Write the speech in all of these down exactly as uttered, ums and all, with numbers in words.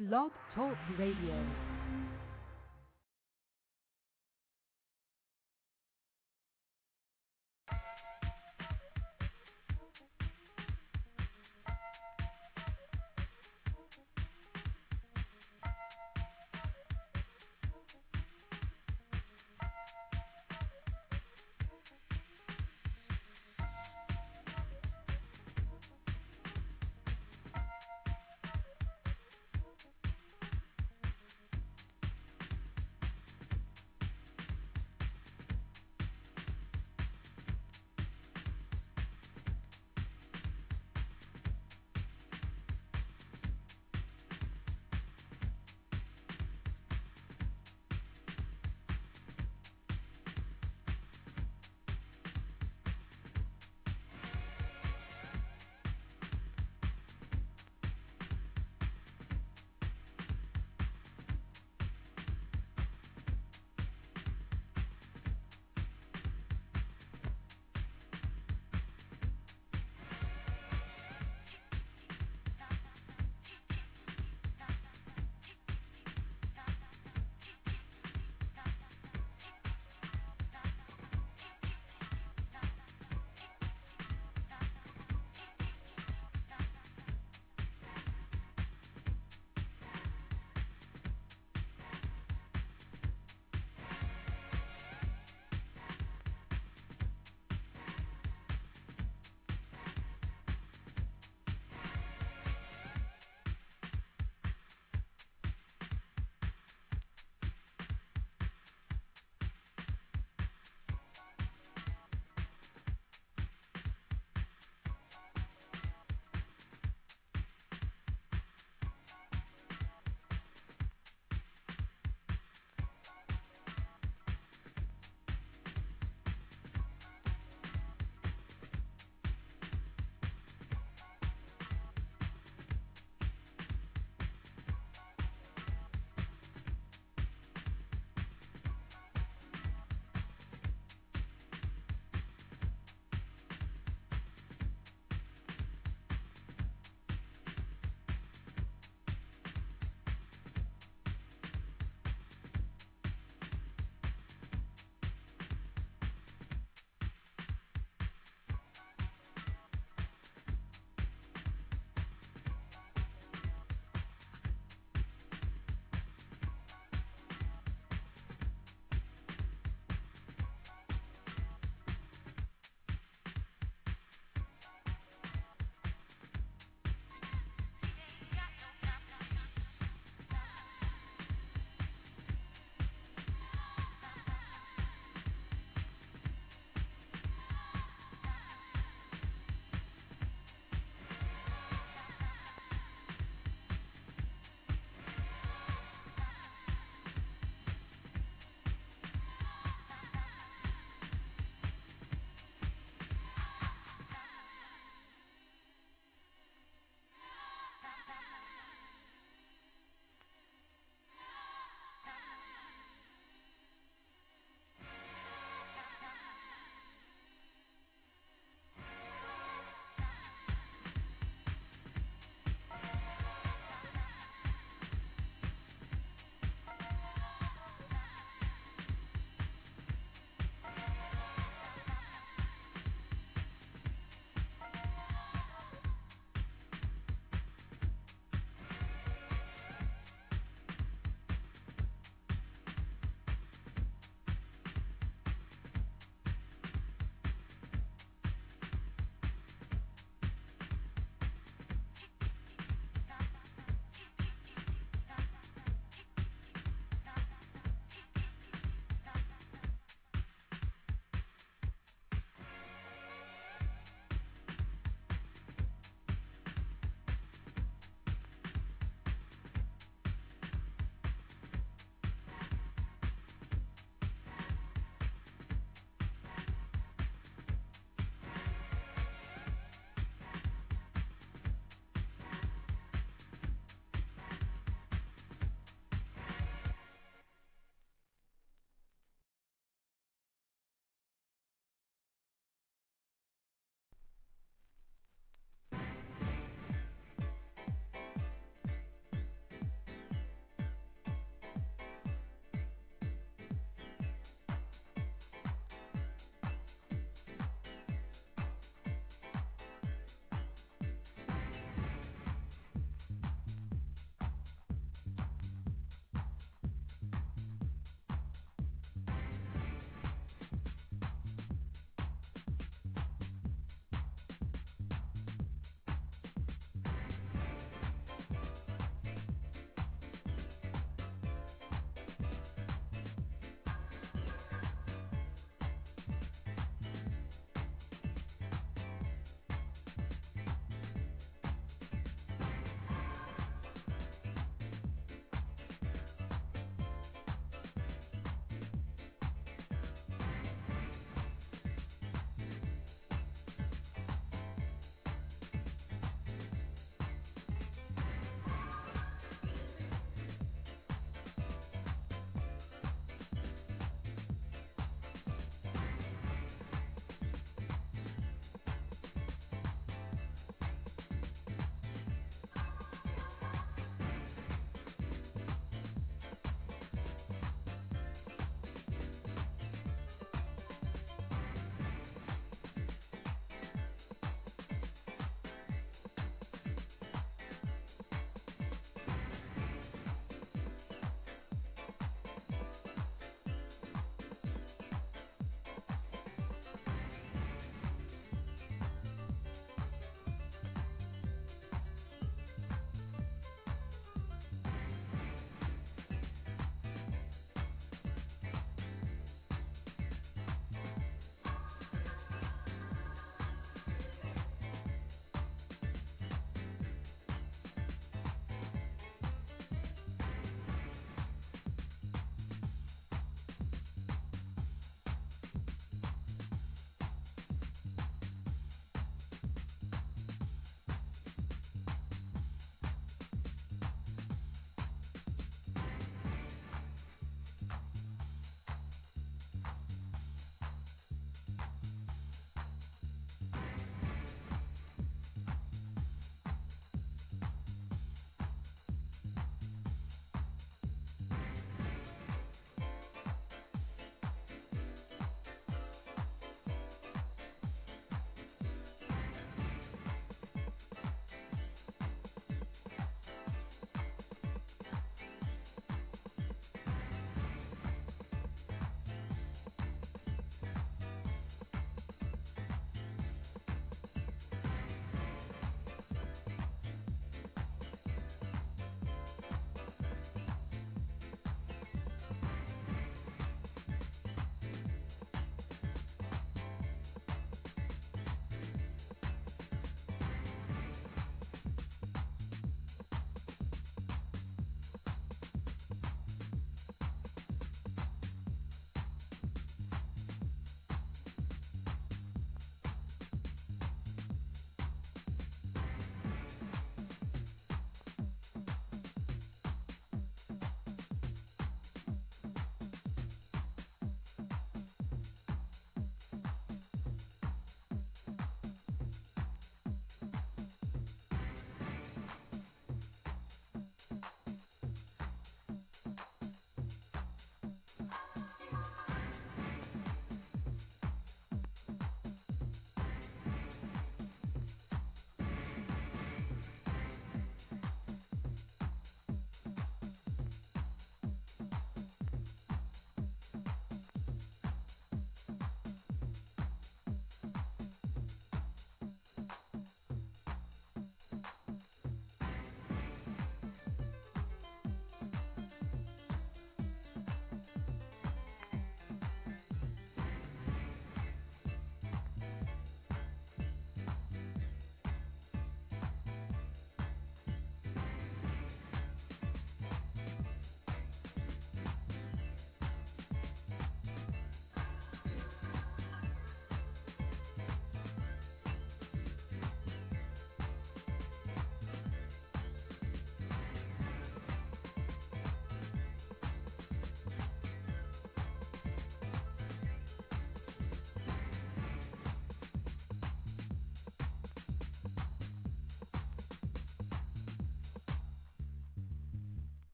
Blog Talk Radio.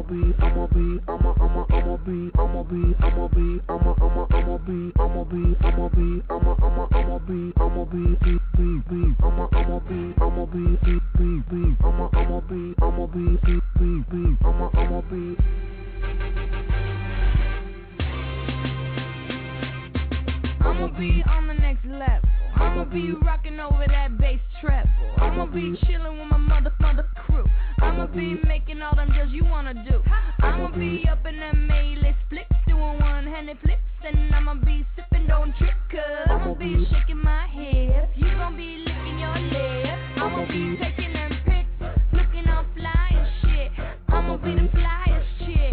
be, I'ma be, I'ma, I'ma, I'ma be, I'ma be, I'ma be, I'ma, I'ma, I'ma be, I'ma be, I'ma be, I'ma, I'ma, I'ma be, I'ma be, be, be, be, I'ma, I'ma be, I'ma be, be, be, be, I'ma, I'ma be, I'ma be, be, be, be, I'ma, I'ma be. I'ma be on the next level. I'ma be rocking over that bass treble. I'ma be chilling with my mother, mother crew. I'ma be making all them deals you wanna do. I'ma be up in them A-list flips, doing one-handed flips, and I'ma be sipping, don't trip, cause I'ma be shaking my hips. You gon' be licking your lips. I'ma be taking them pics, looking all fly and shit. I'ma be the flyest chick.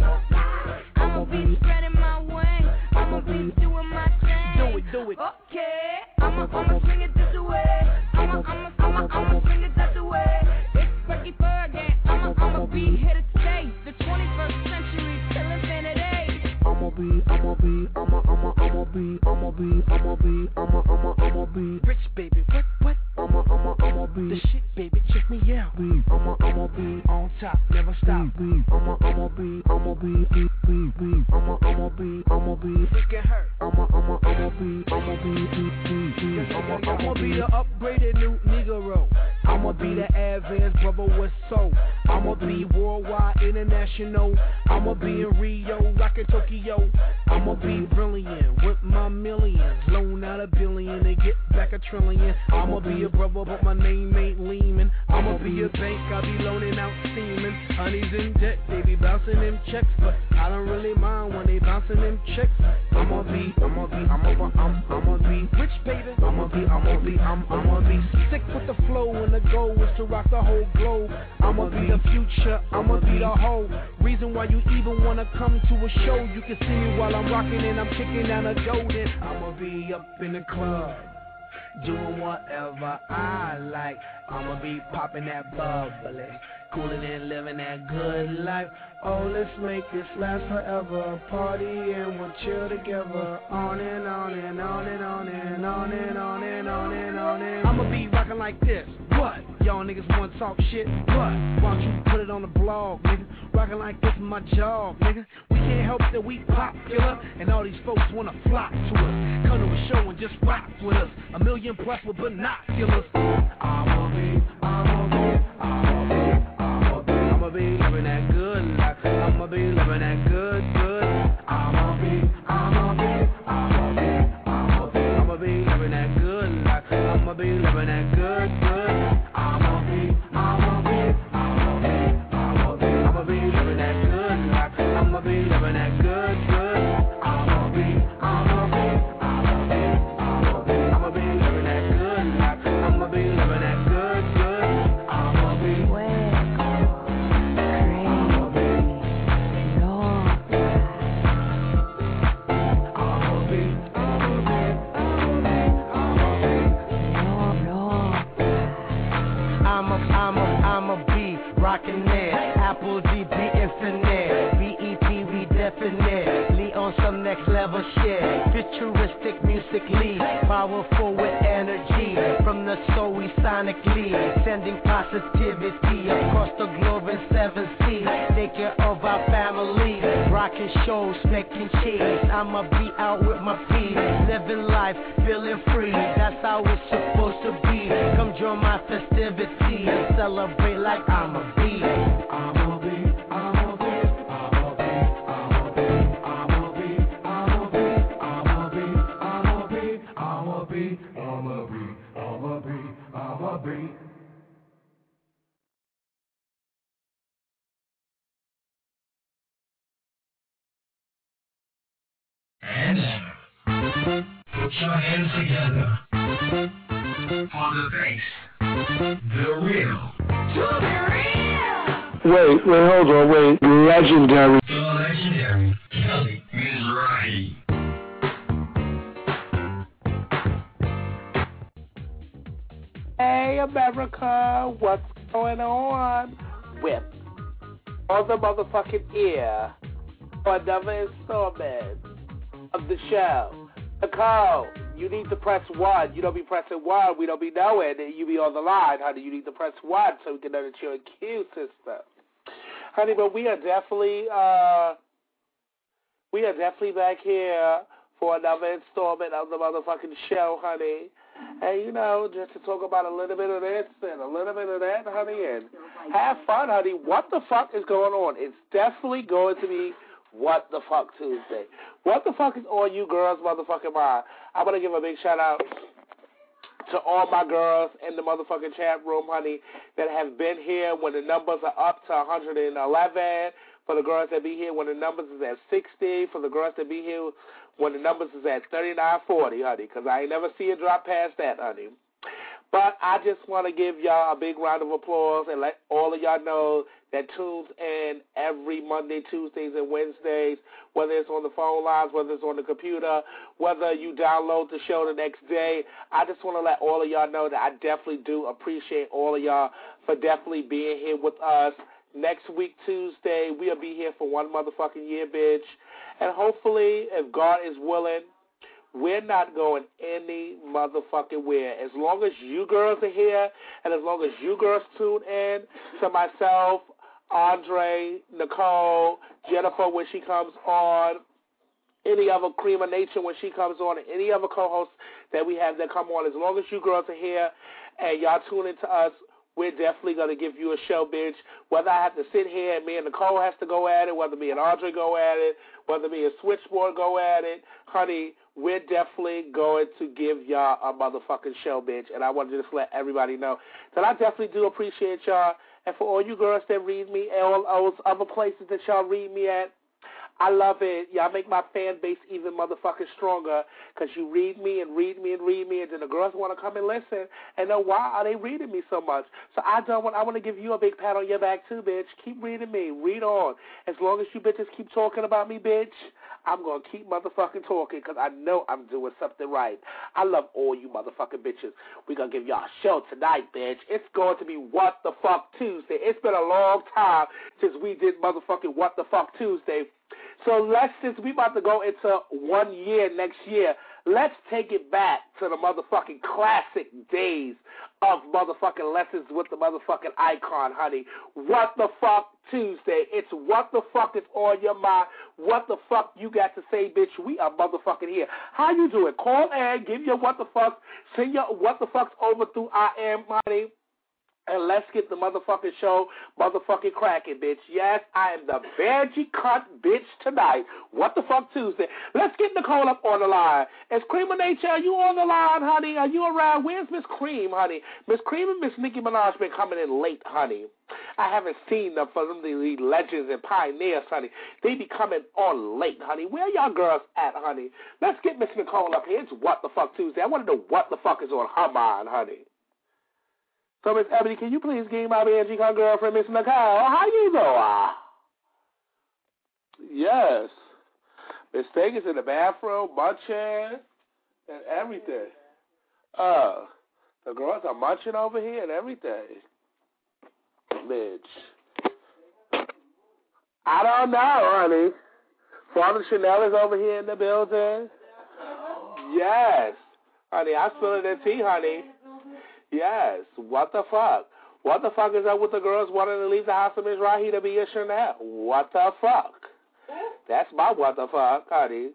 I'ma be spreading my wings. I'ma be doing my thing. Do it, do it. Okay, I'ma, I'ma swing it this way. I'ma, I'ma, I'ma, I'ma swing it that way. It's Frankie Fergie. I'ma, I'ma be here to stay. The twenty-first century till infinity. I'ma be, I'ma be, I'ma, I'ma, I'ma be, I'ma be, I'ma be, I'ma, I'ma, I'ma be rich, baby. What, what? I'ma, I'ma, I'ma be the shit, baby. Check me out. Be, I'ma, I'ma be on top, never stop. Be, I'ma, I'ma be, I'ma be, be, be, be, I'ma, I'ma be, I'ma be. Freaking hurt. I'ma, I'ma, I'ma be, I'ma be, be, be, be, I'ma, I'ma be the upgraded new Negro. I'ma be the advanced brother with soul. I'ma be worldwide, international. I'ma be in Rio, rockin' Tokyo. I'ma be brilliant with my millions. Loan out a billion and get back a trillion. I'ma be a brother, but my name ain't Lehman. I'ma be a bank, I be loaning out semen. Honey's in debt, they be bouncing them checks, but I don't really mind when they bouncing them checks. I'ma be, I'ma be, I'ma be, I'm, I'ma be rich, baby. I'ma be, I'ma be, I'm, I'ma be sick with the flow, and the goal is to rock the whole globe. I'ma be the future, I'ma be the whole reason why you even wanna come to a show. You can see me while I'm rocking and I'm kicking down a door. Then I'ma be up in the club, doing whatever I like. I'ma be popping that bubbly, cooling and living that good life. Oh, let's make this last forever. Party and we'll chill together. On and on and on and on and on and on and on and on and I'ma be rocking like this. What? Y'all niggas wanna talk shit? What? Why don't you put it on the blog, nigga? Rocking like this is my job, nigga. We can't help that we popular, and all these folks wanna flock to us. Come to a show and just rock with us. A million plus with binoculars. I'ma be, I'ma be, I'ma be, I'ma be, I'ma be living that good life. I'ma be living that good, good. I'ma be, I'ma be, I'ma be, I'ma be, I'ma be living that good life. I'ma be living that good, good. I'ma be, I'ma be, I'ma be, I'ma be, I'ma be living that good life. I'ma be living that good, good. I'ma be, I'ma be, I'ma be, I'ma be, I'ma be living that good life. I'ma be living that good, good. I'ma be. Rockin' there, Apple D B Infinite, B E T we definite, Lee on some next level shit, futuristic musically, powerful with energy, from the soul we sonically, sending positivity across the globe in seven seas, take care of our family, rockin' shows, making cheese, I'ma be out with my peeps, living life, feeling free, that's how it's supposed to be, come join my festivity, and celebrate like I'm a bee. I'ma be, I'ma be, I'ma be, I'ma be, I'ma be, I'ma be, I'ma be, I'ma be, I'ma be, I'ma be, I'ma be, I'ma be. And now, put your hands together for the bass, the real, to be real. Wait, wait, hold on, wait. Legendary. The legendary Kelly Mizrahi. Hey, America, what's going on? With all the motherfucking ear for another installment of the show. Nicole, you need to press one. You don't be pressing one. We don't be knowing. You be on the line, honey. You need to press one so we can know that you're a Q, sister. honey, but we are definitely, uh, we are definitely back here for another installment of the motherfucking show, honey. And, you know, just to talk about a little bit of this and a little bit of that, honey, and have fun, honey. What the fuck is going on? It's definitely going to be What the Fuck Tuesday. What the fuck is on you girls' motherfucking mind? I want to give a big shout out to all my girls in the motherfucking chat room, honey, that have been here when the numbers are up to one hundred eleven. For the girls that be here when the numbers is at sixty. For the girls that be here when the numbers is at thirty-nine forty, honey, because I ain't never see it drop past that, honey. But I just want to give y'all a big round of applause and let all of y'all know that tunes in every Monday, Tuesdays, and Wednesdays, whether it's on the phone lines, whether it's on the computer, whether you download the show the next day. I just want to let all of y'all know that I definitely do appreciate all of y'all for definitely being here with us. Next week, Tuesday, we'll be here for one motherfucking year, bitch. And hopefully, if God is willing, we're not going any motherfucking where. As long as you girls are here, and as long as you girls tune in to myself, Andre, Nicole, Jennifer when she comes on, any other Cream of Nature when she comes on, and any other co-hosts that we have that come on, as long as you girls are here and y'all tune in to us, we're definitely going to give you a show, bitch. Whether I have to sit here and me and Nicole has to go at it, whether me and Andre go at it, whether me and Switchboard go at it, honey, we're definitely going to give y'all a motherfucking show, bitch. And I want to just let everybody know that I definitely do appreciate y'all. And for all you girls that read me and all those other places that y'all read me at, I love it. Y'all make my fan base even motherfucking stronger because you read me and read me and read me, and then the girls want to come and listen and know why are they reading me so much. So I don't want. I want to give you a big pat on your back too, bitch. Keep reading me. Read on. As long as you bitches keep talking about me, bitch, I'm going to keep motherfucking talking because I know I'm doing something right. I love all you motherfucking bitches. We're going to give y'all a show tonight, bitch. It's going to be What the Fuck Tuesday. It's been a long time since we did motherfucking What the Fuck Tuesday. So let's, since we about to go into one year next year, let's take it back to the motherfucking classic days of motherfucking lessons with the motherfucking icon, honey. What the Fuck Tuesday. It's what the fuck is on your mind. What the fuck you got to say, bitch. We are motherfucking here. How you doing? Call in, give your what the fuck, send your what the fucks over through I am, honey. And let's get the motherfucking show motherfucking cracking, bitch. Yes, I am the veggie cunt bitch tonight. What the fuck Tuesday? Let's get Nicole up on the line. Is Cream of Nature, are you on the line, honey? Are you around? Where's Miss Cream, honey? Miss Cream and Miss Nicki Minaj been coming in late, honey. I haven't seen them for them, the legends and pioneers, honey. They be coming on late, honey. Where y'all girls at, honey? Let's get Miss Nicole up here. It's What the Fuck Tuesday. I want to know what the fuck is on her mind, honey. So, Miss Ebony, can you please give my Angie Con girlfriend, Miss Nicole? How you doing? Yes. Miss Vegas in the bathroom, munching, and everything. Uh, the girls are munching over here and everything. Bitch. I don't know, honey. Father Chanel is over here in the building. Yes. Honey, I'm spilling the tea, honey. Yes. What the fuck? What the fuck is up with the girls wanting to leave the house of Miss Rahi to be a Chanel? What the fuck? That's my what the fuck, honey.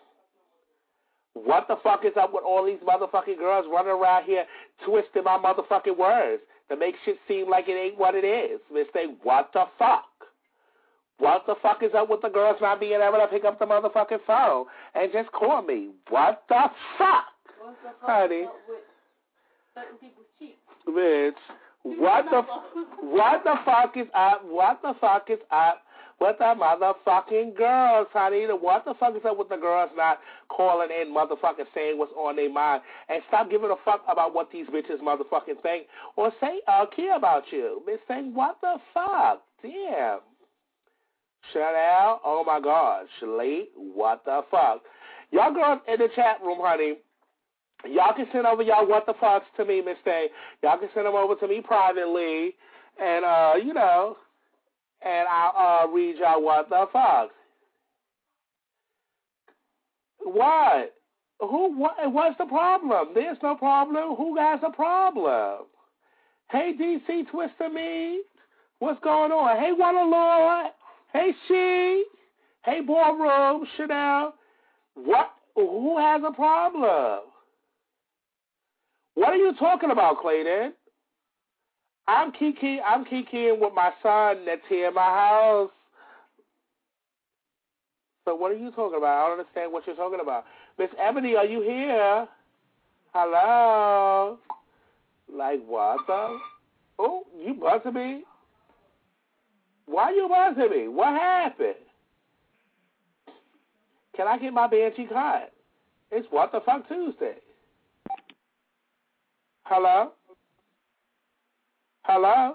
What the fuck is up with all these motherfucking girls running around here twisting my motherfucking words to make shit seem like it ain't what it is? They say, what the fuck? What the fuck is up with the girls not being able to pick up the motherfucking phone and just call me? What the fuck? What's the fuck honey? With certain people's cheeks. Bitch, what the, what the fuck is up? What the fuck is up with the motherfucking girls, honey? What the fuck is up with the girls not calling in, motherfucking saying what's on their mind? And stop giving a fuck about what these bitches motherfucking think or say uh, care about you. Bitch saying, what the fuck? Damn. Chanel, oh my God. Shalate, what the fuck? Y'all girls in the chat room, honey, y'all can send over y'all what the fucks to me, Miss Day. Y'all can send them over to me privately, and, uh, you know, and I'll uh, read y'all what the fucks. What? Who? What? What's the problem? There's no problem. Who has a problem? Hey, D C Twister me. What's going on? Hey, Waterlord. Hey, She. Hey, Ballroom. Chanel. What? Who has a problem? What are you talking about, Clayton? I'm Kiki. I'm kikiing with my son that's here in my house. So what are you talking about? I don't understand what you're talking about. Miss Ebony, are you here? Hello? Like what the? Oh, you buzzing me? Why you buzzing me? What happened? Can I get my Banshee cut? It's What the Fuck Tuesday. Hello? Hello?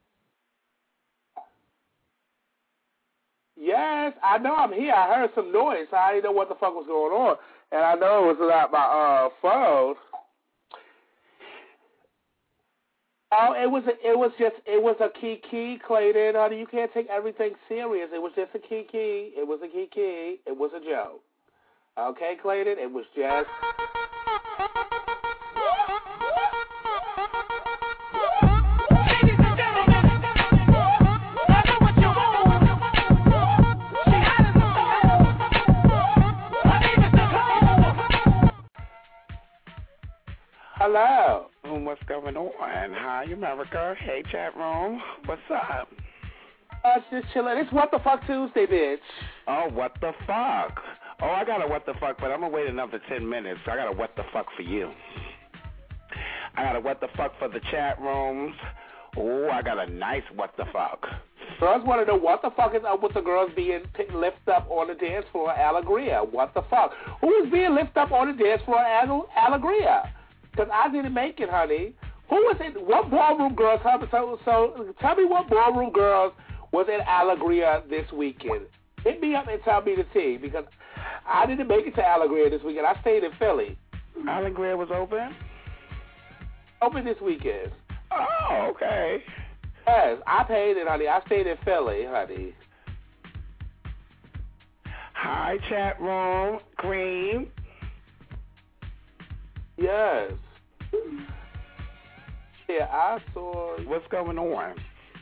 Yes, I know I'm here. I heard some noise, so I didn't know what the fuck was going on. And I know it was not my uh, phone. Oh, it was a, it was just it was a kiki, Clayton. Honey, you can't take everything serious. It was just a kiki. It was a kiki. It was a joke. Okay, Clayton. It was just. Hello. What's going on? Hi, America. Hey, chat room. What's up? Uh, just chilling. It's What the Fuck Tuesday, bitch. Oh, what the fuck? Oh, I got a what the fuck, but I'm going to wait another ten minutes. I got a what the fuck for you. I got a what the fuck for the chat rooms. Oh, I got a nice what the fuck. Girls want to know what the fuck is up with the girls being picked, lifted up on the dance floor at Alegria. What the fuck? Who is being lifted up on the dance floor at Alegria? Because I didn't make it, honey. Who was it? What ballroom girls? So, so tell me what ballroom girls was in Alegria this weekend. Hit me up and tell me the tea, because I didn't make it to Alegria this weekend. I stayed in Philly. Alegria was open? Open this weekend. Oh, okay. Yes, I paid it, honey. I stayed in Philly, honey. Hi, chat room. Queen. Yes. Yeah, I saw. What's going on?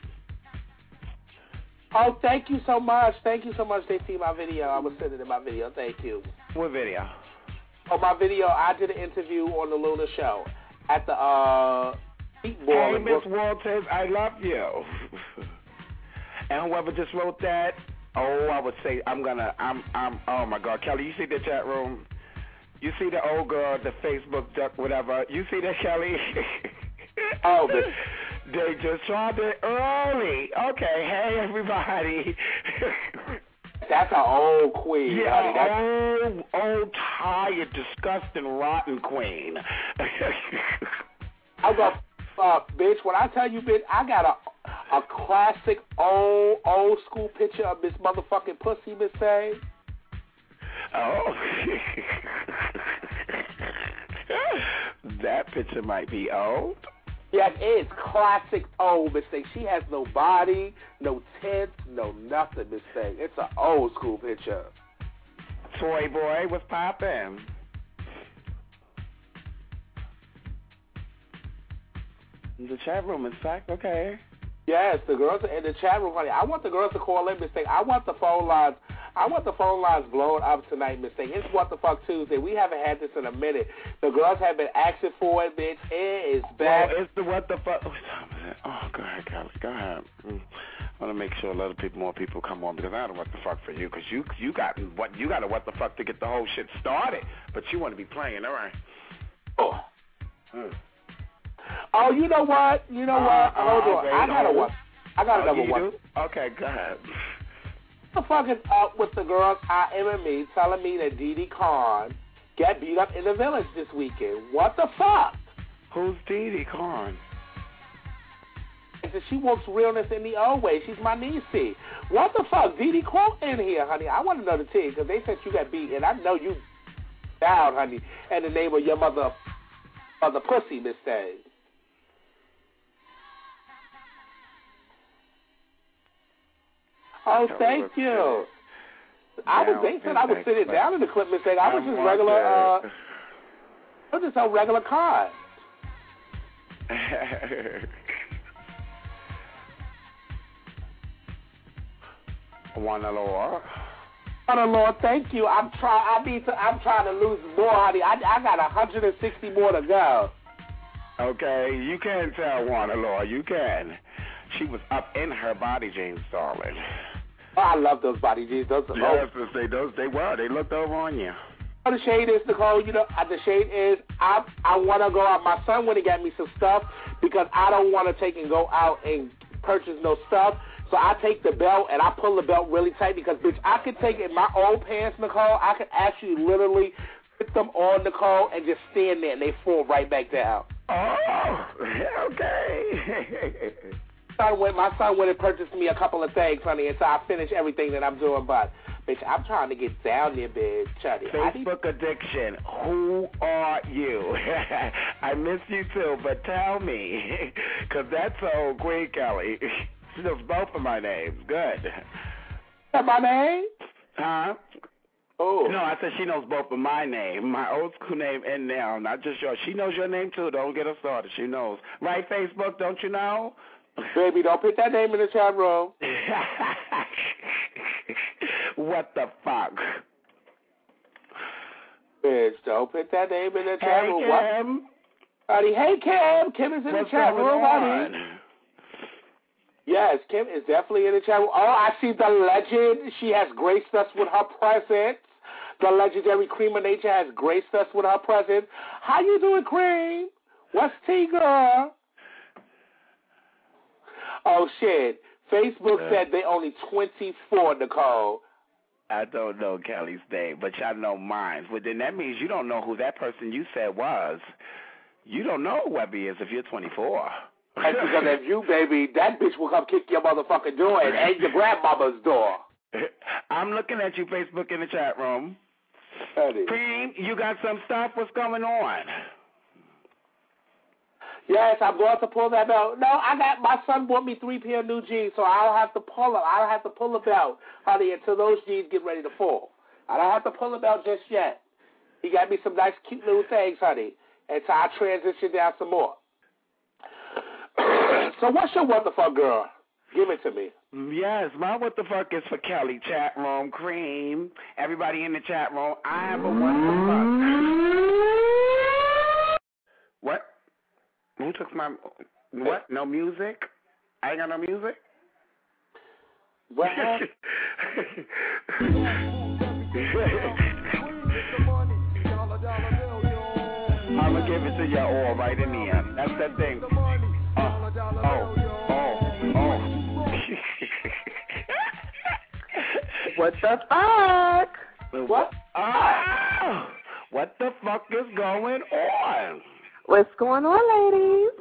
Oh, thank you so much. Thank you so much. They see my video. I was sending in my video. Thank you. What video? Oh, my video. I did an interview on the Luna Show at the uh. Hey, Miss Walters, I love you. And whoever just wrote that, oh, I would say I'm gonna. I'm. I'm. Oh my God, Kelly, you see the chat room? You see the old girl, the Facebook duck, whatever. You see that, Kelly? Oh, the, they just tried it early. Okay, hey everybody. That's an old queen. Yeah, honey. old, old, tired, disgusting, rotten queen. I got, uh, bitch. When I tell you, bitch, I got a a classic old old school picture of Miss Motherfucking Pussy, Miss Say. Oh. That picture might be old. Yeah, it's classic old, Miss Thing. She has no body, no tits, no nothing, Miss Thing. It's an old school picture. Toy boy, what's poppin'? The chat room is packed, okay. Yes, the girls are in the chat room, honey. I want the girls to call in, Miss Thing. I want the phone lines. I want the phone lines blown up tonight, Miss Thing. It's What the Fuck Tuesday. We haven't had this in a minute. The girls have been asking for it, bitch. It is back. Well, it's the What the Fuck. Oh, go ahead, Kelly. Go ahead. Mm. I want to make sure a lot of people, more people come on, because I don't know what the fuck for you, because you you got what you got a what the fuck to get the whole shit started, but you want to be playing, all right? Oh. Mm. Oh, you know what? You know uh, what? Hold uh, on. wait, I got a hold. one. I got oh, another you one. Do? Okay, go ahead. What the fuck is up with the girls I M and me telling me that Didi Khan got beat up in the village this weekend? What the fuck? Who's Didi Khan? She works realness in the old way. She's my niecey. What the fuck? Didi Khan in here, honey. I want to know the tea, because they said you got beat, and I know you down, honey, in the name of your mother, mother pussy, Miss Thing. Oh, thank you. I was, they said I was sitting down in the clip, Miss Thing. I was just regular, uh, I was just a regular card. Wanda Lord. Wanda Lord, thank you. I'm trying. I need to. I'm trying to lose more, honey. I, I got one hundred sixty more to go. Okay, you can tell Wanda Lord. You can. She was up in her body jeans, darling. Oh, I love those body jeans. Those. Yes, oh. they those they were. They looked over on you. You know the shade is, Nicole. You know uh, the shade is. I I want to go out. My son went and got me some stuff because I don't want to take and go out and purchase no stuff. So I take the belt and I pull the belt really tight because, bitch, I could take in my old pants, Nicole. I could actually literally put them on, Nicole, and just stand there and they fall right back down. Oh, okay. son went, my son went and purchased me a couple of things, honey, and so I finished everything that I'm doing. But, bitch, I'm trying to get down there, bitch. Honey. Facebook addiction. Who are you? I miss you too, but tell me, because that's old Queen Kelly. She knows both of my names. Good. Is my name? Huh? Oh. No, I said she knows both of my name, my old school name and now, not just yours. She knows your name too. Don't get her started. She knows. Right, Facebook? Don't you know? Baby, don't put that name in the chat room. What the fuck? Bitch, don't put that name in the chat hey, room. Kim. What? Honey, hey, Kim. Kim is in What's the chat room, honey. Yes, Kim is definitely in the chat room. Oh, I see the legend. She has graced us with her presence. The legendary Cream of Nature has graced us with her presence. How you doing, Cream? What's T, girl? Oh, shit. Facebook uh, said they only twenty-four, Nicole. I don't know Kelly's name, but y'all know mine. Well, then that means you don't know who that person you said was. You don't know who Webby is if you're twenty-four. That's because of you, baby. That bitch will come kick your motherfucking door and, and your grandmother's door. I'm looking at you, Facebook, in the chat room. Cream, you got some stuff? What's going on? Yes, I'm going to pull that belt. No, I got my son bought me three pair of new jeans, so I don't have to pull them. I don't have to pull the belt, honey, until those jeans get ready to fall. I don't have to pull the belt just yet. He got me some nice, cute little things, honey, until I transition down some more. So what's your what the fuck, girl? Give it to me. Yes, my what the fuck is for Kelly. Chat room, Cream, everybody in the chat room. I have a what the fuck. What? Who took my... What? No music? I ain't got no music? What? I'm going to give it to you all right in the end. That's that thing. Uh, oh, oh, oh. What the fuck? What? Oh, what the fuck is going on? What's going on, ladies?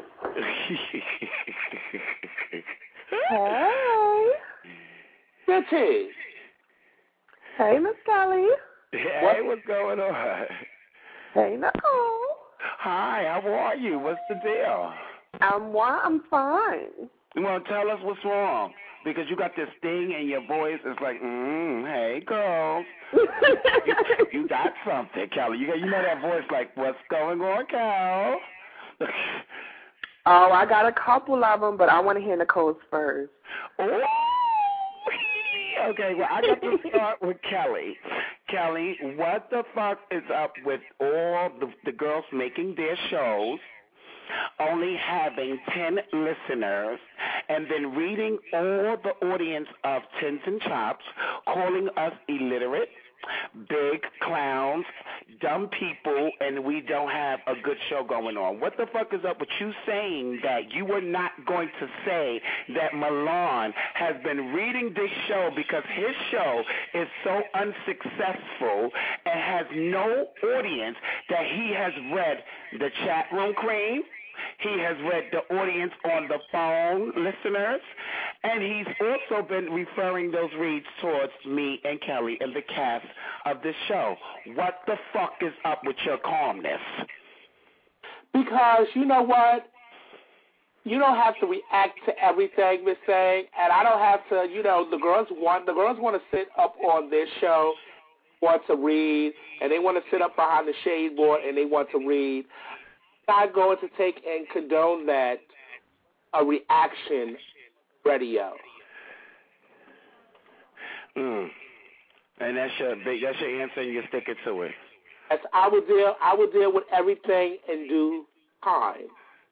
Hey. Bitches. Hey, Miss Kelly. Hey, what? What's going on? Hey, Nicole. Hi, how are you? What's the deal? I'm well, I'm fine. You want to tell us what's wrong? Because you got this thing in your voice. It's like, mm, hey, girl. you, you got something, Kelly. You, you know that voice like, what's going on, Cal? Oh, I got a couple of them, but I want to hear Nicole's first. Oh, okay, well, I got to start with Kelly. Kelly, what the fuck is up with all the, the girls making their shows, only having ten listeners, and then reading all the audience of Tins and Chops, calling us illiterate, big clowns, dumb people, and we don't have a good show going on? What the fuck is up with you saying that you were not going to say that Milan has been reading this show because his show is so unsuccessful and has no audience that he has read the chat room, Cream? He has read the audience on the phone, listeners, and he's also been referring those reads towards me and Kelly and the cast of this show. What the fuck is up with your calmness? Because, you know what? You don't have to react to everything, Miss Thing, and I don't have to, you know, the girls want the girls want to sit up on this show, want to read, and they want to sit up behind the shade board and they want to read. I'm not going to take and condone that a reaction radio. And that's your big, that's your answer, and you're sticking to it. As I would deal, I would deal with everything in due time.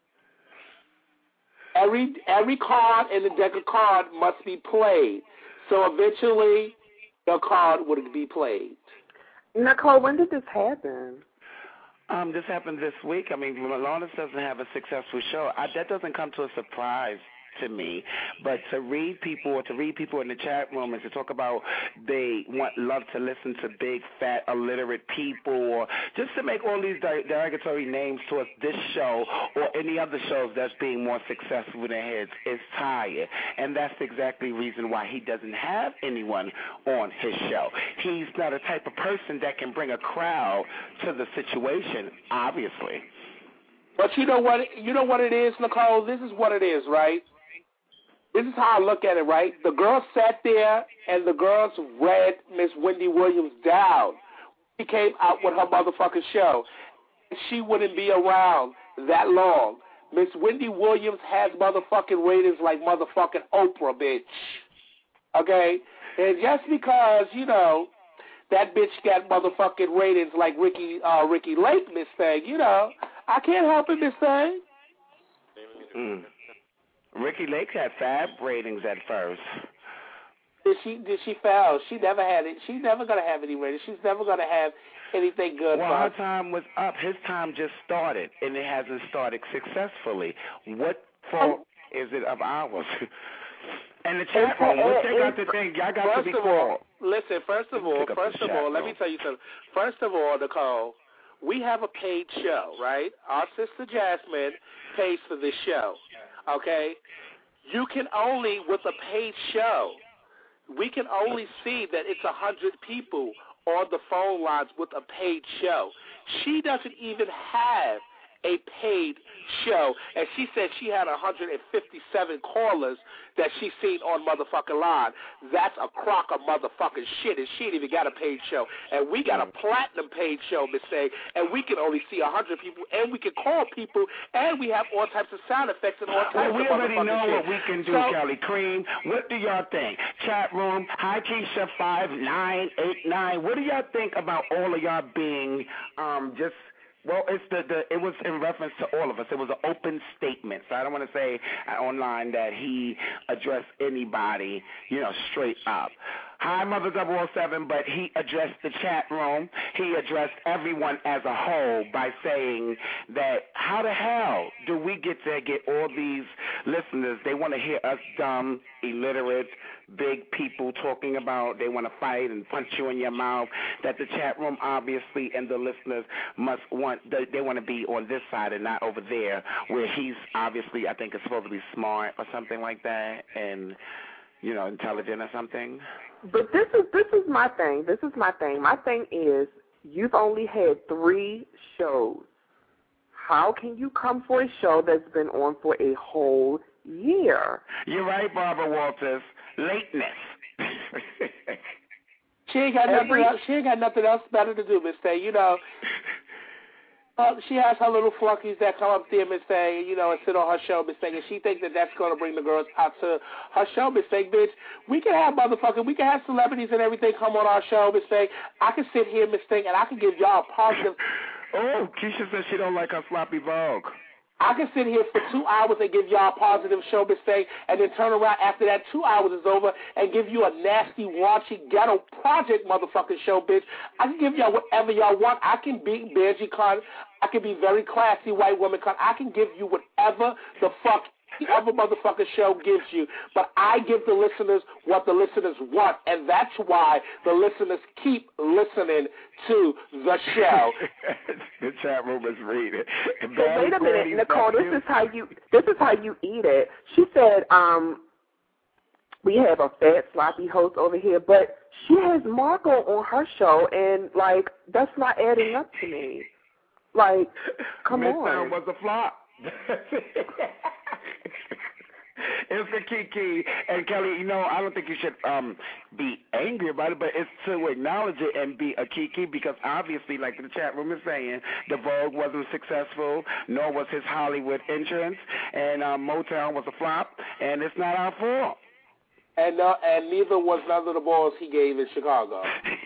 Every every card in the deck of cards must be played. So eventually, the card would be played. Nicole, when did this happen? Um, this happened this week. I mean, Lawrence doesn't have a successful show. I, that doesn't come to a surprise to me, but to read people or to read people in the chat room and to talk about they want love to listen to big, fat, illiterate people, or just to make all these derogatory names towards this show or any other shows that's being more successful than his is tired. And that's exactly the reason why he doesn't have anyone on his show. He's not a type of person that can bring a crowd to the situation, obviously. But you know what? You know what it is, Nicole? This is what it is, right? This is how I look at it, right? The girls sat there, and the girls read Miss Wendy Williams down. She came out with her motherfucking show. She wouldn't be around that long. Miss Wendy Williams has motherfucking ratings like motherfucking Oprah, bitch. Okay? And just because, you know, that bitch got motherfucking ratings like Ricky uh, Ricky Lake, Miss Thing, you know, I can't help it, Miss Thing. Mm. Ricky Lake had fab ratings at first. Did she? Did she fail? She never had it. She's never gonna have any ratings. She's never gonna have anything good. Well, for her her time was up. His time just started, and it hasn't started successfully. What fault is it of ours? And the chat room, what they got to think? Y'all got to be quiet. Listen, first of all, first of all, let me tell you something. First of all, Nicole, we have a paid show, right? Our sister Jasmine pays for this show. Okay, you can only, with a paid show, we can only see that it's a hundred people on the phone lines with a paid show. She doesn't even have a paid show, and she said she had one hundred fifty-seven callers that she seen on motherfucking line. That's a crock of motherfucking shit, and she ain't even got a paid show. And we got a platinum paid show, Miss Say, and we can only see one hundred people, and we can call people, and we have all types of sound effects and all types well, of we motherfucking already know shit. what we can do, so, Kelly Cream. What do y'all think? Chat room, hi Keisha five nine eight nine. What do y'all think about all of y'all being um just Well, it's the, the it was in reference to all of us. It was an open statement. So I don't want to say online that he addressed anybody, you know, straight up. Hi, Mother double oh seven, but he addressed the chat room. He addressed everyone as a whole by saying that how the hell do we get to get all these listeners? They want to hear us dumb, illiterate, big people talking about they want to fight and punch you in your mouth, that the chat room obviously and the listeners must want, they, they want to be on this side and not over there where he's obviously, I think, is supposed to be smart or something like that and, you know, intelligent or something. But this is this is my thing. This is my thing. My thing is you've only had three shows. How can you come for a show that's been on for a whole year? You're right, Barbara Walters. Lateness. she ain't got nothing. Every, else, she ain't got nothing else better to do, Miss Tay. You know, uh, she has her little flunkies that come up there, Miss Tay, you know, and sit on her show, Miss Tay, and she thinks that that's going to bring the girls out to her show, Miss Tay. Bitch, we can have motherfucking, we can have celebrities and everything come on our show, Miss Tay. I can sit here, Miss Tay, and I can give y'all a positive. Oh, Keisha says she don't like her sloppy Vogue. I can sit here for two hours and give y'all a positive show, Miss Tay, and then turn around after that two hours is over and give you a nasty, raunchy, ghetto project motherfucking show, bitch. I can give y'all whatever y'all want. I can be Benji Khan. I can be very classy white woman Khan. I can give you whatever the fuck other motherfucking show gives you. But I give the listeners what the listeners want, and that's why the listeners keep listening to the show. The chat room is reading. So wait a minute, Nicole. This is how you. This is how you eat it. She said, um, we have a fat sloppy host over here, but she has Marco on her show, and like that's not adding up to me. Like, come Miss on. Town was a flop. It's a Kiki. And Kelly, you know, I don't think you should um be angry about it, but it's to acknowledge it and be a Kiki because obviously, like the chat room is saying, the Vogue wasn't successful, nor was his Hollywood entrance, and um, Motown was a flop, and it's not our fault. And uh, and neither was none of the balls he gave in Chicago.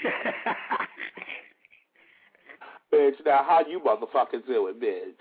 Bitch, now how you motherfucking do it, bitch?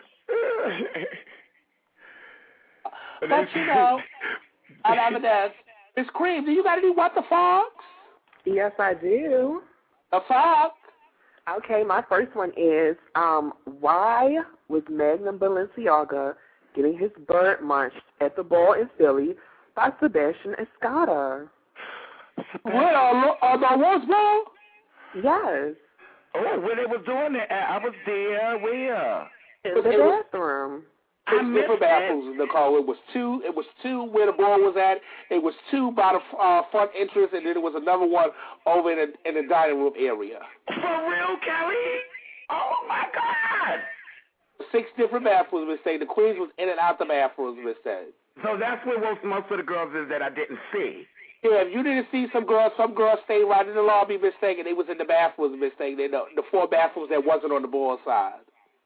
But you know, I mean, that's Miss Cream. Do you got any what the fucks? Yes, I do. The fuck? Okay, my first one is um, why was Magnum Balenciaga getting his bird munched at the ball in Philly by Sebastian Escada? What on uh, the Rose Bowl? Yes. Oh, where they was doing it? I was there. Where? In the was, bathroom. Six different bathrooms, Nicole. It was two. It was two where the ball was at. It was two by the uh, front entrance, and then there was another one over in the, in the dining room area. For real, Kelly? Oh my God! Six different bathrooms, Miss Thing. The Queens was in and out the bathrooms, Miss Thing. So that's where most, most of the girls is that I didn't see. Yeah, if you didn't see some girls, some girls stayed right in the lobby, Miss Thing, and they was in the bathrooms, Miss Thing. They, the, the four bathrooms that wasn't on the ball side.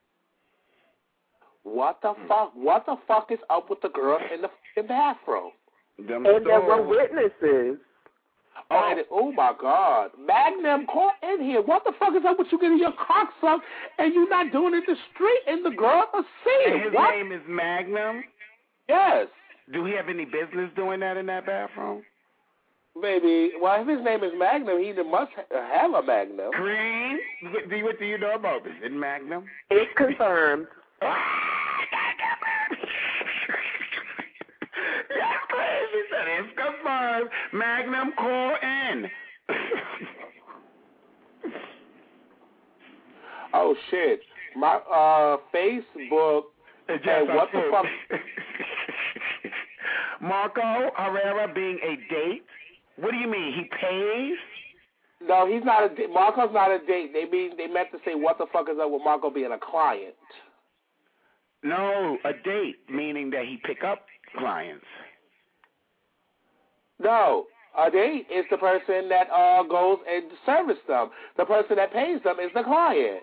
What the fuck? What the fuck is up with the girls in the fucking bathroom? Them and there were witnesses. Oh, and it, oh my God. Magnum caught in here. What the fuck is up with you getting your cock sucked and you not doing it in the street and the girl are seeing? And his what? name is Magnum? Yes. Do he have any business doing that in that bathroom? Maybe. Well, if his name is Magnum, he must have a Magnum. Cream? What do you, what do you know about this? In Magnum? It's confirmed. Yes, crazy. Said it's confirmed. Magnum, call in. Oh shit! My uh Facebook. Hey, what the fuck? Marco Herrera being a date? What do you mean? He pays? No, he's not a date. Marco's not a date. They mean they meant to say what the fuck is up with Marco being a client. No, a date, meaning that he pick up clients. No, a date is the person that uh, goes and service them. The person that pays them is the client.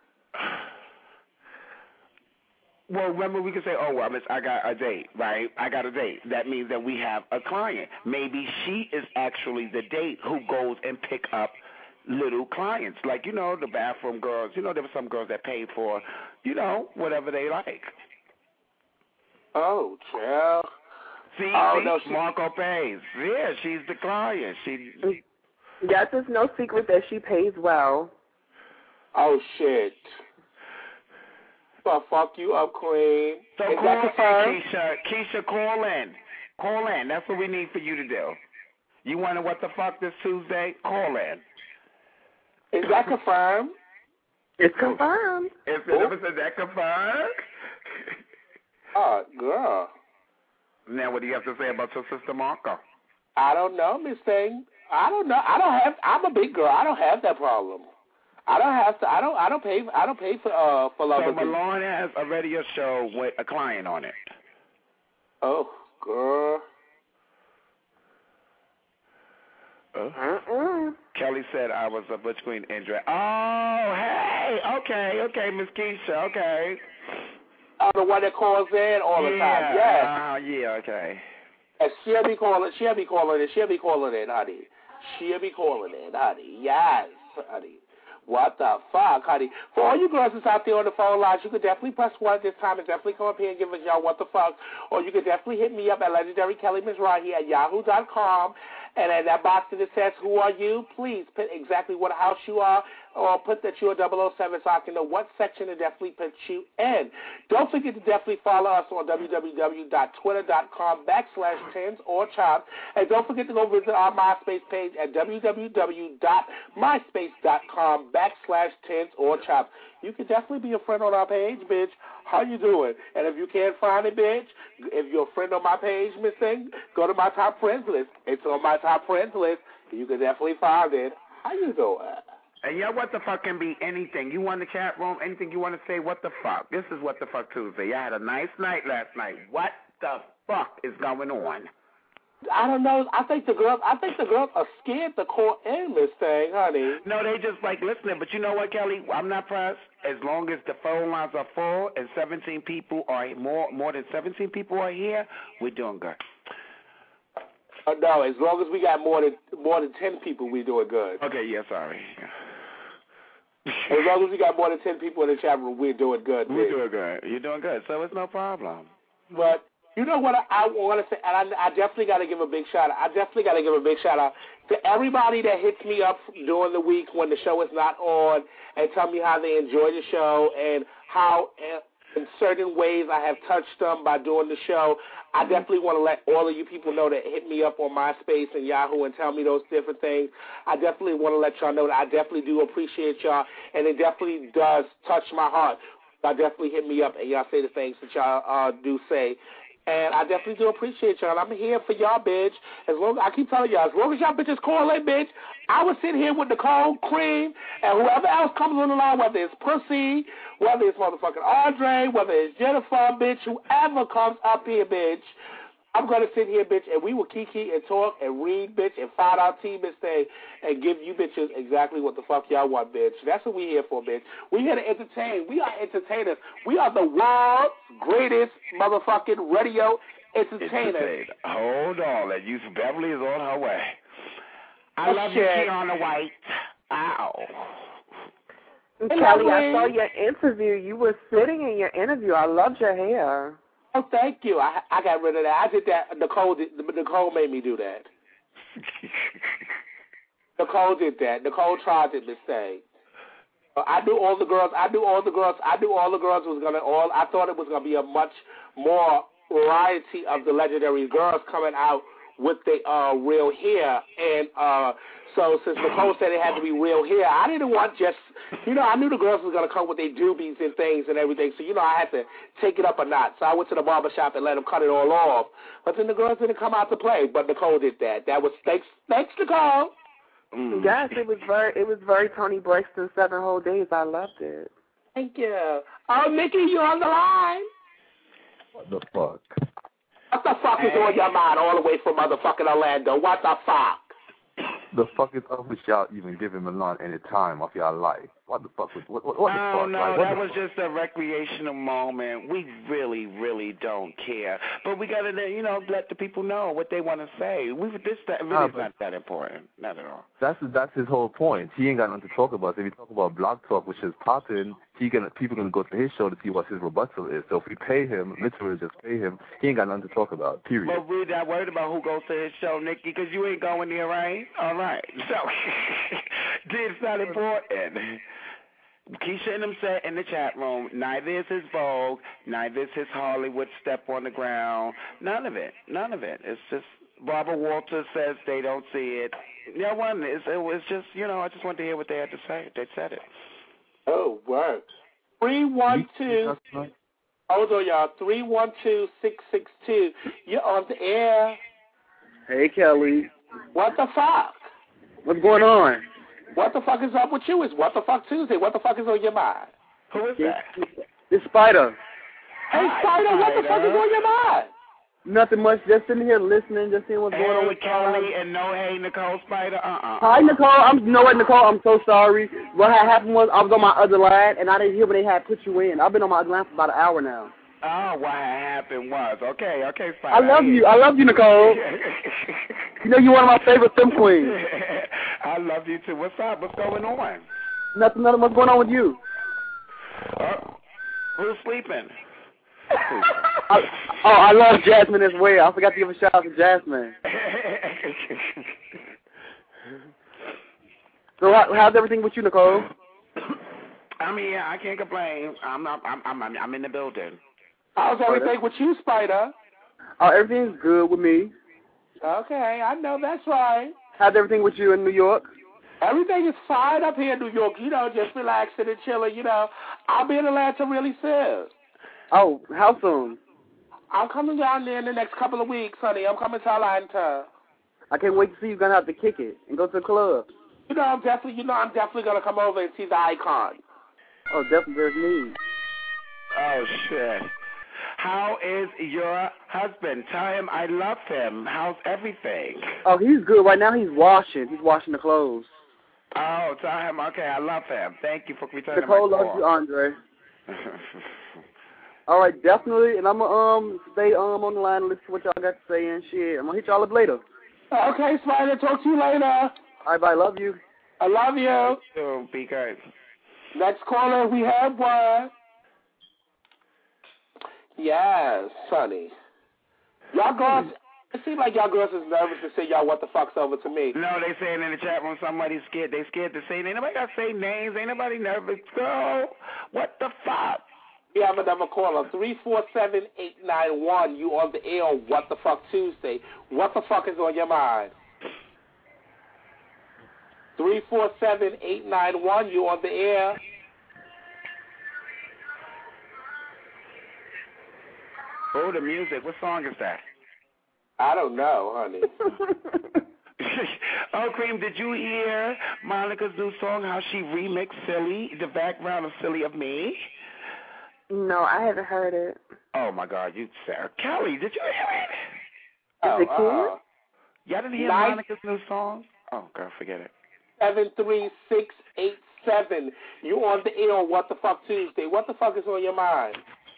Well, remember we can say, oh, well, I got a date, right? I got a date. That means that we have a client. Maybe she is actually the date who goes and pick up little clients. Like, you know, the bathroom girls. You know, there were some girls that paid for, you know, whatever they like. Oh, child. See, oh, see no, she... Marco pays. Yeah, she's the client. She. Yes, it's no secret that she pays well. Oh, shit. So fuck you up, Queen. So is call that confirmed? in, Keisha. Keisha, call in. Call in. That's what we need for you to do. You want to what the fuck this Tuesday? Call in. Is that confirmed? It's confirmed. Is it, is that confirmed? Oh, girl. Now, what do you have to say about your sister Marco? I don't know, Miss Thing. I don't know. I don't have. I'm a big girl. I don't have that problem. I don't have to. I don't. I don't pay. I don't pay for uh for love. So Malone has a radio show with a client on it. Oh, girl. Uh, uh-uh. Kelly said I was a Butch Queen Indra. Oh, hey. Okay, okay, Miss Keisha. Okay. Uh, the one that calls in all the yeah, time. Yes. Uh, yeah. Okay. And she'll be calling. She'll be calling in. She'll be calling in, honey. She'll be calling in, honey. Yes, honey. What the fuck, honey? For all you girls that's out there on the phone lines, you could definitely press one at this time and definitely come up here and give us y'all what the fuck. Or you could definitely hit me up at Legendary Kelly Mizrahi at yahoo dot com. And in that box that says, who are you? Please put exactly what house you are, or put that you're double oh seven so I can know what section to definitely put you in. Don't forget to definitely follow us on www.twitter.com backslash tens or chops. And don't forget to go visit our MySpace page at www.myspace.com backslash tens or chops. You can definitely be a friend on our page, bitch. How you doing? And if you can't find it, bitch, if you're a friend on my page, Miss Thing, go to my top friends list. It's on my top friends list. You can definitely find it. How you doing? And yeah, what the fuck can be anything. You want the chat room, anything you want to say, what the fuck. This is What the Fuck Tuesday. I had a nice night last night. What the fuck is going on? I don't know. I think the girls. I think the girls are scared to call in this thing, honey. No, they just like listening. But you know what, Kelly? I'm not pressed. As long as the phone lines are full and seventeen people are more more than seventeen people are here, we're doing good. Uh, no, as long as we got more than more than ten people, we doing good. Okay, yeah, sorry. As long as we got more than ten people in the chat room, we're doing good. We're bitch. doing good. You're doing good, so it's no problem. But you know what I, I want to say, and I, I definitely got to give a big shout out. I definitely got to give a big shout out to everybody that hits me up during the week when the show is not on and tell me how they enjoy the show and how in certain ways I have touched them by doing the show. I definitely want to let all of you people know that hit me up on MySpace and Yahoo and tell me those different things. I definitely want to let y'all know that I definitely do appreciate y'all, and it definitely does touch my heart. Y'all definitely hit me up and y'all say the things that y'all uh, do say. And I definitely do appreciate y'all. I'm here for y'all, bitch. As long I keep telling y'all, as long as y'all bitches call in, bitch, I would sit here with Nicole, Cream, and whoever else comes on the line, whether it's Pussy, whether it's motherfucking Andre, whether it's Jennifer, bitch, whoever comes up here, bitch, I'm going to sit here, bitch, and we will kiki and talk and read, bitch, and find our team this thing and give you bitches exactly what the fuck y'all want, bitch. That's what we here for, bitch. We here to entertain. We are entertainers. We are the world's greatest motherfucking radio entertainers. Entertainer. Hold on. That you Beverly is on her way. I Oh, love shit. you, Kiana White. Ow. Kelly, I saw your interview. You were sitting in your interview. I loved your hair. Oh, thank you. I I got rid of that. I did that. Nicole did, Nicole made me do that. Nicole did that. Nicole tried to mistake. I knew all the girls. I knew all the girls. I knew all the girls was gonna all. I thought it was gonna be a much more variety of the legendary girls coming out with their uh, real hair. And uh, so since Nicole said it had to be real hair, I didn't want just, you know, I knew the girls was going to come with their doobies and things and everything. So, you know, I had to take it up a notch. So I went to the barber shop and let them cut it all off. But then the girls didn't come out to play. But Nicole did that. That was thanks, thanks Nicole. Mm. Yes, it was very, it was very Tony Braxton, Seven Whole Days. I loved it. Thank you. Oh, Nikki, you on the line? What the fuck? What the fuck is on your mind all the way from motherfucking Orlando? What the fuck? The fuck is up with y'all even giving Milan any time of y'all life? What the fuck? Was, what, what, what the oh, fuck? no, like, that the was fuck? just a recreational moment. We really, really don't care. But we got to, you know, let the people know what they want to say. We This that really Nah, is not that important. Not at all. That's that's his whole point. He ain't got nothing to talk about. So if you talk about Blog Talk, which is popping, he gonna people gonna go to his show to see what his rebuttal is. So if we pay him, literally just pay him, he ain't got nothing to talk about. Period. But we're not worried about who goes to his show, Nikki, because you ain't going there, right? All right. So it's not important. Keisha and them said in the chat room, neither is his Vogue, neither is his Hollywood step on the ground. None of it. None of it. It's just Barbara Walters says they don't see it. No one. It's, it was just, you know, I just wanted to hear what they had to say. They said it. Oh, word. three one two. Hold on, y'all. three one two, six six two. You're on the air. Hey, Kelly. What the fuck? What's going on? What the fuck is up with you? It's What the Fuck Tuesday. What the fuck is on your mind? Who is that? It's Spider. Hey, Spider, what the fuck is on your mind? Nothing much. Just sitting here listening, just seeing what's hey, going on with Kelly and no hey, Nicole Spider. Uh-uh. Hi, Nicole. I'm, you know what, Nicole? I'm so sorry. What had happened was I was on my other line, and I didn't hear when they had put you in. I've been on my other line for about an hour now. Oh, what happened was. Okay, okay, Spider. I love you. I love you, Nicole. You know you're one of my favorite film queens. I love you, too. What's up? What's going on? Nothing, nothing. What's going on with you? Uh, who's sleeping? I, oh, I love Jasmine as well. I forgot to give a shout out to Jasmine. So how, how's everything with you, Nicole? I mean, yeah, I can't complain. I'm not. I'm. I'm. I'm in the building. How's everything with you, Spider? Oh, everything's good with me. Okay, I know that's right. How's everything with you in New York? Everything is fine up here in New York. You know, just relaxing and chilling. You know, I'll be in Atlanta really soon. Oh, how soon? I'm coming down there in the next couple of weeks, honey. I'm coming to Atlanta. I can't wait to see you. Gonna have to kick it and go to the club. You know, I'm definitely. You know, I'm definitely gonna come over and see the icon. Oh, definitely there's need. Oh shit. How is your husband? Tell him I love him. How's everything? Oh, he's good. Right now he's washing. He's washing the clothes. Oh, tell him, okay, I love him. Thank you for returning Nicole my call. loves you, Andre. All right, definitely. And I'm going to um, stay um, on the line and listen to what y'all got to say and shit. I'm going to hit y'all up later. Okay, Spider, talk to you later. All right, bye. Love you. I love you. So, be good. Next caller, we have one. Yes, Sonny. Y'all girls, it seems like y'all girls is nervous to say y'all what the fuck's over to me. No, they saying in the chat room somebody's scared. They scared to say. Ain't nobody got to say names. Ain't nobody nervous. Girl, what the fuck? We have another caller, three four seven, eight nine one. You on the air on What the Fuck Tuesday. What the fuck is on your mind? three four seven, eight nine one. You on the air. Oh, the music. What song is that? I don't know, honey. Oh, Cream, did you hear Monica's new song, how she remixed Silly, the background of Silly of Me? No, I haven't heard it. Oh, my God, you, Sarah. Kelly, did you hear it? Is it uh, Y'all didn't hear Nine, Monica's new song? Oh, girl, forget it. seven three six eight seven. You on the air on What the Fuck Tuesday. What the fuck is on your mind?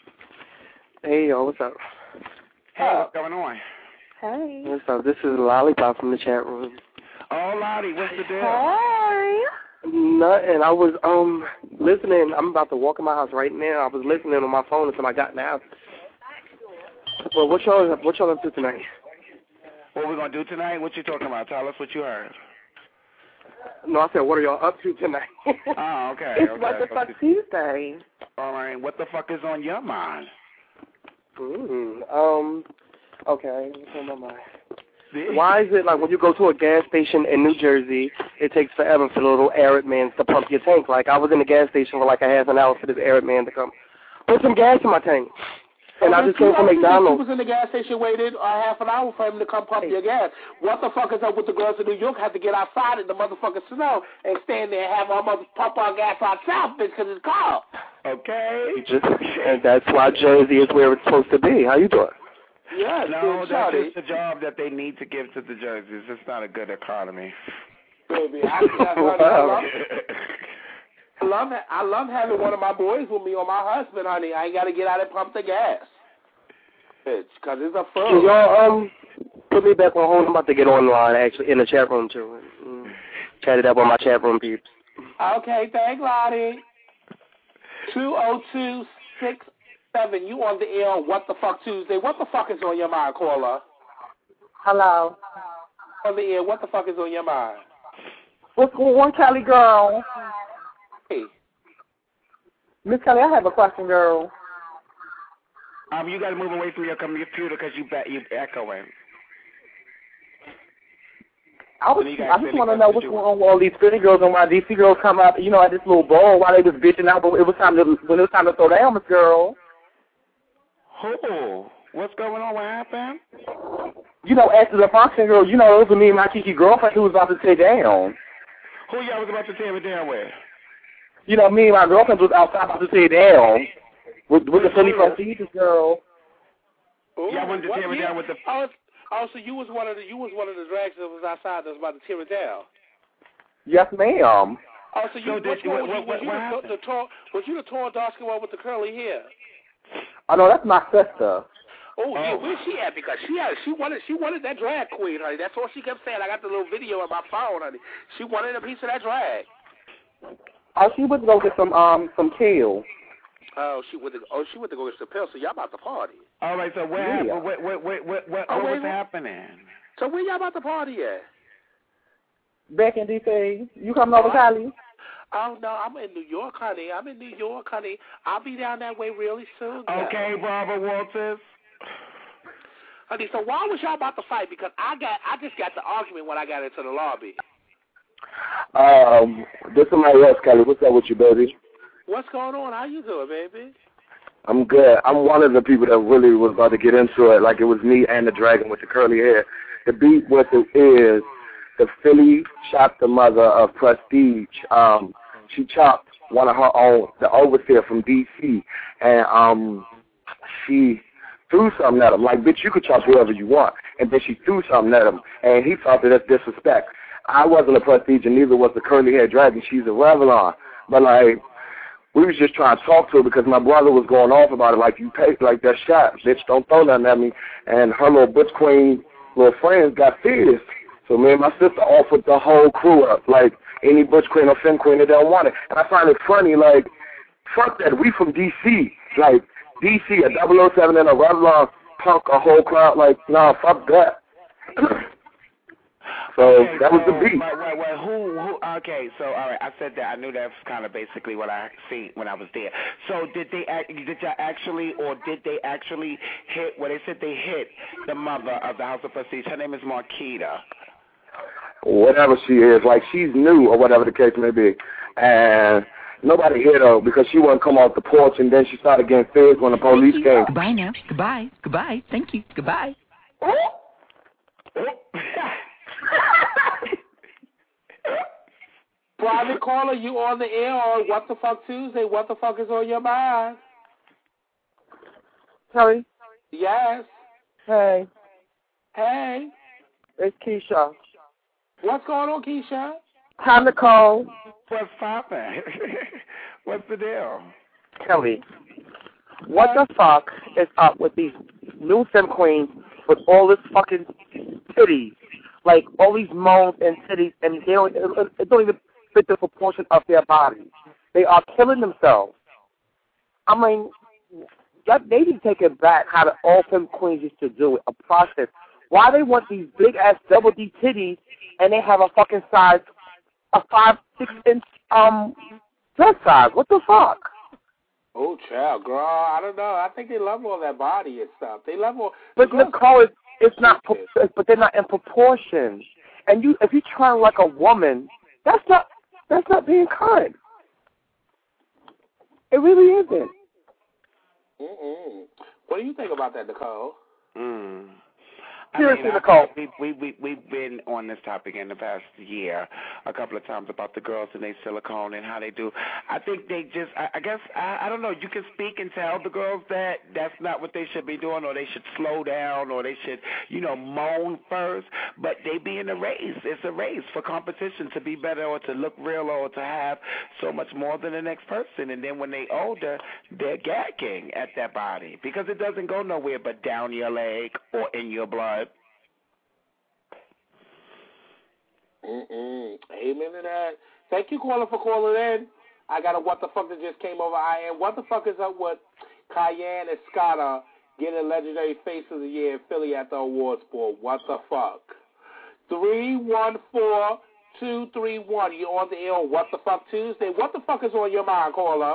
Hey, yo, what's up? Hey, what's going on? Hey. What's up? This is Lollipop from the chat room. Oh, Lottie, what's the deal? Hey. Nothing. I was um listening. I'm about to walk in my house right now. I was listening on my phone until I got in the house. Well, what y'all what y'all up to tonight? What we gonna do tonight? What you talking about? Tell us what you heard. No, I said, what are y'all up to tonight? Oh, okay. It's okay. What the Fuck Tuesday. All right. What the fuck is on your mind? Mm, um. Okay. What's on my mind? Why is it like when you go to a gas station in New Jersey, it takes forever for the little Arab man to pump your tank? Like, I was in the gas station for like a half an hour for this Arab man to come put some gas in my tank. And I just came from McDonald's. You was in the gas station, waited a half an hour for him to come pump your gas. What the fuck is up with the girls in New York? Have to get outside in the motherfucking snow and stand there and have our mother pump our gas ourselves because it's cold. Okay. Just, and that's why Jersey is where it's supposed to be. How you doing? Yeah, no, that's just the job that they need to give to the Jerseys. It's not a good economy. Baby, I, I, wow. I love it. I love having one of my boys with me or my husband, honey. I ain't got to get out and pump the gas. Bitch, because it's a fun. Can y'all um, put me back on hold? I'm about to get online, actually, in the chat room, too. Mm, chat it up on my chat room, peeps. Okay, thanks, Lottie. two oh two, six seven. You on the air, What the Fuck Tuesday. What the fuck is on your mind, caller? Hello. On the air, what the fuck is on your mind? What's going on, Kelly girl? Hey. Miss Kelly, I have a question, girl. Um, you got to move away from your computer because you bet you echoing. I was, I just want to know what's going on with all these pretty girls and why D C girls come out, you know, at this little ball while they was bitching out, but it was time to when it was time to throw down, Miss Girl. Who? What's going on? What happened? You know, after the function, girl, you know, it was me and my Kiki girlfriend who was about to tear down. Who y'all was about to tear it down with? You know, me and my girlfriend was outside about to tear down with with the Philly Procedures, girl. Ooh, y'all wanted to tear it down with the. Oh, oh, so you was one of the you was one of the drags that was outside that was about to tear it down. Yes, ma'am. Oh, so you so which did, one what, was you? what, Was you what the, the tall? Was you the tall, dark skin one with the curly hair? Oh no, that's my sister. Oh, yeah, where's she at? Because she had, she wanted she wanted that drag queen, honey. That's all she kept saying. I got the little video on my phone, honey. She wanted a piece of that drag. Oh, she went to go get some um some kale. Oh, she went to oh she went to go get some pills. So y'all about to party? All right. So what Yeah. happened? What what what what what, Oh, what wait, was wait. happening? So where y'all about to party at? Back in D C. You coming over, Kylie? Oh no, I'm in New York, honey. I'm in New York, honey. I'll be down that way really soon. Girl. Okay, Barbara Walters. Honey, so why was y'all about to fight? Because I got I just got the argument when I got into the lobby. Um, there's somebody else, Kelly. What's up with you, baby? What's going on? How you doing, baby? I'm good. I'm one of the people that really was about to get into it, like it was me and the dragon with the curly hair. The beat with it is the Philly chopped the mother of Prestige. Um, she chopped one of her own, the overseer from D C, and um, she threw something at him. Like, bitch, you could chop whoever you want. And then she threw something at him, and he thought that that's disrespect. I wasn't a Prestige, and neither was the curly-haired dragon. She's a Revlon. But, like, we was just trying to talk to her because my brother was going off about it. Like, you take, like, that shot. Bitch, don't throw nothing at me. And her little butch queen little friends got fierce. So me and my sister offered the whole crew up, like any Butch Queen or Femme Queen that don't want it. And I find it funny, like, fuck that. We from D C. Like, D C, a double oh seven and a Revlon punk, a whole crowd. Like, nah, fuck that. So okay, that was so, the beat. Wait, wait, wait, who, who, okay, so, all right, I said that. I knew that was kind of basically what I seen when I was there. So did they, did y'all actually, or did they actually hit, well, they said they hit the mother of the House of Prestige. Her name is Marquita. Whatever she is, like she's new or whatever the case may be. And nobody hit her because she wouldn't come off the porch, and then she started getting fed when the police came. Goodbye now. Goodbye. Goodbye. Thank you. Goodbye. Private caller, you on the air on What the Fuck Tuesday. What the fuck is on your mind? Kelly? Yes. Hey. Hey. It's Keisha. What's going on, Keisha? Hi, Nicole. What's poppin'? What's the deal? Kelly, what the fuck is up with these new femme queens with all this fucking titties? Like, all these moans and titties, and they don't, it don't even fit the proportion of their bodies. They are killing themselves. I mean, that, they need to take it back how the all femme queens used to do it, a process. Why they want these big-ass double D titties and they have a fucking size, a five, six inch um dress size? What the fuck? Oh, child, girl, I don't know. I think they love all that body and stuff. They love all. But Nicole, it's, it's not, but they're not in proportion. And you, if you try like a woman, that's not, that's not being kind. It really isn't. Mm-mm. What do you think about that, Nicole? Mm. I Seriously, mean, Nicole. we, we, we, we've been on this topic in the past year a couple of times about the girls and their silicone and how they do. I think they just, I, I guess, I, I don't know, you can speak and tell the girls that that's not what they should be doing, or they should slow down, or they should, you know, moan first, but they be in a race. It's a race for competition to be better or to look real or to have so much more than the next person. And then when they older, they're gagging at that body because it doesn't go nowhere but down your leg or in your blood. Mm-mm. Amen to that. Thank you, caller, for calling in. I got a what the fuck that just came over. I am. What the fuck is up with Cayenne and Scotta getting legendary face of the year in Philly at the awards board? What the fuck? three one four two three one. You're on the air on What the Fuck Tuesday. What the fuck is on your mind, caller?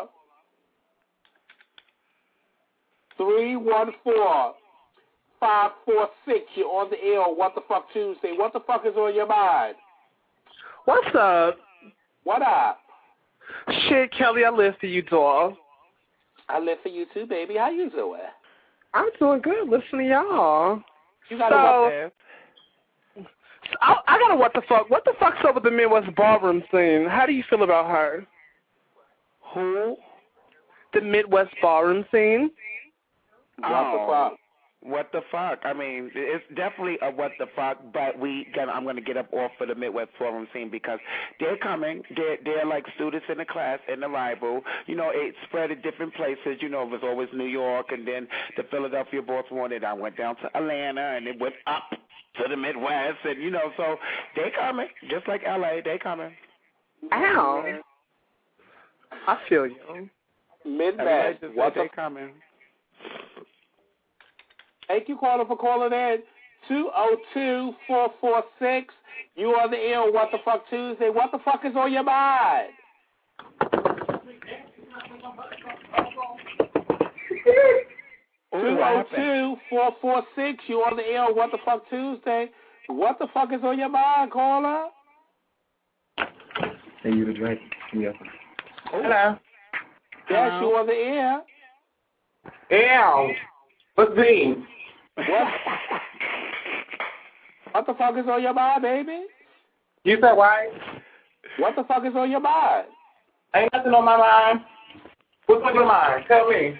three one four five four six. You're on the air on What the Fuck Tuesday. What the fuck is on your mind? What's up? What up? Shit, Kelly, I live for you, dog. I live for you too, baby. How you doing? I'm doing good. Listen to y'all. You got so, a what there? I, I got a what the fuck. What the fuck's up with the Midwest ballroom scene? How do you feel about her? Who? The Midwest ballroom scene. What oh. the fuck? What the fuck? I mean, it's definitely a what the fuck, but we gonna, I'm going to get up off for the Midwest Forum scene because they're coming. They're, they're like students in the class in the rival. You know, it spread at different places. You know, it was always New York and then the Philadelphia, Baltimore. Then I went down to Atlanta and it went up to the Midwest. And, you know, so they coming. Just like L A, they coming. Ow. I feel you. Midwest. What they the coming? Thank you, caller, for calling in. two oh two, four four six. You on the air on What the Fuck Tuesday. What the fuck is on your mind? two oh two, four four six. You on the air on What the Fuck Tuesday. What the fuck is on your mind, caller? Hey, you the drink. Yeah. Hello. Yes, you on the air. Ew. What's beans? What? What the fuck is on your mind, baby? You said why? What the fuck is on your mind? Ain't nothing on my mind. What's on your mind? Tell me.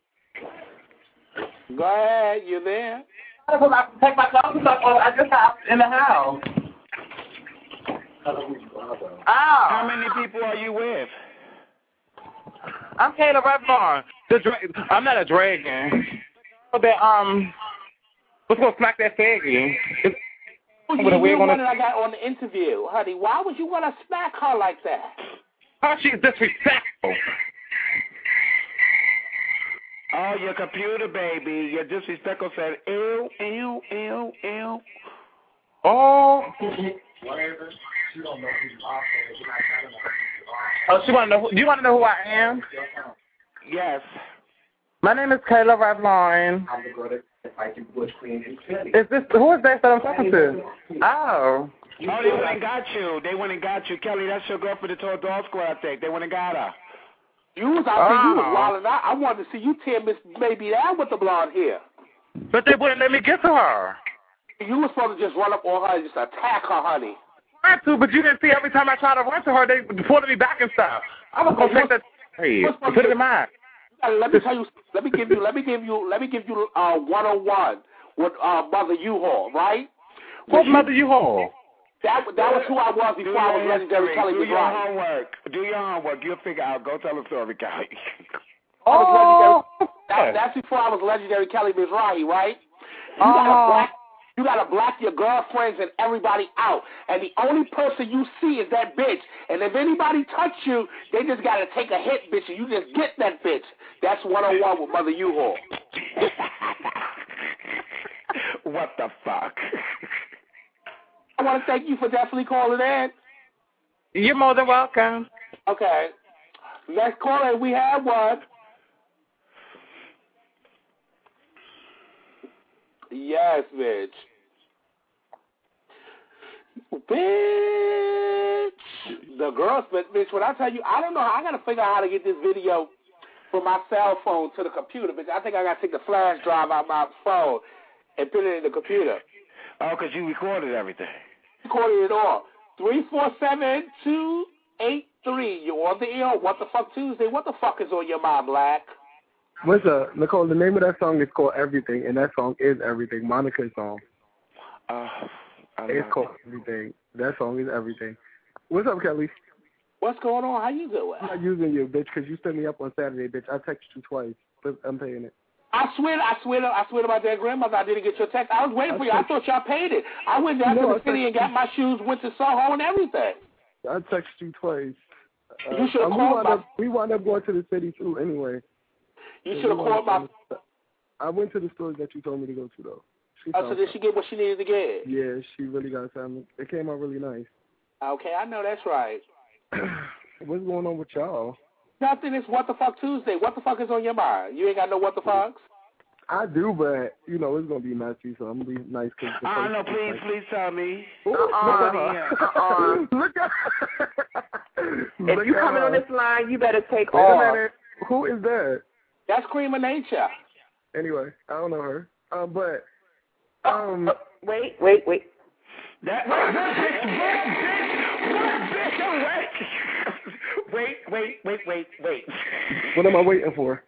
Go ahead, you there? I have to take my clothes off. I just got in the house. Ow. How many people are you with? I'm Kayla Redbar. The dra- I'm not a dragon. That um, what's gonna smack that faggy? Oh, you, you're the one that I got on the interview, honey. Why would you want to smack her like that? Oh, she's disrespectful. Oh, your computer, baby. Your disrespectful said, ew, ew, ew, ew. Oh. Whatever. She don't know who you are. She's not trying to know who you are. Oh, she want to know. Who, do you want to know who I am? Yes. My name is Kayla Revlon. I'm the girl that fights you, Bush Queen, and Philly. Is this who is that that I'm talking to? Oh. Oh, they went and got you. They went and got you, Kelly. That's your girlfriend that told Dog Squad, I think. They went and got her. You was out there. You was wilding out. I wanted to see you tear Miss Baby down with the blonde hair. But they wouldn't let me get to her. You were supposed to just run up on her and just attack her, honey. I tried to, but you didn't see every time I tried to run to her, they pulled me back and stuff. I was gonna take that. Hey, put it in mine. Let me tell you. Let me give you. Let me give you. Let me give you uh, one on one with uh, Mother U-Haul, right? What Mother U-Haul? That that was who I was before I was legendary Kelly Do your McBride. homework. Do your homework. You'll figure out. Go tell the story, Kelly. I was legendary. That, that's before I was legendary Kelly Mizrahi, right? You Oh. gotta black. You gotta black your girlfriends and everybody out, and the only person you see is that bitch. And if anybody touch you, they just gotta take a hit, bitch, and you just get that bitch. That's one on one with Mother U-Haul. What the fuck? I want to thank you for definitely calling in. You're more than welcome. Okay. Next caller, we have one. Yes, bitch. Bitch. The girl spent, bitch, when I tell you, I don't know, I got to figure out how to get this video from my cell phone to the computer, bitch. I think I got to take the flash drive out my phone and put it in the computer. Oh, because you recorded everything. Recorded it all. three four seven, two eight three. You're on the air. What the fuck Tuesday? What the fuck is on your mind, Black? What's up, Nicole? The name of that song is called Everything, and that song is Everything. Monica's song. Uh, it's called Everything. That song is Everything. What's up, Kelly? What's going on? How you doing? I'm not using you, bitch, because you set me up on Saturday, bitch. I texted you twice, but I'm paying it. I swear, I swear, to, I swear to my dead grandmother, I didn't get your text. I was waiting for you. I thought y'all paid it. I went down No, to I the city and got my shoes, went to Soho and everything. I texted you twice. Uh, You should have um, called we wound my. up, we wound up going to the city, too, anyway. You And should have we wound called up my. going to- I went to the stores that you told me to go to, though. She Oh, so found did she get what she needed to get? Yeah, she really got something. It came out really nice. Okay, I know that's right. What's going on with y'all? Nothing. It's What the Fuck Tuesday. What the fuck is on your mind? You ain't got no What the Fucks? I do, but, you know, it's going to be messy, so I'm going to be nice. Cause the Uh, first no, is please, like- please tell me. Uh-uh. Uh-uh. Look at If Look you at coming her. on this line, you better take Wait off. a minute. Who is that? That's Cream of Nature. Anyway, I don't know her. Um, but, um... Uh, wait, wait, wait. That, what, what, bitch, what, bitch, what, bitch, wait. Wait, wait, wait, wait, wait. What am I waiting for?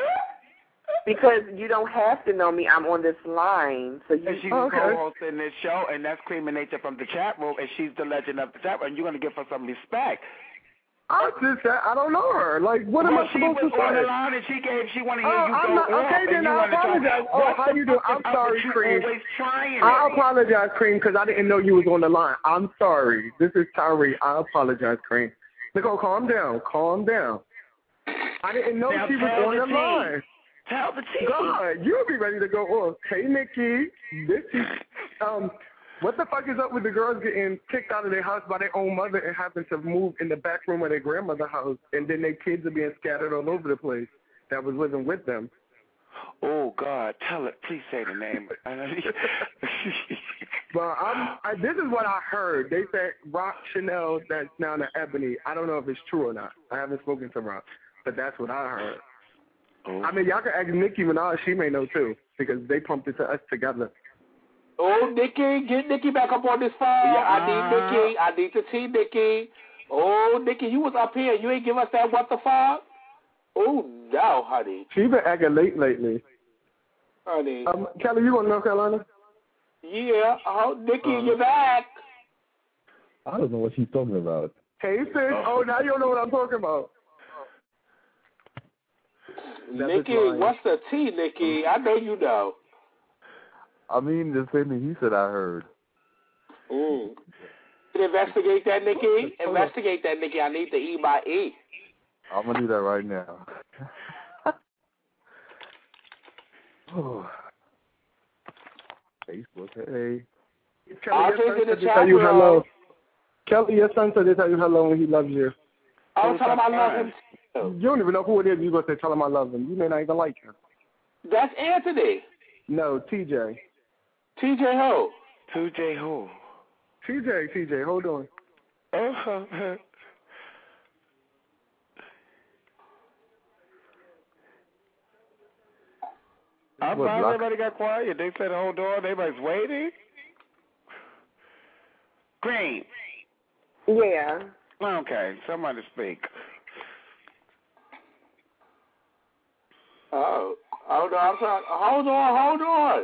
Because you don't have to know me. I'm on this line. So you And she's Oh, okay. co-hosting this show, and that's Cream of Nature from the chat room, and she's the legend of the chat room, and you're going to give her some respect. I just said I don't know her. Like, what am well, I she supposed was to on say? the line, and she gave, she wanted to hear Oh, you I'm go not, off, okay, and then you I wanted to try. apologize. Oh, What how the you doing? fuck I'm is up sorry, with you Cream. always trying I it? apologize, Cream, because I didn't know you was on the line. I'm sorry. This is Tyree. I apologize, Cream. Nicole, calm down. Calm down. I didn't know Now she was tell on the the tea. line. Tell the tea. God, you'll be ready to go off. Hey, Nikki. This is, um, what the fuck is up with the girls getting kicked out of their house by their own mother and having to move in the back room of their grandmother's house, and then their kids are being scattered all over the place that was living with them? Oh, God, tell it. Please say the name. Well, I'm, I, this is what I heard. They said Rock Chanel that's now in Ebony. I don't know if it's true or not. I haven't spoken to Rock, but that's what I heard. Oh. I mean, y'all can ask Nicki Minaj. She may know, too, because they pumped it to us together. Oh, Nikki, get Nikki back up on this phone. Yeah. I need Nikki. I need to see Nikki. Oh, Nikki, you was up here. You ain't give us that What the Fuck? Oh, no, honey. She been acting late lately. Honey. Um, Kelly, you going to North Carolina? Yeah. Oh, Nikki, Um, you're back. I don't know what she's talking about. Hey, sis. Oh, now you don't know what I'm talking about. That Nikki, bitch lying. what's the tea, Nikki? I know you know. I mean, the same thing he said I heard. Mm. Investigate that, Nikki. Investigate that, Nikki. I need the E by E. I'm gonna do that right now. Oh. Facebook, hey. Kelly, your son said to tell you hello. Kelly, your son said to tell you hello and he loves you. I'll tell him I love him too. You don't even know who it is. You gonna say tell him I love him. You may not even like him. That's Anthony. No, T J. T J who? T J who? T J, T J, hold on. Uh-huh. I'm fine. Everybody got quiet. They said hold on. Everybody's waiting. Green. Yeah. Okay, somebody speak. Oh, hold on. I'm sorry. Hold on, hold on.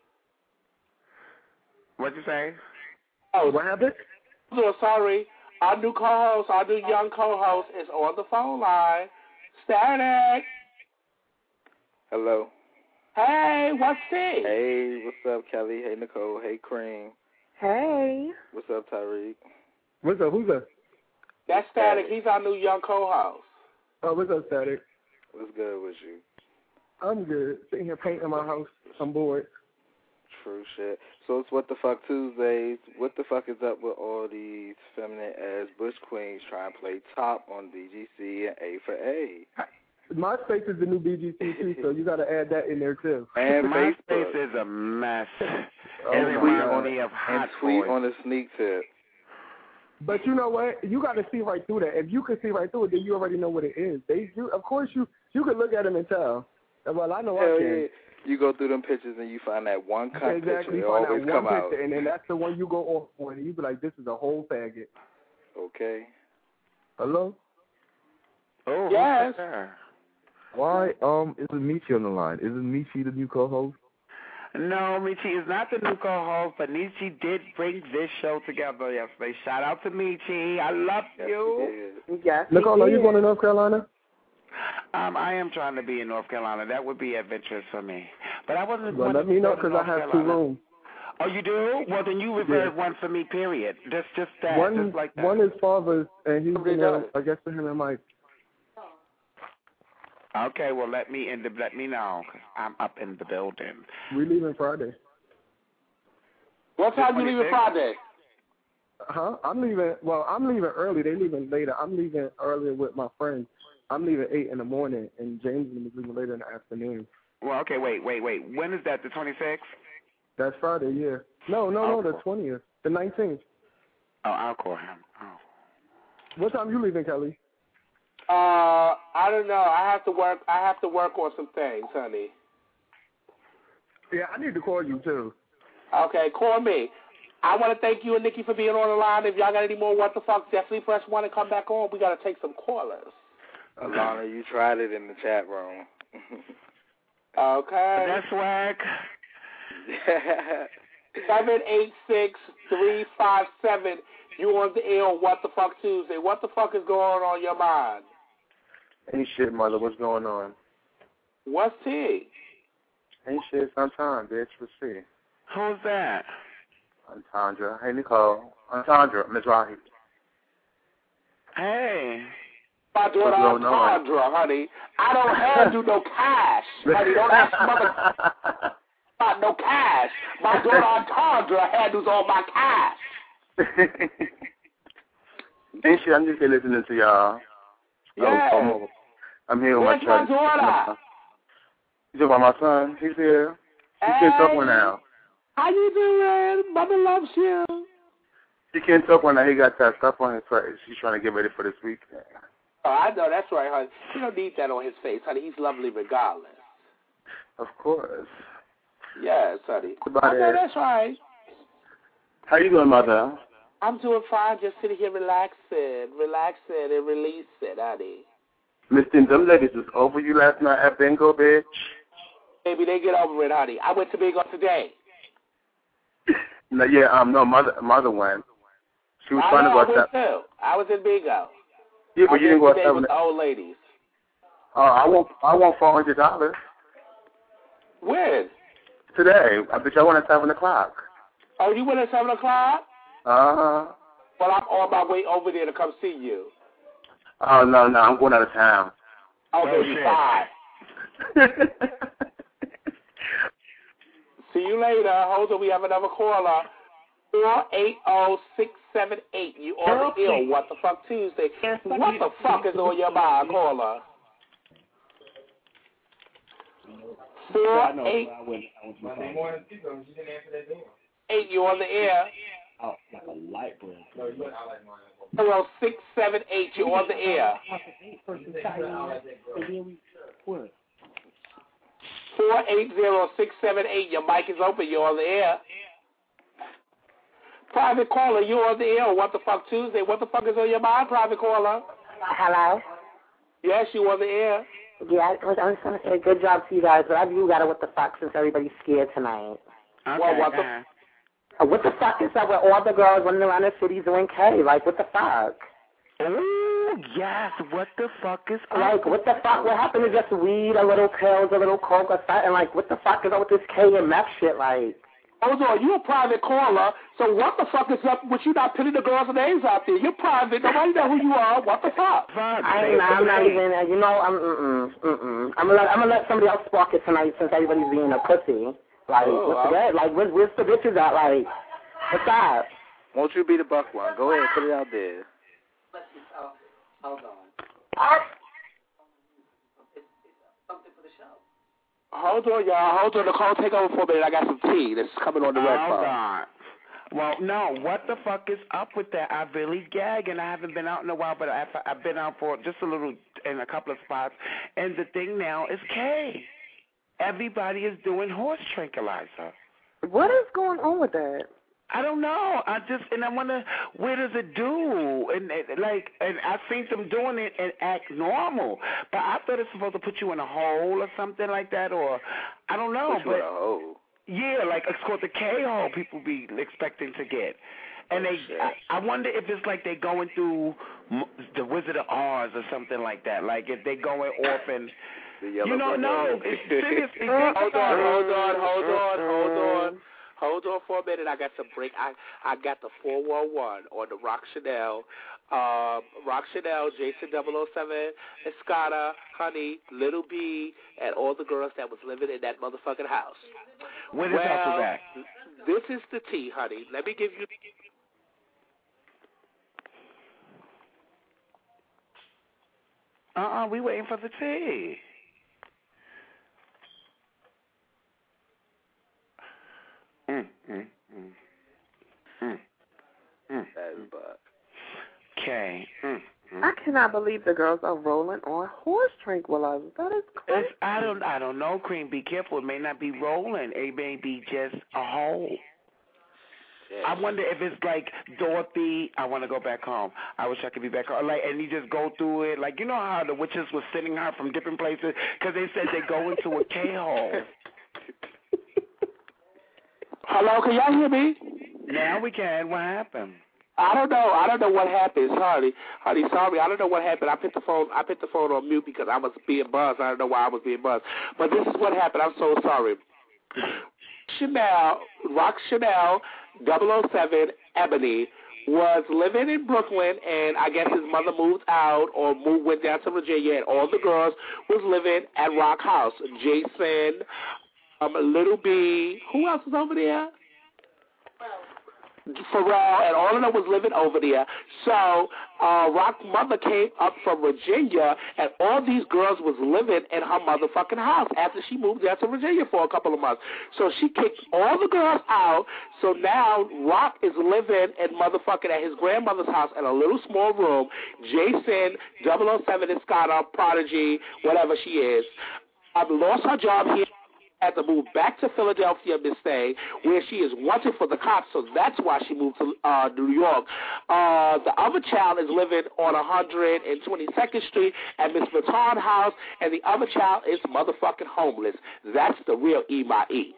What'd you say? Oh, what happened? So sorry. Our new co-host, our new young co-host is on the phone line. Static. Hello. Hey, what's this? Hey, what's up, Kelly? Hey, Nicole. Hey, Cream. Hey. What's up, Tyreek? What's up? Who's that? That's Static. He's our new young co-host. Oh, what's up, Static? What's good with you? I'm good. Sitting here painting my house. I'm bored. True shit. So it's What the Fuck Tuesdays. What the fuck is up with all these feminine-ass bush queens trying to play top on B G C and A for A? MySpace is the new B G C, too, so you got to add that in there, too. And MySpace is a mess. Oh and tweet on the and tweet on the sneak tip. But you know what? You got to see right through that. If you can see right through it, then you already know what it is. They, you, of course, you you can look at them and tell. Well, I know Hell I can. Yeah. You go through them pictures and you find that one cut exactly. picture. It You find always that come one out. picture, and then that's the one you go off on, and you be like, "This is a whole faggot." Okay. Hello. Oh yes. Why um isn't Michi on the line? Isn't Michi the new co-host? No, Michi is not the new co-host, but Michi did bring this show together yesterday. Shout out to Michi. I love you. Yes. Nicole, are you going to North Carolina? Um, I am trying to be in North Carolina. That would be adventurous for me. But I wasn't. Well, let me know because I have two rooms. Oh, you do? Well, then you reserve yeah. one for me. Period. Just, just that. One, just like that. one is father's, and he's gonna, I guess for him and Mike. Okay, well, let me in the, let me know. Cause I'm up in the building. We leaving Friday. What time you leaving Friday? Huh? I'm leaving. Well, I'm leaving early. They leaving later. I'm leaving earlier with my friends. I'm leaving eight in the morning, and James is leaving later in the afternoon. Well, okay, wait, wait, wait. When is that? The twenty-sixth? That's Friday. Yeah. No, no, I'll no. The call. twentieth. The nineteenth. Oh, I'll call him. Oh. What time you leaving, Kelly? Uh, I don't know. I have to work. I have to work on some things, honey. Yeah, I need to call you too. Okay, call me. I want to thank you and Nikki for being on the line. If y'all got any more what the fuck, definitely press one and come back on. We got to take some callers. Alana, you tried it in the chat room. Okay. That's whack. seven eight six three five seven. You on the air on What the Fuck Tuesday. What the fuck is going on in your mind? Ain't shit, mother. What's going on? What's tea? Ain't shit. Sometime, bitch. Let's see. Who's that? Antandra. Hey, Nicole. Antandra. Miss Rahi. Hey. My daughter Antandra, honey. I don't have you no cash, honey. Don't ask mother about no cash. My daughter Antandra handles all my cash. Ain't shit. I'm just here listening to y'all. Yeah. I'm, I'm here with Where's my my child. daughter? You talking about my son? He's here. He Hey. can't talk right now. How you doing? Mother loves you. He can't talk right now. He got that stuff on his face. He's trying to get ready for this weekend. Oh, I know. That's right, honey. You don't need that on his face, honey. He's lovely regardless. Of course. Yes, honey. About I know it. that's right. How you doing, mother? I'm doing fine. Just sitting here relaxing, relaxing and releasing, honey. Mister Them ladies was over you last night at bingo, bitch. Baby, they get over it, honey. I went to bingo today. No, yeah, um, no, mother, mother went. She was I trying know, to go I went outside. too. I was in bingo. Yeah, but I you didn't go went today outside. with the old ladies. Oh, I want, I want four hundred dollars When? today. I bet you I went at seven o'clock. Oh, you went at seven o'clock? Uh-huh. Well, I'm on my way over there to come see you. Oh, no, no, I'm going out of town. Okay, Oh, you shit. fine. See you later. Hold on, we have another caller. four eight zero, six seven eight. You on the ill. What the fuck Tuesday? What the fuck is on your mind, caller? four eight eight. You on the air? Oh, like a light bulb. No, you look like mine. Hello, six seven eight. You on the air? Four eight zero six seven eight. Your mic is open. You're on the air. Private caller, you on the air. What the fuck Tuesday? What the fuck is on your mind, private caller? Hello? Yes, you on the air. Yeah, I was, I was going to say good job to you guys, but I've you got it what the fuck since everybody's scared tonight. Okay, well, what the, uh, what the fuck is that with all the girls running around the city doing K? Like, what the fuck? Oh, yes, what the fuck is up? Like, what the fuck? What happened to just weed, a little pills, a little coke, or something? Like, what the fuck is up with this K and meth shit, like? Hold on, you a private caller, so what the fuck is up with you not putting the girls' names out there? You're private, nobody know who you are. What the fuck? I ain't, I'm not even, you know, I'm, mm-mm, mm-mm. I'm gonna let, I'm gonna let somebody else spark it tonight since everybody's being a pussy. Like, oh, what's the Like, where's, where's the bitches at? Like, what's that? Won't you be the buck one? Go ahead, put it out there. Hold on. Hold on, y'all. Hold on. Nicole, take over for a minute. I got some tea that's coming on the red Hold phone. on. Well, no, what the fuck is up with that? I really gag, and I haven't been out in a while, but I've, I've been out for just a little in a couple of spots. And the thing now is K. Everybody is doing horse tranquilizer. What is going on with that? I don't know. I just and I wonder where does it do? And, and like, and I've seen them doing it and act normal, but I thought it's supposed to put you in a hole or something like that, or I don't know. Put you but in a hole. Yeah, like it's called the K hole. People be expecting to get, and oh, they. I, I wonder if it's like they going through the Wizard of Oz or something like that. Like if they going off and. You know, no. It's seriously. hold on, hold on, hold on, hold on. Hold on for a minute. I got some break. I I got the four one one on the Rock Chanel, um, Rock Chanel, Jason double oh seven, Escada, Honey, Little B, and all the girls that was living in that motherfucking house. Where well, house was at? This is the tea, honey. Let me give you. Uh uh-uh, uh, we waiting for the tea. Mm, mm, mm. Mm. Mm. That is bad. Okay. Mm, mm. I cannot believe the girls are rolling on horse tranquilizers. That is crazy. It's, I don't. I don't know, Cream. Be careful. It may not be rolling. It may be just a hole. Shit. I wonder if it's like Dorothy. I want to go back home. I wish I could be back home. Like, and you just go through it. Like, you know how the witches were sending her from different places because they said they go into a K hole. Hello, can y'all hear me? Now we can. What happened? I don't know. I don't know what happened. Sorry, honey. Sorry. I don't know what happened. I put the phone. I put the phone on mute because I was being buzzed. I don't know why I was being buzzed. But this is what happened. I'm so sorry. Chanel, Rock Chanel, double oh seven, Ebony, was living in Brooklyn, and I guess his mother moved out or moved went down to Virginia, and all the girls was living at Rock House. Jason. Um, Little B, who else was over there? Pharrell, and all of them was living over there. So, uh, Rock's mother came up from Virginia, and all these girls was living in her motherfucking house after she moved down to Virginia for a couple of months. So she kicked all the girls out. So now Rock is living in motherfucking at his grandmother's house in a little small room. Jason, double oh seven, Escada, Prodigy, whatever she is, um, lost her job here. Had to move back to Philadelphia, Miss Day, where she is wanted for the cops, so that's why she moved to uh, New York. Uh, the other child is living on one hundred twenty-second Street at Miss Vuitton House, and the other child is motherfucking homeless. That's the real E M I E.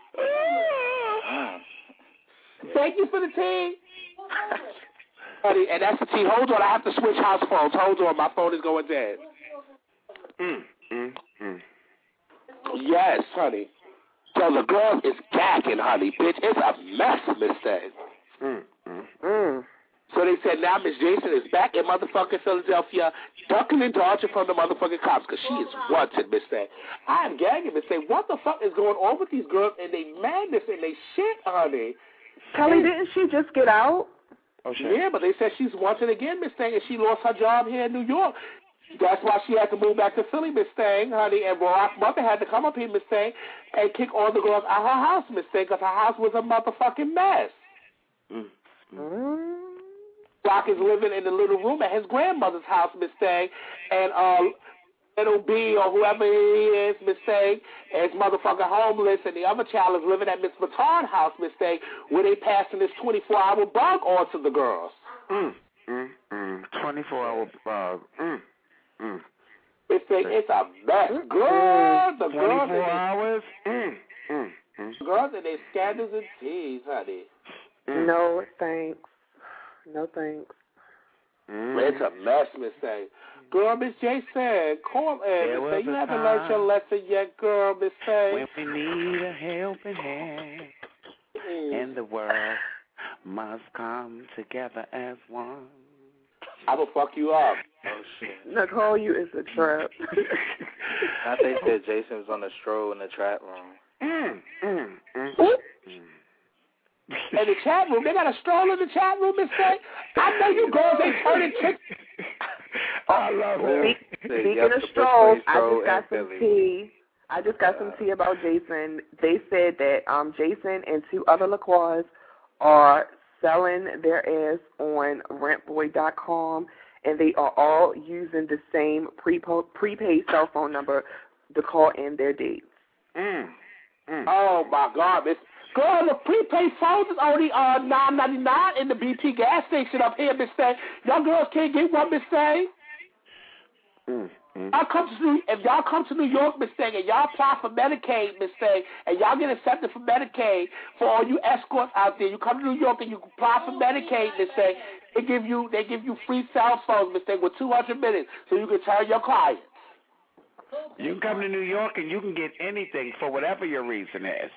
Thank you for the tea. Honey, and that's the tea. Hold on, I have to switch house phones. Hold on, my phone is going dead. Mm, mm, mm. Yes, honey. So the girl is gagging, honey, bitch. It's a mess, Miss Day. Mm, mm. Mm. So they said now Miss Jason is back in motherfucking Philadelphia, ducking and dodging from the motherfucking cops because she is wanted, Miss Thing. I am gagging, Miss Thing. What the fuck is going on with these girls and they madness and they shit, honey? Kelly, and, didn't she just get out? Oh, shit. Yeah, but they said she's wanted again, Miss Thing, and she lost her job here in New York. That's why she had to move back to Philly, Miss Thing, honey, and Barack's mother had to come up here, Miss Thing, and kick all the girls out of her house, Miss Thing, because her house was a motherfucking mess. Mm. Mm. Brock is living in the little room at his grandmother's house, Miss Thing, and uh, little B or whoever he is, Miss Thing, is motherfucking homeless, and the other child is living at Miss Matard's house, Miss Thing, where they passing this twenty-four hour bug on to the girls. Mm, mm, mm. twenty-four hour bug. Mm, mm. Miss Thing, it's a mess. Girls, the girls. twenty-four hours? Mm, mm, mm. Girls and their scandals and teas, honey. Mm. No, thanks. No thanks. Mm. It's a mess, Miss Thing. Girl, Miss Jason, call in, Miss Thing. You haven't learned your lesson yet, girl, Miss Thing. When we need a helping hand, mm. and the world must come together as one. I will fuck you up. Oh, shit. Nicole, you is a trap. I think that Jason was on a stroll in the chat room. Mm, mm, mm, mm. In the chat room, they got a stroll in the chat room, Miss Thing. I know you girls ain't turning tricks. I love it. Speaking of strolls, I just got some tea. I just got some tea about Jason. They said that um, Jason and two other LaCroix are selling their ass on rent boy dot com, and they are all using the same prepo- prepaid cell phone number to call in their dates. Mm. Mm. Oh, my God, Miss. Girl, the prepaid phones is only uh, nine ninety-nine in the B P gas station up here, Miss Thing. Y'all girls can't get one, Miss Thing. Mm, mm. Y'all come to New, if y'all come to New York, Miss Thing, and y'all apply for Medicaid, Miss Thing, and y'all get accepted for Medicaid, for all you escorts out there, you come to New York and you apply for Medicaid, Miss Thing, they give you they give you free cell phones, Miss Thing, with two hundred minutes, so you can tell your clients. You can come to New York and you can get anything for whatever your reason is.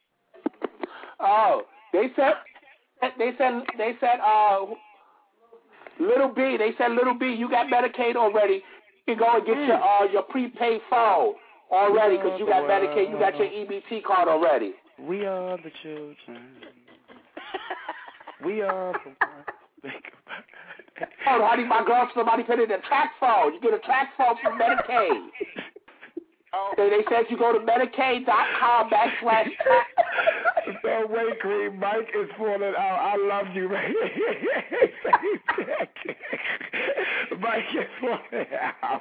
Oh, they said, they said, they said, uh, Little B, they said, Little B, you got Medicaid already. You can go and get mm. your uh, your prepaid phone already because you got Medicaid, you got your E B T card already. We are the children. We are the ones. Oh, honey, my girl, somebody put in a track phone. You get a track phone from Medicaid. Oh. They, they said you go to Medicaid dot com backslash track. So wait, Cream, Mike is falling out. I love you, man. Mike is falling out.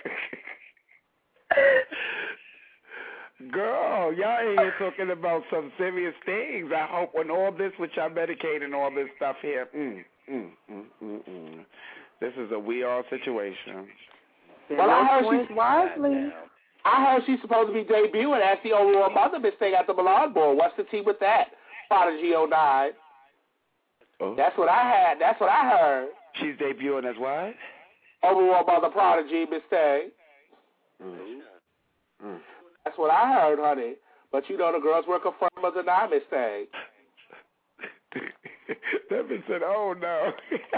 Girl, y'all ain't here talking about some serious things. I hope when all this with y'all Medicaid and all this stuff here, mm, mm, mm, mm, mm. This is a we all situation. Well, I heard she's wisely. I heard she's supposed to be debuting as the overall mother Miss Thing at the Milan Bowl. What's the tea with that? Prodigy oh nine. Oh. That's what I had. That's what I heard. She's debuting as what? Overall mother Prodigy Miss Thing. Mm. Mm. That's what I heard, honey. But you know the girls were confirmed as a not Miss Thing. Devin said, "Oh no."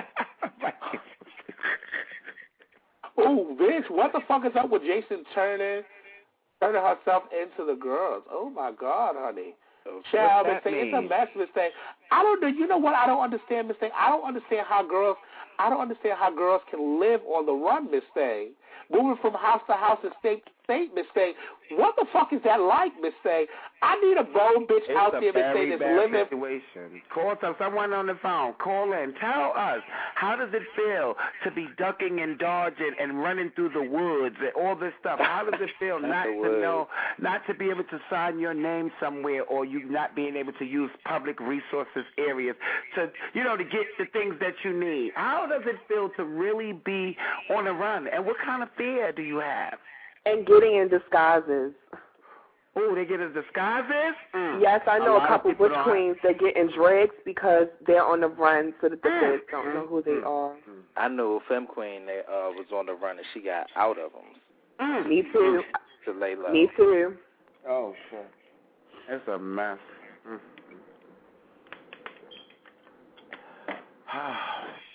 Ooh, Vince, what the fuck is up with Jason turning, turning herself into the girls? Oh, my God, honey. Child, Miss Thing, it's a mess, Miss Thing. I don't know. You know what I don't understand, Miss Thing? I don't understand how girls, I don't understand how girls can live on the run, Miss Thing. Moving from house to house and state to state, Miss Thing. What the fuck is that like, Miss Thing? I need a bold bitch it's out there, Miss Thing, that's living. Situation. Call some, someone on the phone. Call in. Tell us, how does it feel to be ducking and dodging and running through the woods and all this stuff? How does it feel not to know, not to be able to sign your name somewhere, or you not being able to use public resources areas to, you know, to get the things that you need? How does it feel to really be on the run? And what kind of fear do you have? And getting in disguises. Oh, they get in disguises? Mm. Yes, I know a, a couple butch queens that get in drags because they're on the run so that the mm. feds don't mm. know who they are. I knew a femme queen that uh, was on the run and she got out of them. Mm. Me too. To lay low. Me too. Oh, shit. It's a mess. Mm.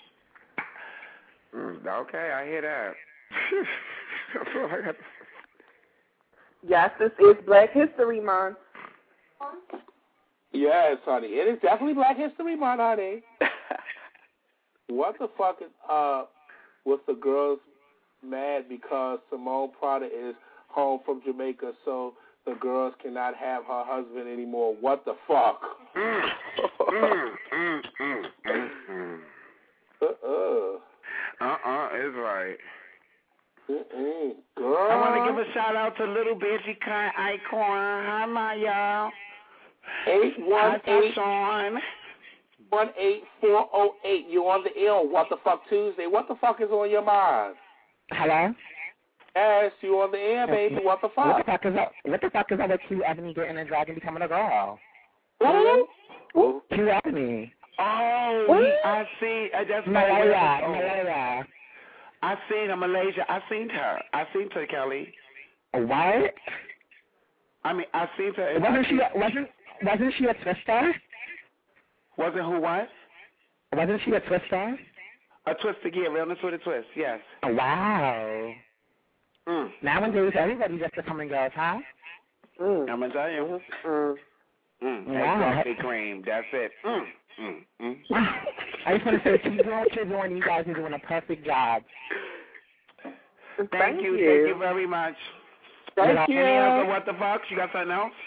Mm, okay, I hear that. I feel like I... Yes, this is Black History Month. Yes, honey. It is definitely Black History Month, honey. What the fuck is up with the girls mad because Simone Prada is home from Jamaica, so the girls cannot have her husband anymore? What the fuck? Mm, mm, mm, mm, mm, mm. Uh-uh. Uh-uh, it's right. Mm-mm. Girl. I want to give a shout-out to Little Bitchy Kind Icon. Hi, my y'all. eight one eight Sean. one eight four oh eight. You on the air? What the fuck Tuesday? What the fuck is on your mind? Hello? Yes, you on the air, baby. What the fuck? What the fuck is up? What the fuck is up with Q Ebony getting a drag and becoming a girl? What? Q Ebony. Oh, What? he, I see. I just Malaya, oh. Malaya. I seen her, Malaysia. I seen her. I seen her, Kelly. What? I mean, I seen her. Wasn't I she? seen, Wasn't Wasn't she a twister? Wasn't who what? Wasn't she a twister? A twister, yeah, realness with a twist, yes. Wow. Mm. Nowadays, everybody's just becoming girls, huh? Mm. I'm gonna tell you. Mm. Mm. Wow. Exactly, cream. That's it. Mm. Mm. Mm. I just want to say, to you girls, you're doing, you guys are doing a perfect job. Thank, Thank you. you. Thank you very much. Thank you. Any other what the fuck? You got something else?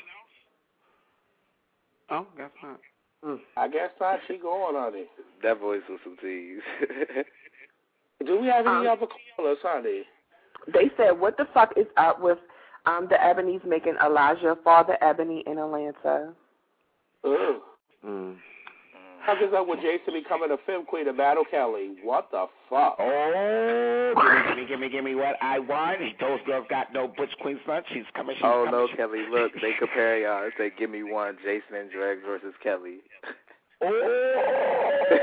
Oh, guess not. Mm. I guess not. She going on it. That voice was some tease. Do we have any Um, other callers, honey? They said, what the fuck is up with um, the Ebony's making Elijah Father Ebony in Atlanta? Ugh. Mm. What is up with Jason becoming a film queen of Battle Kelly? What the fuck? Oh, give me, give me, give me, give me what I want. Those girls got no Butch Queen slut. She's coming. She's oh, coming. no, Kelly. Look, they compare y'all. They say, give me one, Jason and Drag versus Kelly. Oh.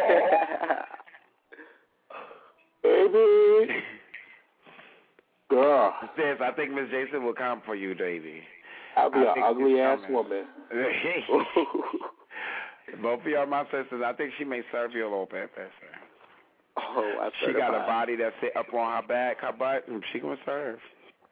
Baby. Girl. Sis, I think Miss Jason will come for you, baby. I'll be I an ugly-ass coming. woman. Both of y'all my sisters. I think she may serve you a little bit better. Oh, I She got a body that sit up on her back, her butt, and she gonna serve.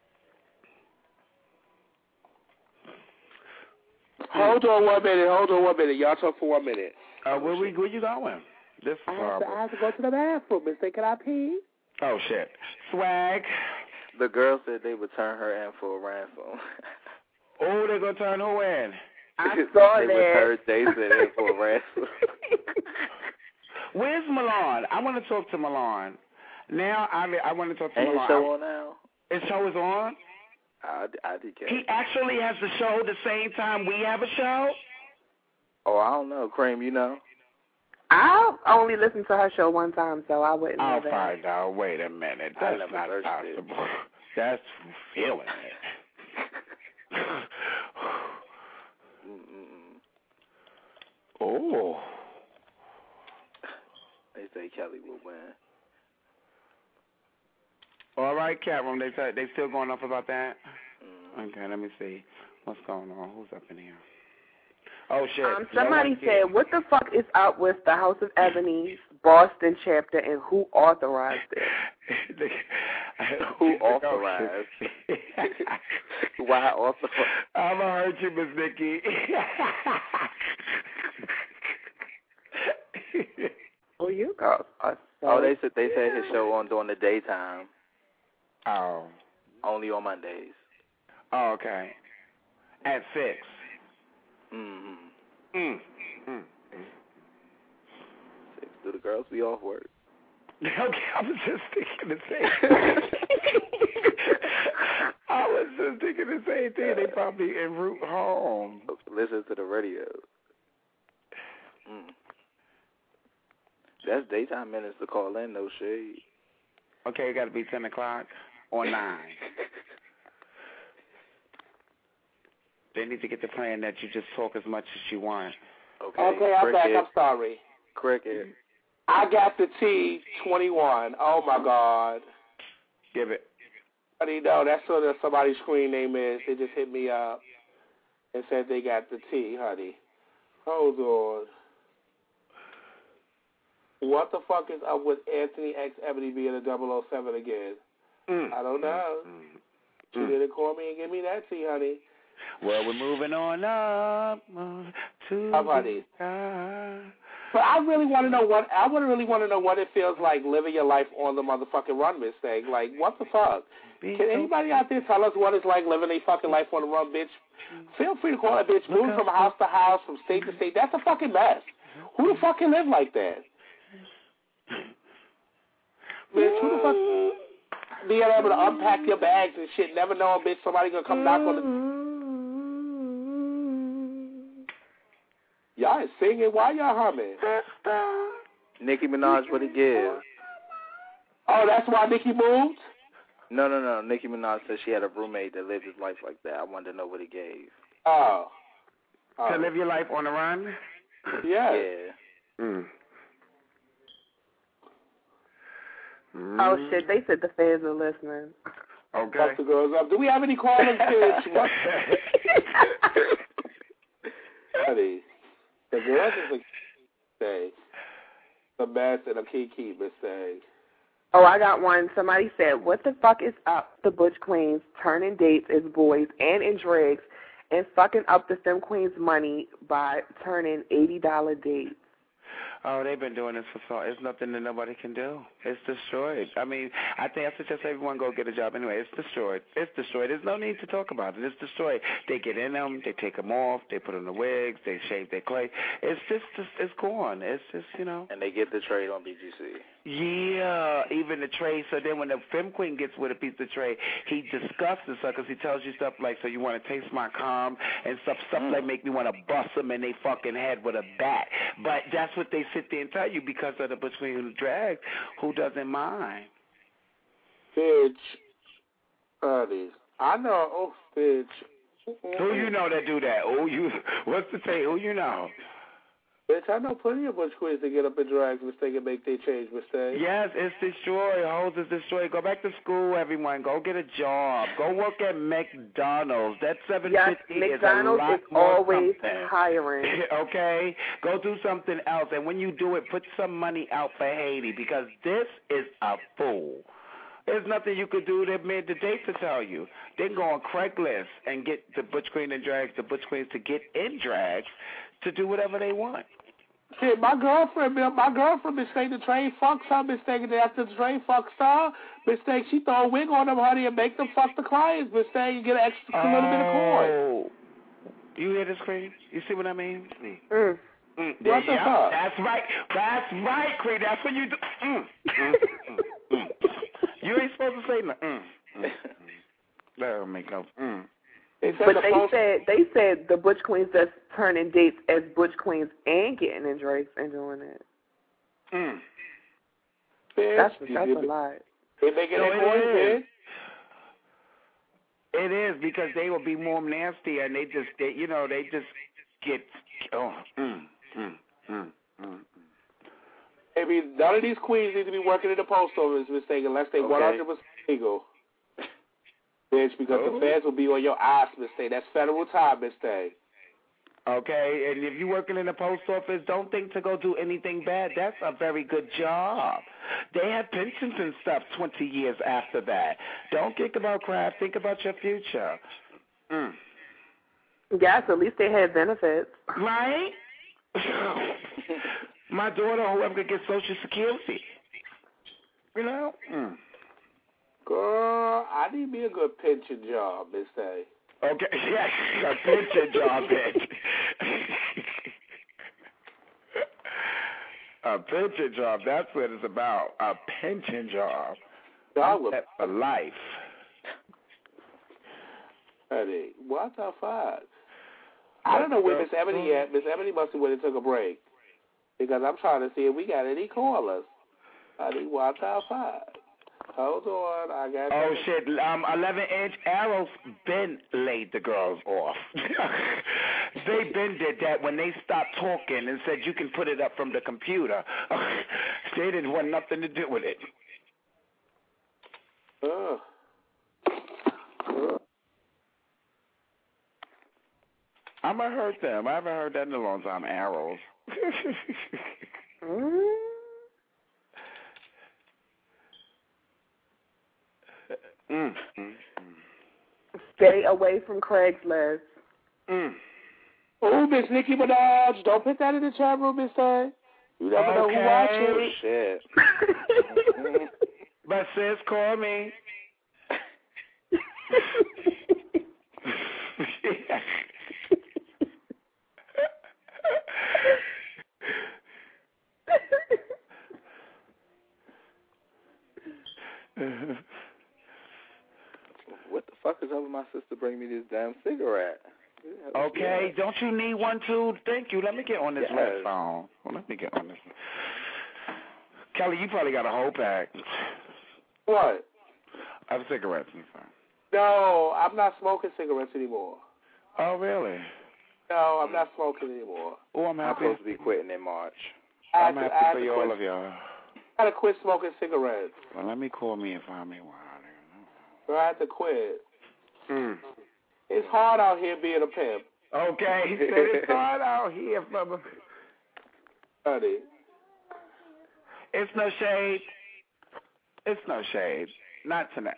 Hold on one minute. Hold on one minute. Y'all talk for one minute. Uh, where we where you going? This is I have, to, horrible. I have to go to the bathroom. Miss, can I pee? Oh shit. Swag. The girl said they would turn her in for a ransom. Oh, they're gonna turn who in? I saw they that. would turn Jason in for a ransom. Where's Milan? I want to talk to Milan. Now I I want to talk to Ain't Milan. his show on now? His show is on? I, I did get He actually has the show the same time we have a show? Oh, I don't know. Cream, you know? I only listened to her show one time, so I wouldn't know I'll that. find out. Wait a minute. I That's never not searched possible. it. That's feeling it. Mm-mm. Oh. They say Kelly will win. All right, cat room. They say, they still going off about that? Mm. Okay, let me see. What's going on? Who's up in here? Oh, shit. Um, somebody No said, what the fuck is up with the House of Ebony's Boston chapter and who authorized it? Who authorized? Why authorized? I'm going to hurt you, Miss Nikki. Oh, you go. Oh, they said they said his show on during the daytime. Oh. Only on Mondays. Oh, okay. At six. Mm-hmm. Mm. Mm. Six. Do the girls be off work? Okay, I was just thinking the same thing. I was just thinking the same thing. They probably en route home. Listen to the radio. Mm. That's daytime minutes to call in, no shade. Okay, it got to be ten o'clock or nine. They need to get the plan that you just talk as much as you want. Okay, Okay, I'm back. Cricket. I'm sorry. Cricket. I got the T twenty-one. Oh, my God. Give it. Honey, no, that's what somebody's screen name is. They just hit me up and said they got the T, honey. Hold on. What the fuck is up with Anthony X Ebony being a double oh seven again? Mm. I don't know. Mm. She Mm. didn't call me and give me that tea, honey. Well, we're moving on up uh, to How about the it? sky. But I really want to know what I would really want to know what it feels like living your life on the motherfucking run, Miss Thing. Like, what the fuck? Can anybody out there tell us what it's like living a fucking life on the run, bitch? Feel free to call that bitch. Moving from house to house, from state to state. That's a fucking mess. Who the fuck can live like that? Bitch, who the fuck being able to unpack your bags and shit, never knowing, bitch, somebody gonna come knock on the... Y'all is singing. Why y'all humming? Nicki Minaj, what it give? Oh, that's why Nicki moved? No, no, no. Nicki Minaj said she had a roommate that lived his life like that. I wanted to know what he gave. Oh. oh. To live your life on the run? Yeah. Yeah. Mm. Mm. Oh, shit. They said the fans are listening. Okay. Fuck the girls up. Do we have any callers, bitch? What? Honey, the girls is a say. The mess and a kiki mistake. Oh, I got one. Somebody said, what the fuck is up the Butch Queens turning dates as boys and in drags and fucking up the Femme Queens money by turning eighty dollar dates? Oh, they've been doing this for so. It's nothing that nobody can do. It's destroyed. I mean, I think I suggest everyone go get a job anyway. It's destroyed. It's destroyed. There's no need to talk about it. It's destroyed. They get in them. They take them off. They put on the wigs. They shave their clay. It's just, just it's gone. It's just, you know. And they get the trade on B G C. Yeah, even the trade. So then when the Femme Queen gets with a piece of trade, he discusses her because he tells you stuff like, so you want to taste my calm and stuff, stuff mm. like make me want to bust them in their fucking head with a bat. But that's what they sit there and tell you because of the between drag. Who doesn't mind? Bitch, honey, I know. Oh, bitch. Who you know that do that? Oh, you. What's the thing? Who you know? Bitch, I know plenty of Butch Queens that get up and drag mistake and make their change mistake. Yes, it's destroyed. Hoes is destroyed. Go back to school, everyone. Go get a job. Go work at McDonald's. That seven fifty yes, is a lot is more always something. hiring. Okay? Go do something else. And when you do it, put some money out for Haiti because this is a fool. There's nothing you could do that made the date to tell you. They can go on Craigslist and get the Butch Queen and drags, the Butch Queens to get in drags to do whatever they want. Shit, my girlfriend, my girlfriend mistake the train fucks her mistake, and after the train fucks her mistake, she throw a wig on them, honey, and make them fuck the clients mistake and get an extra oh. little bit of coin. You hear this, Creed? You see what I mean? Mm. Mm. What yeah, the fuck? That's right. That's right, Creed. That's what you do. Mm. Mm. Mm. Mm. You ain't supposed to say no. Mm. Mm. That don't make no. Mm. But they said they said the Butch Queens that's turning dates as Butch Queens and getting in Drake's and doing it. Mm. That's that's a lot. They making so it coin, It is because they will be more nasty and they just they, you know they just get oh. Mm. Mm. Mm. Mm. I mean, none of these queens need to be working in the post office mistake unless they one hundred percent legal. Bitch, because oh. the feds will be on your ass, mistake. That's federal time, mistake. Okay, and if you're working in the post office, don't think to go do anything bad. That's a very good job. They have pensions and stuff twenty years after that. Don't think about crap. Think about your future. Mm. Yes, at least they had benefits. Right? My daughter, whoever could get Social Security. You know? Mm. Girl, I need me a good pension job, Miss A. Okay, yes, a pension job, bitch. A pension job, that's what it's about. A pension job. Dollar. That's for life. Honey, what the fuck? I don't know where Miss Ebony at. Miss Ebony must have went and took a break. Because I'm trying to see if we got any callers. Honey, what the fuck? Hold on, I got. Oh shit! Um, eleven inch arrows been laid the girls off. They been did that when they stopped talking and said you can put it up from the computer. They didn't want nothing to do with it. Uh. Uh. I'm gonna hurt them. I haven't heard that in a long time. Arrows. mm. Mm, mm, Stay away from Craigslist. mm. Oh, Miss Nicki Minaj, don't put that in the chat room, Miss Thing. You never know who watches. Shit. But sis, call me. What the fuck is up with my sister bringing me this damn cigarette? Okay, don't you need one too? Thank you. Let me get on this Yes. red phone. Well, let me get on this. Kelly, you probably got a whole pack What? of cigarettes. No, I'm not smoking cigarettes anymore. Oh, really? No, I'm not smoking anymore. Oh, I'm I'm happy. supposed to be quitting in March. I I'm had to- happy I had for to you, quit- all of y'all. I had to quit smoking cigarettes. Well, let me call me and find me one. So I had to quit. Mm. It's hard out here being a pimp. Okay, he said it's hard out here, brother. Honey. It's no shade. It's no shade. Not tonight.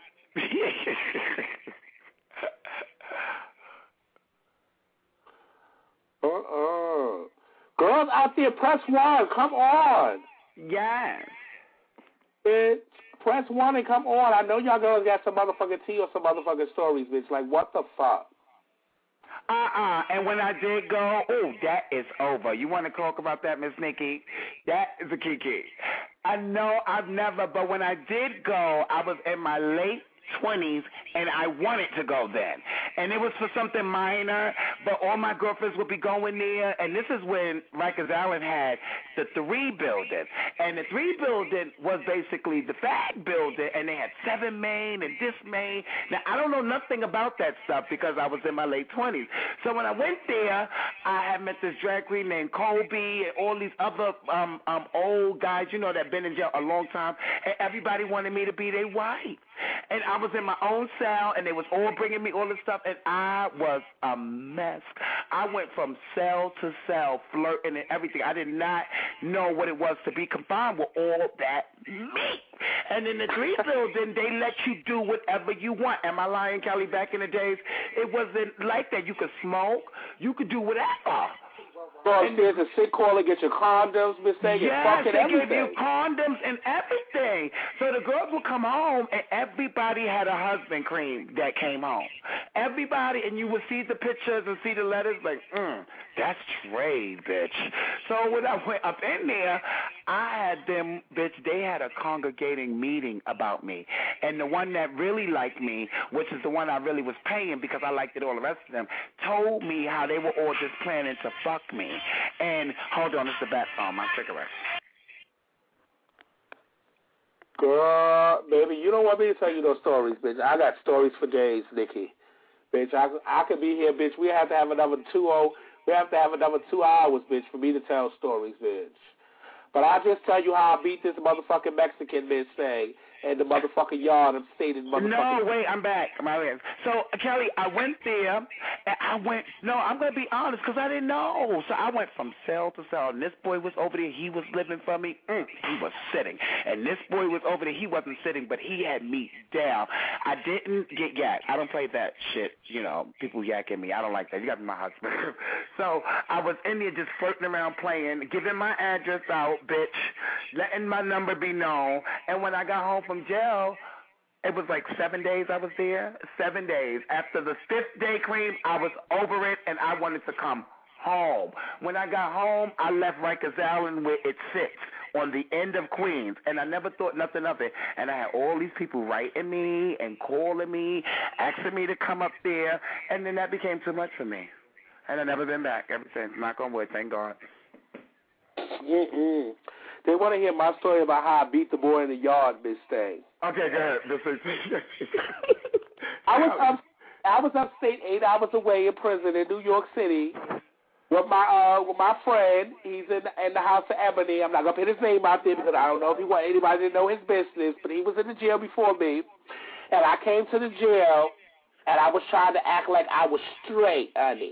Uh-uh. Girls out there, press one. Come on. Yes. Bitch, press one and come on. I know y'all girls got some motherfucking tea or some motherfucking stories, bitch. Like, what the fuck? Uh-uh. And when I did go, oh, that is over. You want to talk about that, Miss Nikki? That is a kiki. I know I've never, but when I did go, I was in my late twenties, and I wanted to go then. And it was for something minor, but all my girlfriends would be going there, and this is when Rikers Island had the three building. And the three building was basically the fag building, and they had seven main and this main. Now, I don't know nothing about that stuff because I was in my late twenties. So when I went there, I had met this drag queen named Colby and all these other um, um, old guys, you know, that been in jail a long time, and everybody wanted me to be their wife. And I was in my own cell, and they was all bringing me all this stuff, and I was a mess. I went from cell to cell, flirting and everything. I did not know what it was to be confined with all that meat. And in the three building, they let you do whatever you want. Am I lying, Kelly? Back in the days, it wasn't like that. You could smoke. You could do whatever. Go upstairs and sit call and get your condoms, Miss Thing, yes, and fucking they everything. give you condoms and everything. So the girls would come home, and everybody had a husband cream that came home. Everybody, and you would see the pictures and see the letters like, mm, that's Trey, bitch. So when I went up in there, I had them, bitch, they had a congregating meeting about me. And the one that really liked me, which is the one I really was paying because I liked it all the rest of them, told me how they were all just planning to fuck me. And hold on, it's the bat on my cigarette. Girl, baby, you don't want me to tell you those stories, bitch. I got stories for days, Nikki. Bitch, I, I could be here, bitch. We have to have another two oh. We have to have another two hours, bitch, for me to tell stories, bitch. But I just tell you how I beat this motherfucking Mexican bitch thing and the motherfucking yard of stated motherfucking. No, wait, I'm back. My bad. So, Kelly, I went there, and I went, no, I'm going to be honest, because I didn't know. So I went from cell to cell, and this boy was over there. He was living for me. Mm, he was sitting. And this boy was over there. He wasn't sitting, but he had me down. I didn't get yacked. I don't play that shit, you know, people yakking me. I don't like that. You got to be my husband. So I was in there just flirting around playing, giving my address out, bitch, letting my number be known. And when I got home from jail, it was like seven days I was there. Seven days. After the fifth day, Cream, I was over it, and I wanted to come home. When I got home, I left Rikers Island where it sits, on the end of Queens, and I never thought nothing of it. And I had all these people writing me and calling me, asking me to come up there, and then that became too much for me. And I've never been back ever since. Knock on wood, thank God. Mm-mm. They want to hear my story about how I beat the boy in the yard, Miss Thing. Okay, go ahead. I was up, I was upstate eight hours away in prison in New York City with my uh with my friend. He's in in the house of Ebony. I'm not gonna put his name out there because I don't know if he want anybody to know his business. But he was in the jail before me, and I came to the jail, and I was trying to act like I was straight, honey.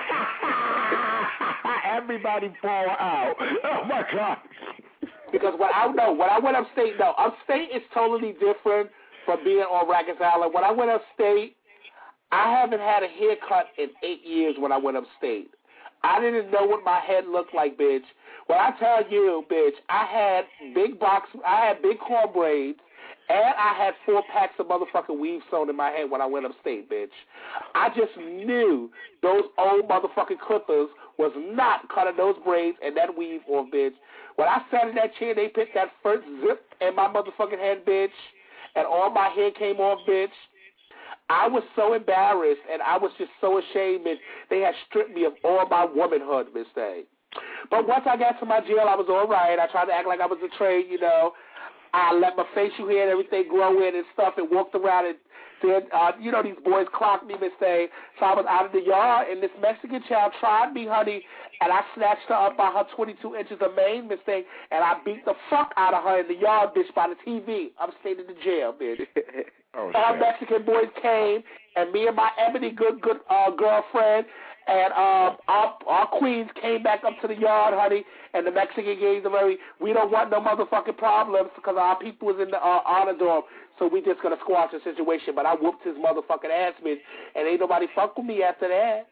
Everybody fall out. Oh my God. Because what I know, when I went upstate, no, upstate is totally different from being on Rikers Island. When I went upstate, I haven't had a haircut in eight years when I went upstate. I didn't know what my head looked like, bitch. When I tell you, bitch, I had big box, I had big corn braids, and I had four packs of motherfucking weave sewn in my head when I went upstate, bitch. I just knew those old motherfucking clippers was not cutting those braids and that weave off, bitch. When I sat in that chair, they put that first zip in my motherfucking head, bitch, and all my hair came off, bitch. I was so embarrassed, and I was just so ashamed, bitch. They had stripped me of all my womanhood, Miss Day. But once I got to my jail, I was all right. I tried to act like I was a trade, you know. I let my facial hair and everything grow in and stuff and walked around and did, uh, you know, these boys clocked me, Miss Day. So I was out of the yard, and this Mexican child tried me, honey, and I snatched her up by her twenty-two inches of mane, Miss Day, and I beat the fuck out of her in the yard, bitch, by the T V. I'm staying in the jail, bitch. Oh, Our Mexican boys came, and me and my Ebony good good uh, girlfriend and uh, our, our queens came back up to the yard, honey, and the Mexican gave them very, we don't want no motherfucking problems because our people was in the uh, honor dorm, so we just going to squash the situation. But I whooped his motherfucking ass, bitch, and ain't nobody fuck with me after that.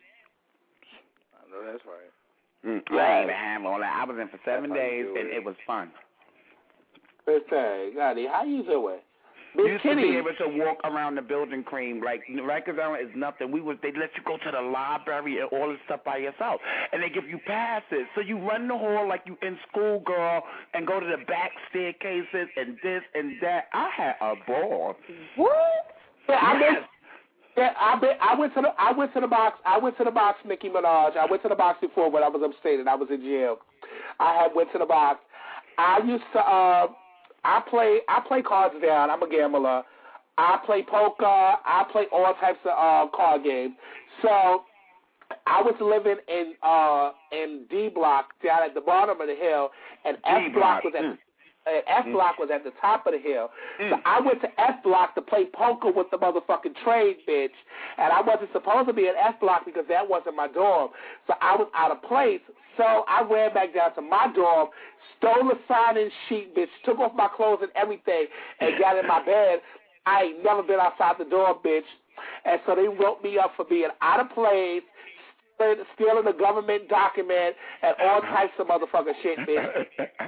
I know that's right. Mm, I ain't even handle all that. I was in for seven days, and it was fun. Good thing. Honey, how you doing? You used to be able to walk around the building, cream. Like, Rikers Island is nothing. We was, they let you go to the library and all this stuff by yourself. And they give you passes. So you run the hall like you in school, girl, and go to the back staircases and this and that. I had a ball. What? Yeah, yes. I been, yeah, I been, I went to the, I went to the box. I went to the box, Nicki Minaj. I went to the box before when I was upstate and I was in jail. I had went to the box. I used to, uh, I play I play cards down. I'm a gambler. I play poker. I play all types of uh, card games. So I was living in uh, in D Block down at the bottom of the hill, and F Block was at mm. uh, F Block was at the top of the hill. Mm. So I went to F Block to play poker with the motherfucking trade bitch, and I wasn't supposed to be in F Block because that wasn't my dorm. So I was out of place. So I ran back down to my dorm, stole a sign-in sheet, bitch, took off my clothes and everything, and got in my bed. I ain't never been outside the dorm, bitch. And so they wrote me up for being out of place, stealing, stealing a government document, and all types of motherfucking shit, bitch.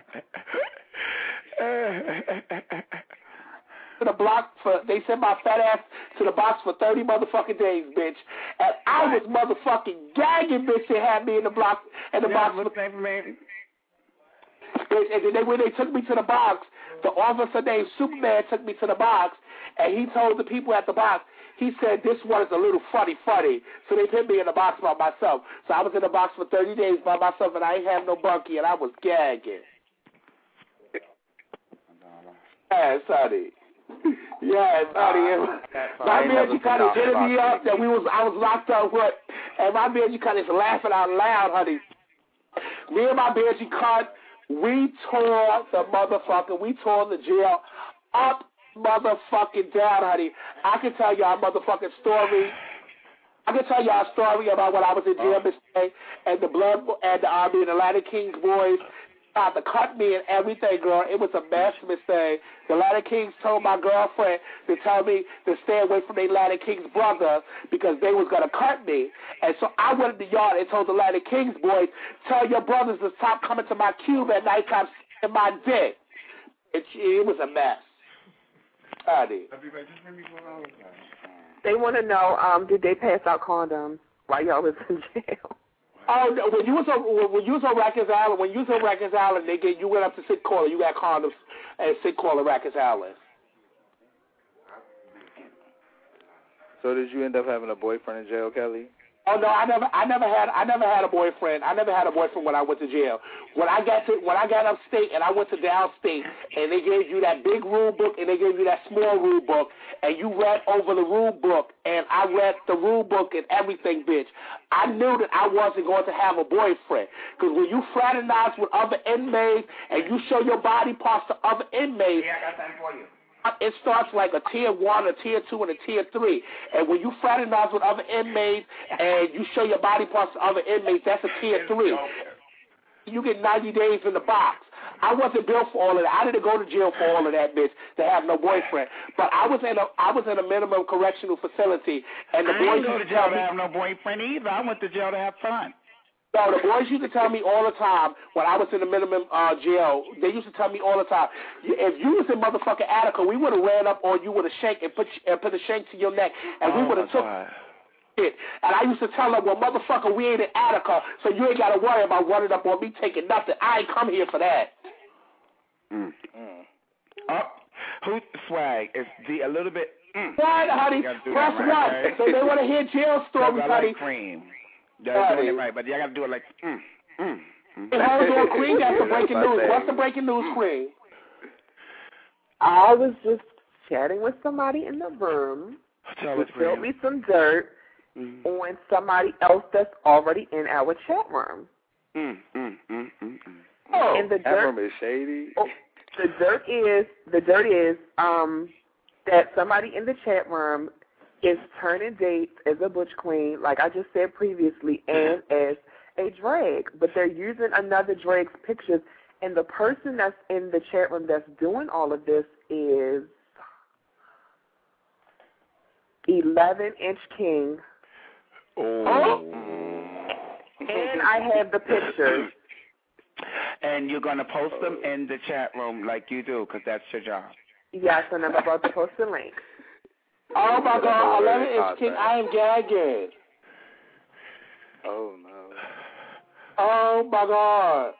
To the block for, they sent my fat ass to the box for thirty motherfucking days, bitch. And I was motherfucking gagging, bitch, they had me in the block, in the yeah, box. What's the name for me? And then they, when they took me to the box, the officer named Superman took me to the box, and he told the people at the box, he said, this one is a little funny, funny. So they put me in the box by myself. So I was in the box for thirty days by myself, and I ain't have no bunkie, and I was gagging. Yeah, sonny. Yeah, sonny. My man, you kind of hit me up that we was, I was locked up with, and my man, you kind of laughing out loud, honey. Me and my man, you cut. We tore the motherfucker, we tore the jail up motherfucking down, honey. I can tell y'all a motherfucking story. I can tell y'all a story about when I was in jail, Miss Day, and the Blood and the Army and the Atlantic Kings boys tried to cut me and everything, girl. It was a mess, Miss Day. The Atlantic Kings told my girlfriend to tell me to stay away from the Atlantic Kings brother because they was going to cut me. And so I went in the yard and told the Atlantic Kings boys, tell your brothers to stop coming to my cube at night time in my dick. It, it was a mess. Honey. They want to know, um, did they pass out condoms while y'all was in jail? Oh, no, when you was on when you was on Rikers Island, when you was on Rikers Island, they get you went up to Sick Caller, you got condoms at Sick Caller Rikers Island. So did you end up having a boyfriend in jail, Kelly? Oh no, I never, I never had, I never had a boyfriend. I never had a boyfriend when I went to jail. When I got to, when I got upstate and I went to downstate, and they gave you that big rule book and they gave you that small rule book, and you read over the rule book, and I read the rule book and everything, bitch. I knew that I wasn't going to have a boyfriend, because when you fraternize with other inmates and you show your body parts to other inmates, yeah, I got time for you. It starts like a tier one, a tier two, and a tier three. And when you fraternize with other inmates and you show your body parts to other inmates, that's a tier three. You get ninety days in the box. I wasn't built for all of that. I didn't go to jail for all of that, bitch, to have no boyfriend. But I was in a I was in a minimum correctional facility, and the I boys didn't go used to to tell jail to me. have no boyfriend either. I went to jail to have fun. No, the boys used to tell me all the time when I was in the minimum uh, jail. They used to tell me all the time, if you was in motherfucking Attica, we would have ran up on you with a shank and put and put a shank to your neck, and oh we would have took God. it. And I used to tell them, well, motherfucker, we ain't in Attica, so you ain't got to worry about running up on me taking nothing. I ain't come here for that. Mm. Mm. Oh, who swag is the a little bit. Mm. Right, honey. Press one. Right, so they want to hear jail stories, I honey. like cream. They're doing it right, but you got to do it like. Mm, mm, mm. And hold on, Cream. That's the breaking news. What's the breaking news, Cream? I was just chatting with somebody in the room who showed me some dirt mm. on somebody else that's already in our chat room. Mm, mm, mm, mm, mm. Oh, and the that dirt room is shady. Oh, the dirt is the dirt is um that somebody in the chat room is turning dates as a butch queen, like I just said previously, and as a drag. But they're using another drag's pictures, and the person that's in the chat room that's doing all of this is eleven inch King. Oh. And I have the pictures. And you're going to post them in the chat room like you do, because that's your job. Yes, and I'm about to post the link. Oh, my God, eleven inch King, I am gagging. Oh, no. Oh, my God.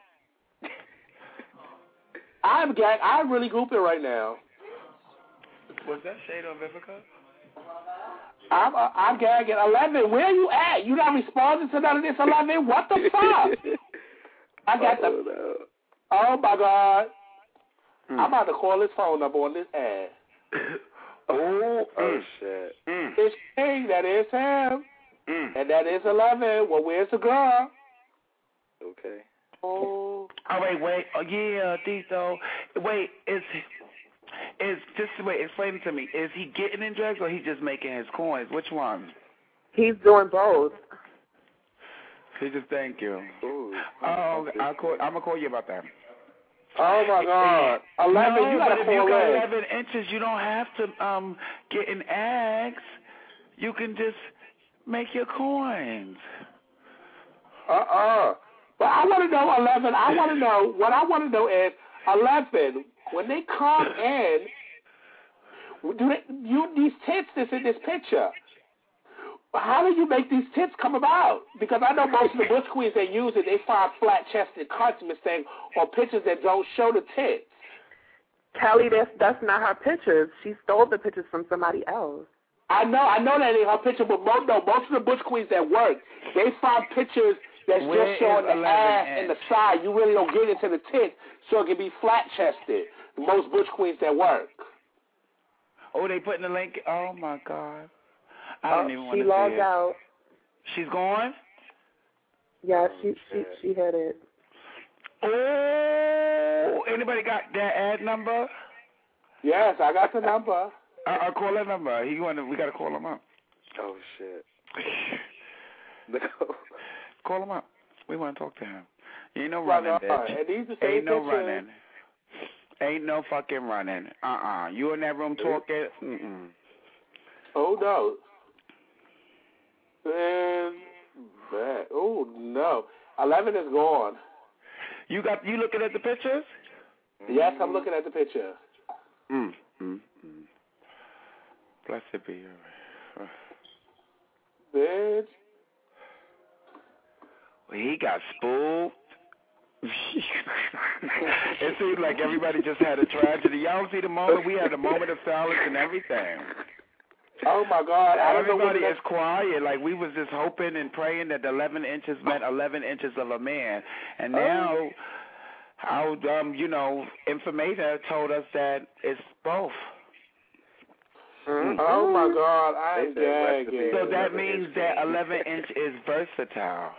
I'm gag. I'm really gooping right now. Was that shade on Vivica? I'm, uh, I'm gagging. eleven, where you at? You not responding to none of this, eleven? What the fuck? I got oh, the... No. Oh, my God. Mm. I'm about to call his phone number on this ad. Oh, oh mm. shit. Mm. It's King, that is him. Mm. And that is eleven. Well, where's the girl? Okay. Oh. Oh, wait, wait. Oh, yeah, Tito. Wait, is... Is just wait, explain it to me. Is he getting in drugs or he just making his coins? Which one? He's doing both. He just thank you. Ooh, oh, I'll call, I'm gonna call you about that. Oh my God, eleven! No, you but gotta if you call got in. eleven inches, you don't have to um get in ags. You can just make your coins. Uh uh. But I want to know, eleven. I want to know what I want to know is eleven. When they come in, do they you these tits that's in this picture? How do you make these tits come about? Because I know most of the butch queens that use it, they find flat chested cuts, Miss Thing, or pictures that don't show the tits. Kelly, that's that's not her pictures. She stole the pictures from somebody else. I know, I know that ain't her picture, but most, no, most of the butch queens that work, they find pictures that's Where just showing the ass and the side. You really don't get into the tits, so it can be flat chested. Most butch queens that work. Oh, they putting the link. Oh my God, I oh, don't even want to see it. She logged it. out. She's gone. Yeah, she she she had it. Oh, anybody got that ad number? Yes, I got the number. I, I'll call that number. He want to, we got to call him up. Oh shit. No. Call him up. We want to talk to him. Ain't no running, bitch. And these are Ain't no pictures. running. Ain't no fucking running. Uh-uh. You in that room talking? Mm-mm. Oh, no. Man, bad. Oh, no. eleven is gone. You got, you looking at the pictures? Yes, I'm looking at the picture. Mm, mm, mm. Blessed be you. Bitch. Well, he got spooked. It seems like everybody just had a tragedy. Y'all see the moment? We had a moment of silence and everything. Oh, my God. I don't Everybody know is quiet. Like, we was just hoping and praying that the eleven inches meant eleven inches of a man. And now, oh. our, um, you know, informator told us that it's both. Mm-hmm. Oh, my God. I'm gagging. So that means that eleven inch is versatile.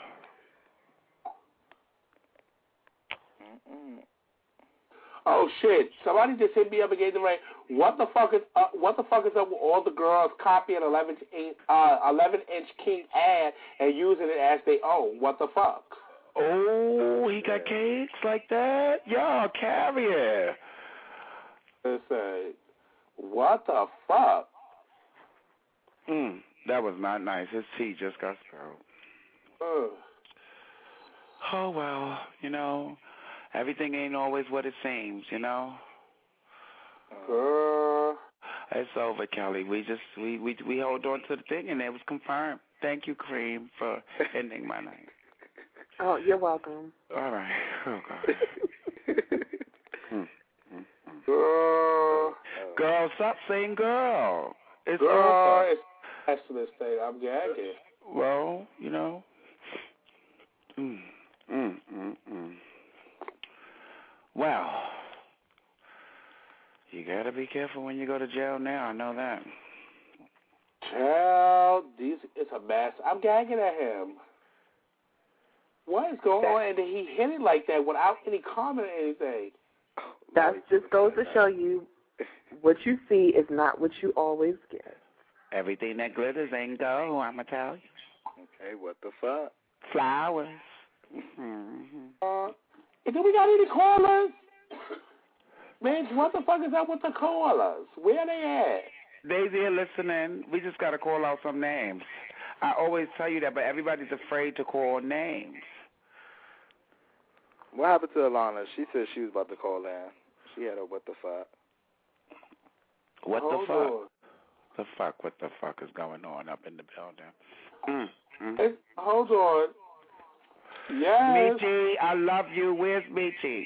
Oh shit! Somebody just hit me up and gave the right. What the fuck is uh, what the fuck is up with all the girls copying eleven inch uh, eleven inch King ad and using it as they own? What the fuck? Oh, he got cakes like that? Yo, carrier. Listen, what the fuck? Mm, that was not nice. His tea just got spilled. Ugh. Oh, well, you know, everything ain't always what it seems, you know? Girl. It's over, Kelly. We just, we, we, we hold on to the thing, and it was confirmed. Thank you, Cream, for ending my night. Oh, you're welcome. All right. Oh, God. mm, mm, mm. Girl. Girl, stop saying girl. It's Girl, over. it's past this thing. I'm gagging. Well, you know. Mm, mm, mm, mm. Well, you got to be careful when you go to jail now. I know that. Child, these, it's a mess. I'm gagging at him. What is going on? And then he hit it like that without any comment or anything. That just goes to show you what you see is not what you always get. Everything that glitters ain't gold, I'm going to tell you. Okay, what the fuck? Flowers. Mm-hmm. Uh, and then we got any callers? Man, what the fuck is up with the callers? Where they at? They there listening. We just got to call out some names. I always tell you that, but everybody's afraid to call names. What happened to Alana? She said she was about to call in. She had a what the fuck. What Hold the fuck? on. The fuck? What the fuck is going on up in the building? Mm, mm. Hey, hold on. Yes. Michi, I love you. Where's Michi?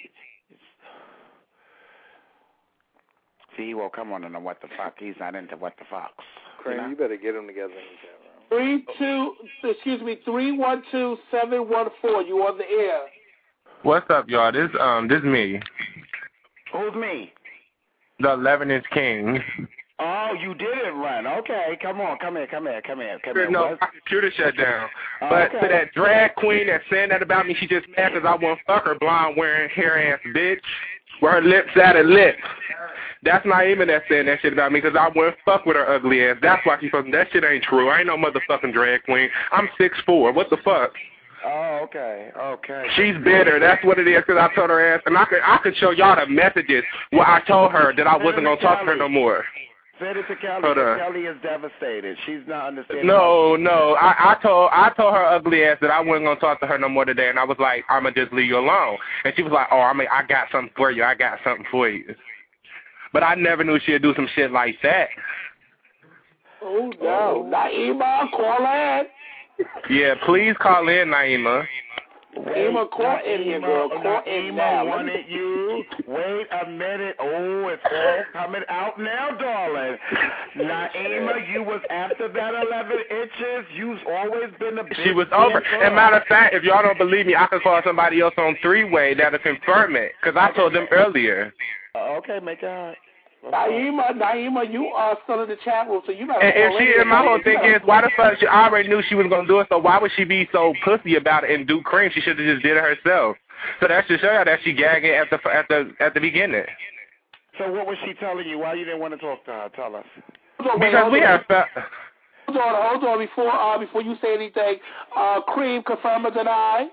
See, he won't come on and what the fuck. He's not into what the fucks. Crane, you know? you better get them together in the chat room. Three two, excuse me, three one two seven one four. You on the air? What's up, y'all? This um, this me. Who's me? The eleven inch king. Oh, you didn't run. Okay, come on, come here, come here, come here, come here. No, What? my computer shut down. Oh, But okay. to that drag queen that's saying that about me, she just mad because I won't fuck her blonde wearing hair ass bitch. Where her lips at her lip. That's Naima that's saying that shit about me because I wouldn't fuck with her ugly ass. That's why she fucking. That shit ain't true. I ain't no motherfucking drag queen. I'm six foot four. What the fuck? Oh, okay, okay. She's bitter. That's what it is because I told her ass. And I could, I could show y'all the messages where I told her that I wasn't going to talk to her no more. Say it to Kelly. Hold on. Kelly is devastated. She's not understanding. No, no. I, I told I told her ugly ass that I wasn't gonna talk to her no more today, and I was like, I'ma just leave you alone. And she was like, oh, I mean, I got something for you. I got something for you. But I never knew she'd do some shit like that. Oh no, Naima, call in. Yeah, please call in, Naima. Naima, call in here, girl. Call in now. Naima wanted you. Wait a minute. Oh, it's all coming out now, darling. Naima, you was after that eleven inches. You've always been a bitch. She was over. And matter of fact, if y'all don't believe me, I could call somebody else on three-way that'll confirm it, because I told them earlier. Uh, okay, make it hot. Naima, Naima, you are still in the chat room, so you better. And, and call she, in. and my whole thing is, why the fuck? She already knew she was gonna do it, so why would she be so pussy about it and do cream? She should have just did it herself. So that should show you that she gagging at the at the at the beginning. So what was she telling you? Why you didn't want to talk to her? Tell us. On, wait, because we on. have. Hold on, hold on. Before uh, before you say anything, uh, Cream, confirm or deny?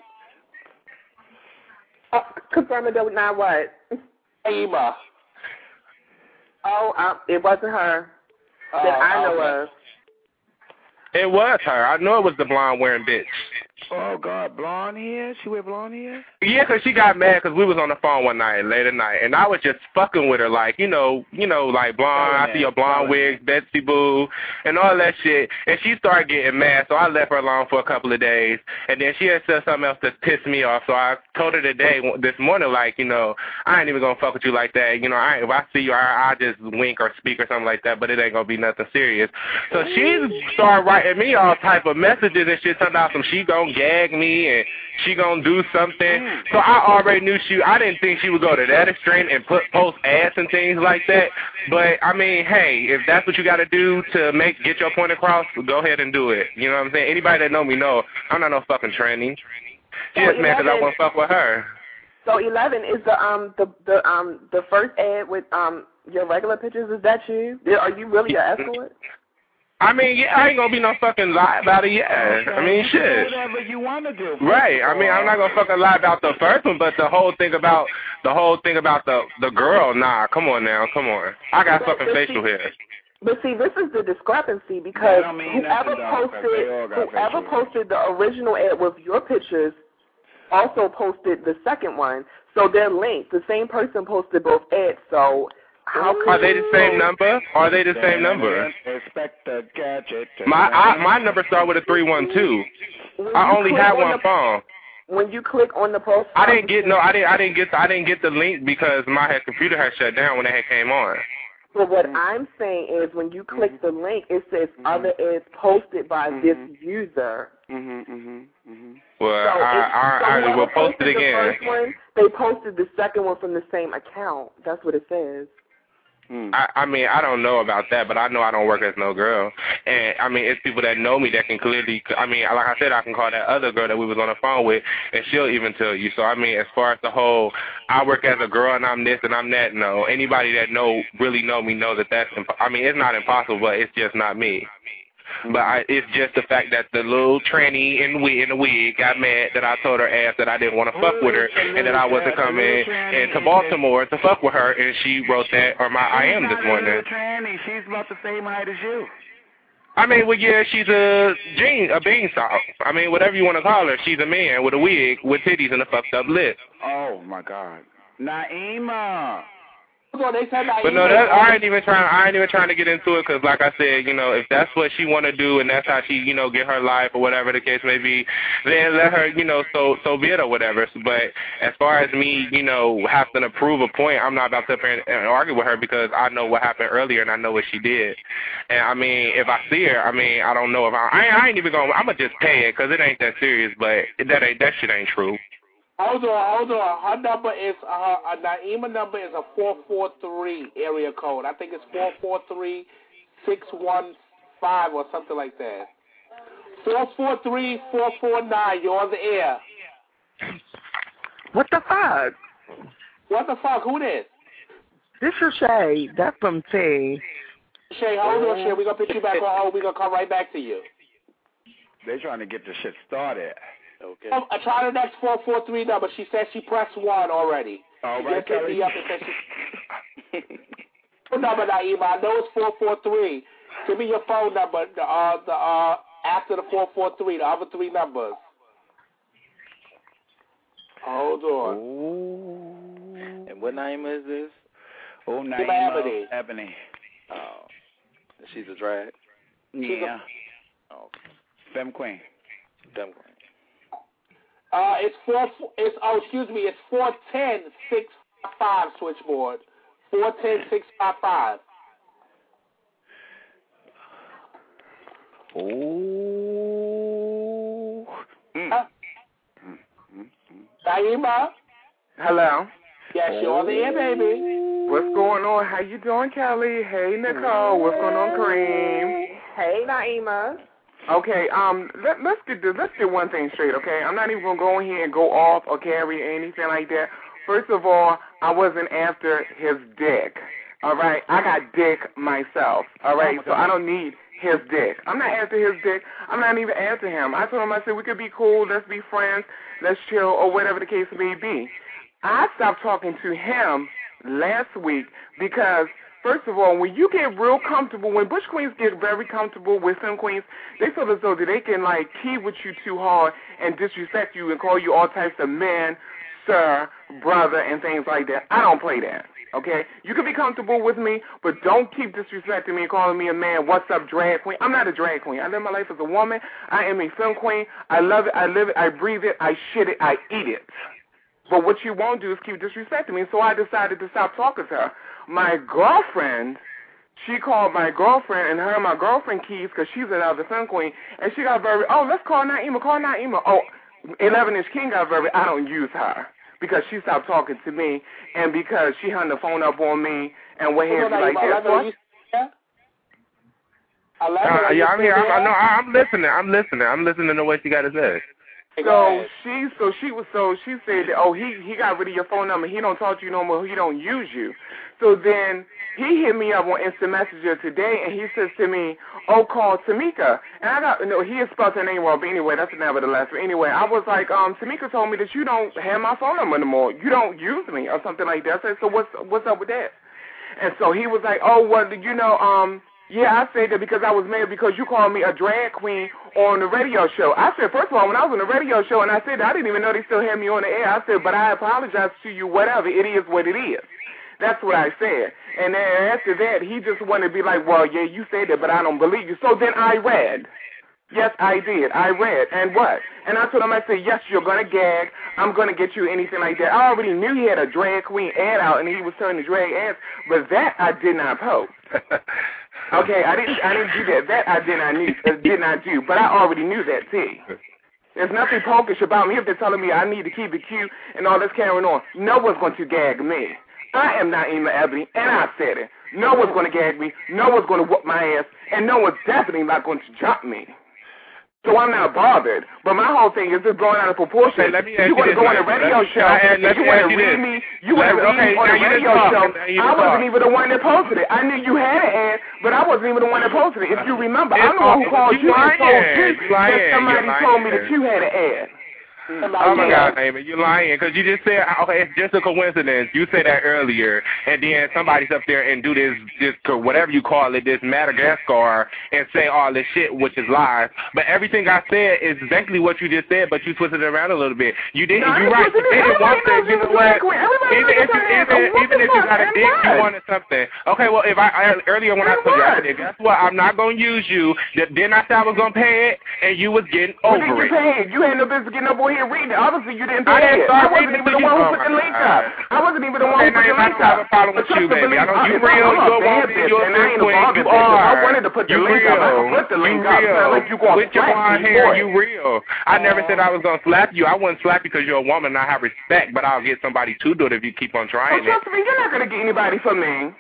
Uh, confirm or deny what? Naima. Oh, uh, it wasn't her that Uh, I know okay. of. It was her. I know it was the blonde wearing bitch. Oh God, blonde hair? She wear blonde hair? Yeah, 'cause she got mad 'cause we was on the phone one night, late at night, and I was just fucking with her, like, you know, you know, like blonde. I see your blonde wig, Betsy Boo, and all that shit. And she started getting mad, so I left her alone for a couple of days. And then she had said something else that pissed me off, so I told her today, this morning, like, you know, I ain't even gonna fuck with you like that. You know, I if I see you, I I just wink or speak or something like that, but it ain't gonna be nothing serious. So she started writing me all type of messages and shit, talking about some she gonna gag me and she gonna do something. So I already knew she, I didn't think she would go to that extreme and put post ass and things like that. But I mean, hey, if that's what you got to do to make get your point across, go ahead and do it. You know what I'm saying? Anybody that know me know I'm not no fucking tranny. She just mad 'cause I want to fuck with her. So eleven is the um the the um the first ad with um your regular pictures. Is that you? Are you really an escort? I mean, yeah, I ain't gonna be no fucking lie about it, yeah. Okay, I mean, you shit. do whatever you want to do. Right. I mean, I'm not gonna fucking lie about the first one, but the whole thing about the whole thing about the the girl, nah, come on now, come on. I got fucking facial hair. But see, this is the discrepancy because don't mean whoever nothing, though, 'cause posted they all got whoever facial posted the original ad with your pictures also posted the second one. So they're linked. The same person posted both ads. So how could Are they the same number? Are they the same number? Expect the gadget. My I, my number start with a three one two. I only have one phone. When you click on the profile, I didn't get no. I didn't. I didn't get. The, I didn't get the link because my head computer had shut down when it had came on. So what I'm saying is, when you click the link, it says mm-hmm. other ads posted by mm-hmm. this user. Mhm. Mhm. Mhm. Well, so I I, so I, I will post it again. The first one, they posted the second one from the same account. That's what it says. I, I mean, I don't know about that, but I know I don't work as no girl. And, I mean, it's people that know me that can clearly, I mean, like I said, I can call that other girl that we was on the phone with, and she'll even tell you. So, I mean, as far as the whole, I work as a girl and I'm this and I'm that, no. Anybody that know really know me know that that's, imp- I mean, it's not impossible, but it's just not me. But I, it's just the fact that the little tranny in, in the wig got mad that I told her ass that I didn't want to fuck with her and that I wasn't coming into Baltimore to fuck with her, and she wrote that on my I am this morning. Tranny. She's about the same height as you. I mean, well, yeah, she's a jean, a beanstalk. I mean, whatever you want to call her, she's a man with a wig with titties and a fucked up lip. Oh my God, Naima. But no, that, I ain't even trying. I ain't even trying to get into it because, like I said, you know, if that's what she want to do and that's how she, you know, get her life or whatever the case may be, then let her, you know, so so be it or whatever. But as far as me, you know, having to prove a point, I'm not about to sit here and, and argue with her because I know what happened earlier and I know what she did. And I mean, if I see her, I mean, I don't know if I. I, I ain't even gonna. I'm gonna just pay it because it ain't that serious. But that ain't that shit ain't true. Hold on, hold on. Her number is, uh, her Naima number is a four four three area code. I think it's four four three six one five or something like that. four four three four four nine, you're on the air. What the fuck? What the fuck? Who this? This is Shay. That's from T. Shay, hold on, Shay. We're going to put you back on hold. We're going to come right back to you. They're trying to get the shit started. Okay. Um, I tried the next four four three number. She said she pressed one already. All she right, just hit me up and said she... phone number, Naima. I know it's four four three. Give me your phone number, the, uh, the, uh, after the four four three, the other three numbers. Hold on. Ooh. And what Naima is this? Oh, Naima Ebony. Ebony. Oh. She's a drag? Yeah. A... Oh. Femme Queen. Femme Queen. Uh, it's four. It's oh, excuse me. It's four ten six five five switchboard. Four ten six five five. Oh. Mm. Huh? Naima. Hello. Yes, you're on the air, baby. What's going on? How you doing, Kelly? Hey, Nicole. What's going on, Kareem? Hey, Naima. Okay, um, let, let's get this, let's get one thing straight, okay? I'm not even going to go in here and go off or carry anything like that. First of all, I wasn't after his dick, all right? I got dick myself, all right? So I don't need his dick. I'm not after his dick. I'm not even after him. I told him, I said, we could be cool, let's be friends, let's chill, or whatever the case may be. I stopped talking to him last week because... First of all, when you get real comfortable, when Bush Queens get very comfortable with Femme Queens, they feel as though that they can, like, key with you too hard and disrespect you and call you all types of man, sir, brother, and things like that. I don't play that, okay? You can be comfortable with me, but don't keep disrespecting me and calling me a man, what's up, drag queen. I'm not a drag queen. I live my life as a woman. I am a Femme Queen. I love it. I live it. I breathe it. I shit it. I eat it. But what you won't do is keep disrespecting me, so I decided to stop talking to her. My girlfriend, she called my girlfriend, and her and my girlfriend keys, because she's another Femme Queen, and she got very, oh, let's call Naima, call Naima. Oh, eleven-inch King got very, I don't use her, because she stopped talking to me, and because she hung the phone up on me, and went here like this. What? Uh, yeah, I'm here. I'm, no, I'm listening. I'm listening. I'm listening to what she got to say. So she, so she was, so she said, oh, he he got rid of your phone number. He don't talk to you no more. He don't use you. So then he hit me up on Instant Messenger today, and he says to me, oh, call Tamika. And I got, no, he had spelled her name wrong, but anyway, that's nevertheless. But anyway, I was like, um, Tamika told me that you don't have my phone number anymore. You don't use me or something like that. I said, so what's what's up with that? And so he was like, oh, well, you know, um, yeah, I said that because I was mad because you called me a drag queen on the radio show. I said, first of all, when I was on the radio show, and I said, I didn't even know they still had me on the air. I said, but I apologize to you, whatever. It is what it is. That's what I said. And then after that, he just wanted to be like, well, yeah, you said that, but I don't believe you. So then I read. Yes, I did. I read. And what? And I told him, I said, yes, you're going to gag. I'm going to get you anything like that. I already knew he had a drag queen ad out, and he was turning drag ads, but that I did not post. Okay, I didn't I didn't do that. That I did not, need, uh, did not do, but I already knew that, too. There's nothing punkish about me if they're telling me I need to keep it cute and all this carrying on. No one's going to gag me. I am Naima Ebony, and I said it. No one's going to gag me. No one's going to whoop my ass, and no one's definitely not going to jump me. So I'm not bothered. But my whole thing is just going out of proportion. Okay, let me you want to go on a radio show, and you want to read me, you want to read me on a radio show. I wasn't even the one that posted it. I knew you had an ad, but I wasn't even the one that posted it. If you remember, I'm the one who called you and told you that somebody told me that you had an ad. Oh my God, Amy, you're lying because you just said, okay, it's just a coincidence. You said that earlier, and then somebody's up there and do this, this whatever you call it, this Madagascar, and say all this shit, which is lies. But everything I said is exactly what you just said, but you twisted it around a little bit. You didn't. No, you're right. You didn't want to. You know what? Even if you, even, even if you got a dick, you wanted something. Okay, well, if I, I earlier when I told you I did, guess what? I'm not gonna use you. Then I said I was gonna pay it, and you was getting over well, it. You paid. You had no business getting up on here reading it. Obviously, you didn't pay I it. I wasn't even the one who put the link up. I wasn't even the one who put the link up. I have a problem with you, baby. I know you real. You're a bad bitch, and I ain't a bad bitch. I wanted to put the link up. I put the link up. It's not like you going to slap me. With your blonde hair, you real. I never said I was going to slap you. I wouldn't slap you because you're a woman and I have respect, but I'll get somebody to do it if you keep on trying it. Trust me, you're not going to get anybody from me.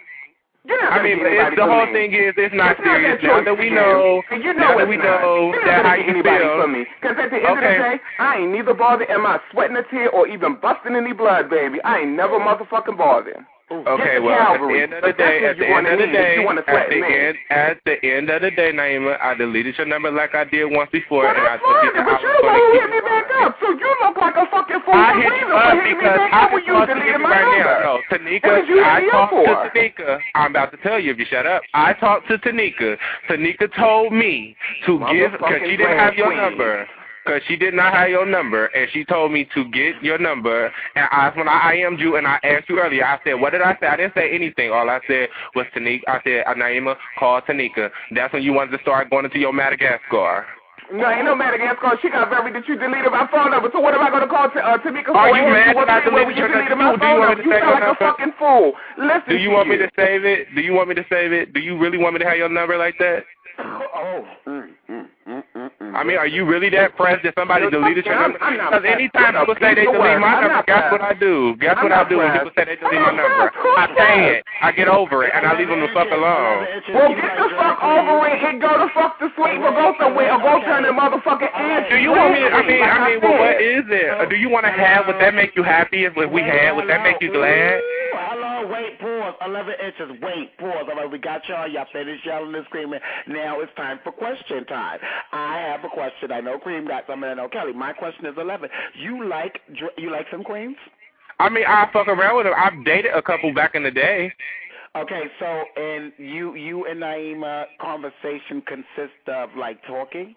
I mean, it's, the whole me. thing is, it's not it's serious. Not now that we know, you know now that we not. know that how you feel. From me. Because at the end okay. of the day, I ain't neither bothered. Am I sweating a tear or even busting any blood, baby? I ain't never motherfucking bothered. Okay, well, Calvary. At the end of the day, at the end of the day, at the end, at the end of the day, Naima, I deleted your number like I did once before, well, and I told you that I was going to keep hit me back up. So you look like a fucking fool. I hit you up because I was supposed to give you right now. No, Tanika, I talked to Tanika. I'm about to tell you if you shut up. I talked to Tanika. Tanika told me to give because she didn't have your number. Because she did not have your number, and she told me to get your number, and I, when I I M'd you and I asked you earlier, I said, what did I say? I didn't say anything. All I said was Tanika. I said, Naima, call Tanika. That's when you wanted to start going into your Madagascar. No, ain't no Madagascar. She got very that you deleted my phone number. So what am I going to call t- uh, Tamika for? Are you mad that I deleted your number? My phone number? You sound like a fucking fool. Listen Do you want me to save it? Do you want me to save it? Do you really want me to have your number like that? Oh, mm, mm, mm, mm, mm. I mean, are you really that pressed that somebody deleted your number? Because anytime people say they delete my number, guess what I do? Guess what I do when people say they delete my number? I pay it, I get over it, and I leave them the fuck alone. Well, get the fuck over it and go the fuck to sleep or go somewhere or go turn the motherfucking ass. Do you want me to, I mean, I mean, well, what is it? Do you want to have, would that make you happy if we had? Would that make you glad? Hello, wait, pause, eleven inches, wait, pause. All right, we got y'all, y'all finished yelling and screaming. Now it's time for question time. I have a question. I know Cream got something, I know Kelly. My question is eleven. You like you like some queens? I mean, I fuck around with them. I've dated a couple back in the day. Okay, so, and you, you and Naima conversation consists of, like, talking?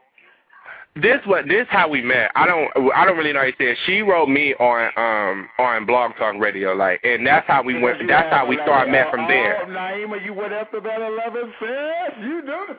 This what this how we met. I don't I don't really know how you said. She wrote me on um on Blog Talk Radio, like, and that's how we went. That's how we started met from there. Oh, Naima, you went after that eleven sis. You do this.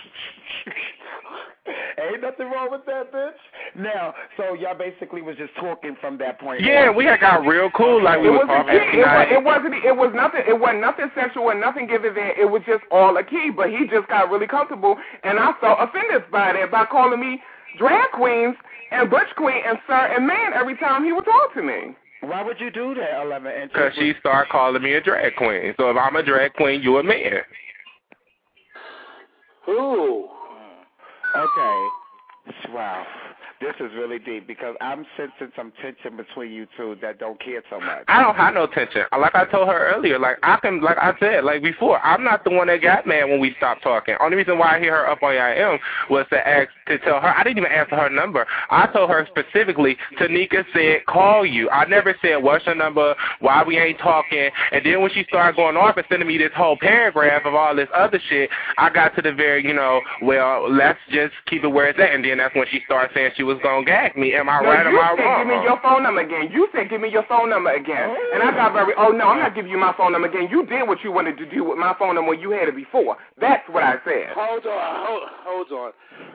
Ain't nothing wrong with that, bitch. Now, so y'all basically was just talking from that point. Yeah, on. we had got real cool, like we it were was talking. It, was, it wasn't. It was nothing. It wasn't nothing sexual and nothing given there. It was just all a key. But he just got really comfortable, and I felt offended by that by calling me drag queens and butch queen and sir and man every time he would talk to me. Why would you do that, eleven inches? Because she started calling me a drag queen. So if I'm a drag queen, you a man. Ooh. Okay. Wow. This is really deep because I'm sensing some tension between you two that don't care so much. I don't have no tension. Like I told her earlier, like I can, like I said, like before, I'm not the one that got mad when we stopped talking. Only reason why I hear her up on I M was to ask, to tell her, I didn't even ask for her number. I told her specifically, Tanika said, call you. I never said, what's your number, why we ain't talking. And then when she started going off and sending me this whole paragraph of all this other shit, I got to the very, you know, well, let's just keep it where it's at. And then that's when she started saying she was going to gag me. Am I no, right or am I you said wrong? give me your phone number again. You said give me your phone number again. Oh. And I got very, oh, no, I'm not giving you my phone number again. You did what you wanted to do with my phone number when you had it before. That's what I said. Hold on, hold, hold on.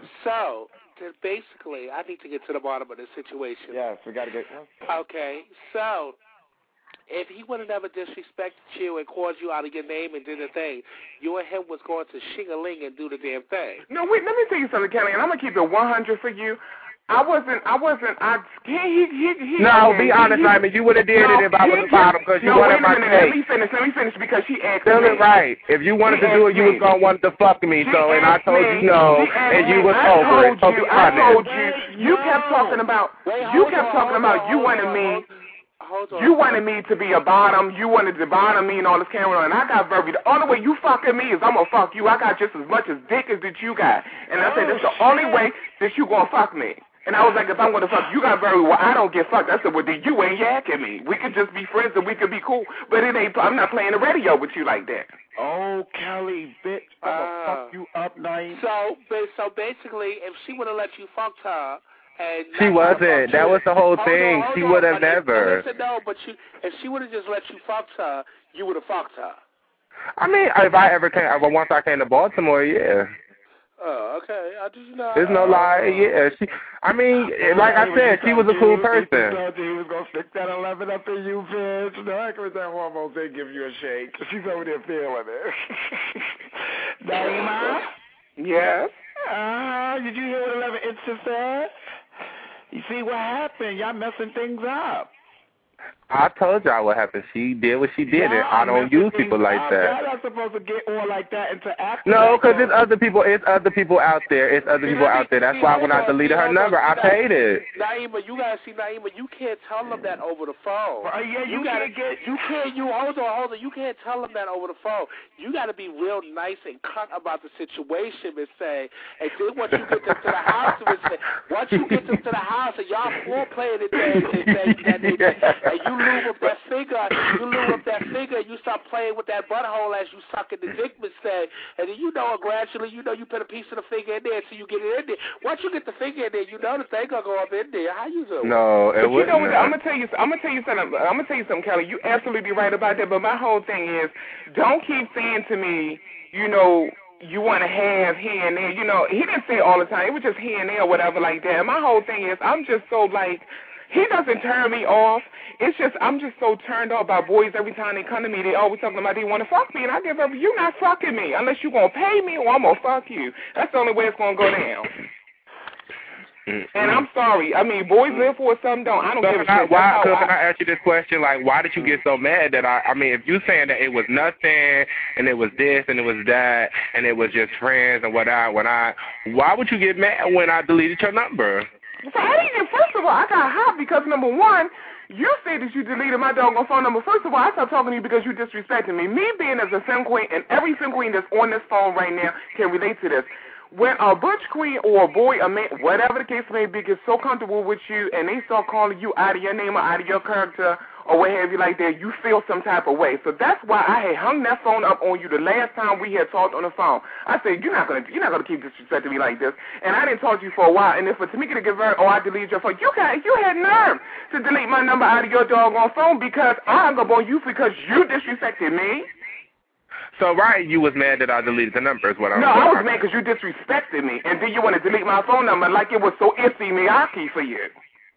So, to basically, I need to get to the bottom of this situation. Yes, we got to get... Okay, so... if he would have never disrespected you and called you out of your name and did the thing, you and him was going to shing-a-ling and do the damn thing. No, wait, let me tell you something, Kelly, and I'm going to keep it one hundred for you. I wasn't, I wasn't, I, he, he, he, he No, okay, be honest, he, Simon, you would have did no, it if I was a bottom because you no, wanted my cake. cake. Let me finish, let me finish, because she asked Tell me. it right. If you wanted she to do it, you was going to want to fuck me, she so, and I told me, you no, and you was I over it. told you, I told you, you no. kept talking about, Wait, you on, kept talking about, on, you wanted on, me. Hold on. You wanted me to be a bottom. You wanted to bottom me and all this camera. And I got very. The only way you fucking me is I'm gonna fuck you. I got just as much as dick as that you got. And I said, that's the only way that you gonna fuck me. And I was like, if I'm gonna fuck you, got very well. I don't get fucked. I said, well, then you ain't yakking me. We could just be friends and we could be cool. But it ain't. I'm not playing the radio with you like that. Oh, Kelly, bitch, I'm gonna uh, fuck you up, Naeem. So, so basically, if she would have let you fuck her. And she wasn't. That was the whole hold thing. On, hold she on, would have but never. Listen, no, but you, if she would have just let you fuck her, you would have fucked her. I mean, if I ever came, once I came to Baltimore, yeah. Oh, okay. I just know. There's no lie. Yeah, she. I mean, like I said, she was a cool person. He was gonna stick that eleven up in you, bitch. No, I can that hormone thing give you a shake. She's over there feeling it. Naima? Yes. Ah, uh, did you hear what eleven inches said? You see what happened? Y'all messing things up. I told y'all what happened. She did what she did, and I don't use people like up. that. Y'all not supposed to get all like that into acting. No, because it's other people. It's other people out there. It's other people out there. That's why when I deleted her number, I paid it. Naima, you gotta see, Naima, you can't tell them that over the phone. Uh, yeah, you, you gotta get. You can't. You hold on, hold on. You can't tell them that over the phone. You gotta be real nice and cut about the situation and say, and then once you get them to the house, and say, once you get them to the house and y'all four playing it there, and, and, and, and you lube up that finger, you lube up that finger, and you start playing with that butthole as you suck in the dick mistake, and then you know gradually, you know you put a piece of the finger in there until you get it in there. Once you get the finger in there, you know the thing gonna go up in there. How you do? No, it but you know what? Not. I'm gonna tell you. I'm gonna tell you something. I'm gonna tell you something, Kelly. You absolutely right about that. But my whole thing is, don't keep saying to me, you know, you want to have here and there. You know, he didn't say it all the time. It was just here and there or whatever like that. And my whole thing is, I'm just so like, he doesn't turn me off. It's just, I'm just so turned off by boys every time they come to me. They always talking about they want to fuck me. And I give up, you're not fucking me unless you're going to pay me or I'm going to fuck you. That's the only way it's going to go down. And I'm sorry. I mean, boys live for it, some don't. I don't so give a I, shit. Why, I, can I ask you this question? Like, why did you get so mad that I, I mean, if you saying that it was nothing and it was this and it was that and it was just friends and what I, what I, why would you get mad when I deleted your number? So I didn't, first of all, I got hot because, number one, you said that you deleted my doggone phone number. First of all, I stopped talking to you because you disrespected me. Me being as a femme queen, and every femme queen that's on this phone right now can relate to this. When a butch queen or a boy, a man, whatever the case may be, gets so comfortable with you and they start calling you out of your name or out of your character or what have you like that, you feel some type of way. So that's why I had hung that phone up on you the last time we had talked on the phone. I said, you're not gonna, you're not gonna keep disrespecting me like this. And I didn't talk to you for a while. And then for Tamika to give her, oh, I deleted your phone. You got, you had nerve to delete my number out of your doggone phone because I hung up on you because you disrespected me. So, right, you was mad that I deleted the number is what I'm No, I was mad because you disrespected me, and then you want to delete my phone number like it was so iffy Miyake for you.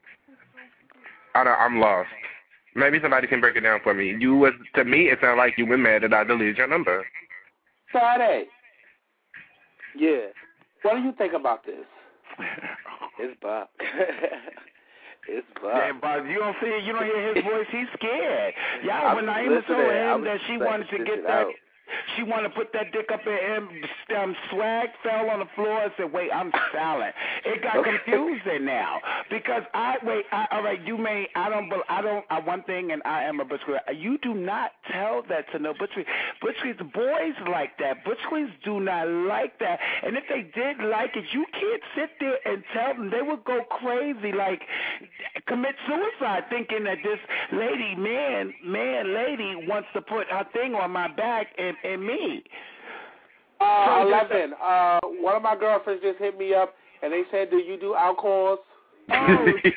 I don't, I'm lost. Maybe somebody can break it down for me. You was, to me, it sounded like you were mad that I deleted your number. Friday. Yeah. What do you think about this? It's Bob. It's Bob. Yeah, but you don't see it. You don't hear his voice. He's scared. Yeah, when Naima told him that she wanted to get that, she want to put that dick up in him. Um, Swag fell on the floor and said, wait, I'm silent. It got confusing now because I, wait, I, all right, you may, I don't, I don't, I, one thing, and I am a Butch Queen. You do not tell that to no Butch Queen. Butch Queen's boys like that. Butch Queens do not like that. And if they did like it, you can't sit there and tell them. They would go crazy, like commit suicide, thinking that this lady, man, man, lady wants to put her thing on my back and, and me. Uh, so eleven. Uh, one of my girlfriends just hit me up, and they said, "Do you do alcohols?" Oh shit!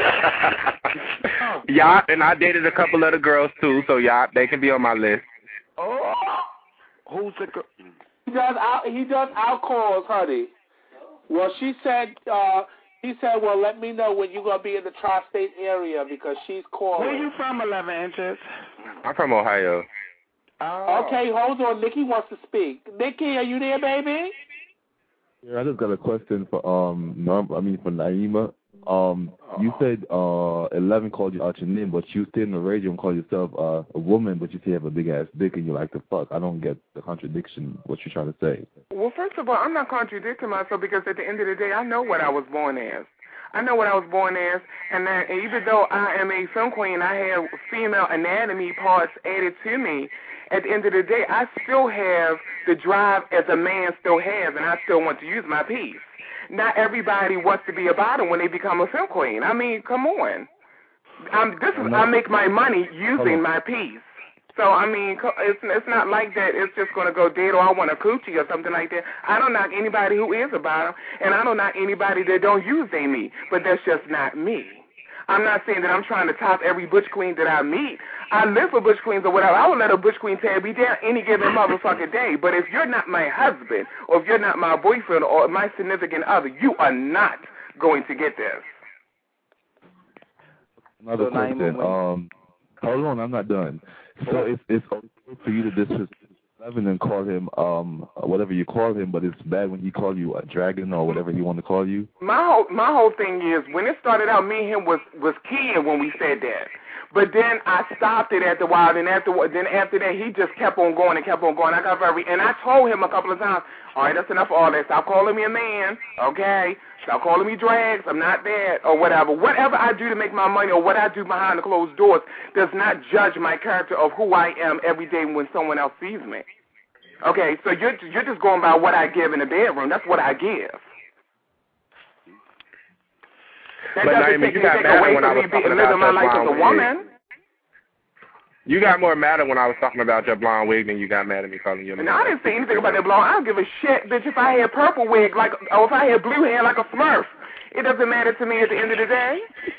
Yeah, and I dated a couple of the girls too, so yeah, they can be on my list. Oh, who's the girl? He does. Al- he does alcohols, honey. Well, she said. Uh, he said, "Well, let me know when you're gonna be in the tri-state area because she's calling." Where you from, eleven inches? I'm from Ohio. Oh. Okay, hold on. Nikki wants to speak. Nikki, are you there, baby? Yeah, I just got a question for um, Norm, I mean for Naima. Um, you said uh, eleven called you out your name, but you stayed on the radio and called yourself uh, a woman, but you say you have a big ass dick and you like to fuck. I don't get the contradiction. What you're trying to say? Well, first of all, I'm not contradicting myself because at the end of the day, I know what I was born as. I know what I was born as, and that even though I am a film queen, I have female anatomy parts added to me. At the end of the day, I still have the drive as a man still has, and I still want to use my piece. Not everybody wants to be a bottom when they become a film queen. I mean, come on. I'm, this is I make my money using my piece. So, I mean, it's it's not like that it's just going to go dead or I want a coochie or something like that. I don't knock anybody who is a bottom, and I don't knock anybody that don't use their meat, but that's just not me. I'm not saying that I'm trying to top every butch queen that I meet. I live for butch queens or whatever. I would let a butch queen tag me down any given motherfucking day. But if you're not my husband or if you're not my boyfriend or my significant other, you are not going to get this. Another So question. Um, hold on, I'm not done. So it's it's okay for you to disrespect Eleven and call him um whatever you call him, but it's bad when he call you a dragon or whatever he want to call you. My whole my whole thing is when it started out, me and him was was keying when we said that. But then I stopped it after a while, and after then after that he just kept on going and kept on going. I got very and I told him a couple of times, all right, that's enough of all that. Stop calling me a man, okay? Stop calling me drags. I'm not that or whatever. Whatever I do to make my money or what I do behind the closed doors does not judge my character of who I am every day when someone else sees me. Okay, so you're you're just going by what I give in the bedroom. That's what I give. That but doesn't Naima, take you got anything mad away when from I was me talking being about living my your life as a blonde woman. wig. You got more mad when I was talking about your blonde wig than you got mad at me calling you a man. And I didn't say anything about that blonde. I don't give a shit, bitch. If I had purple wig like, or if I had blue hair like a Smurf, it doesn't matter to me at the end of the day.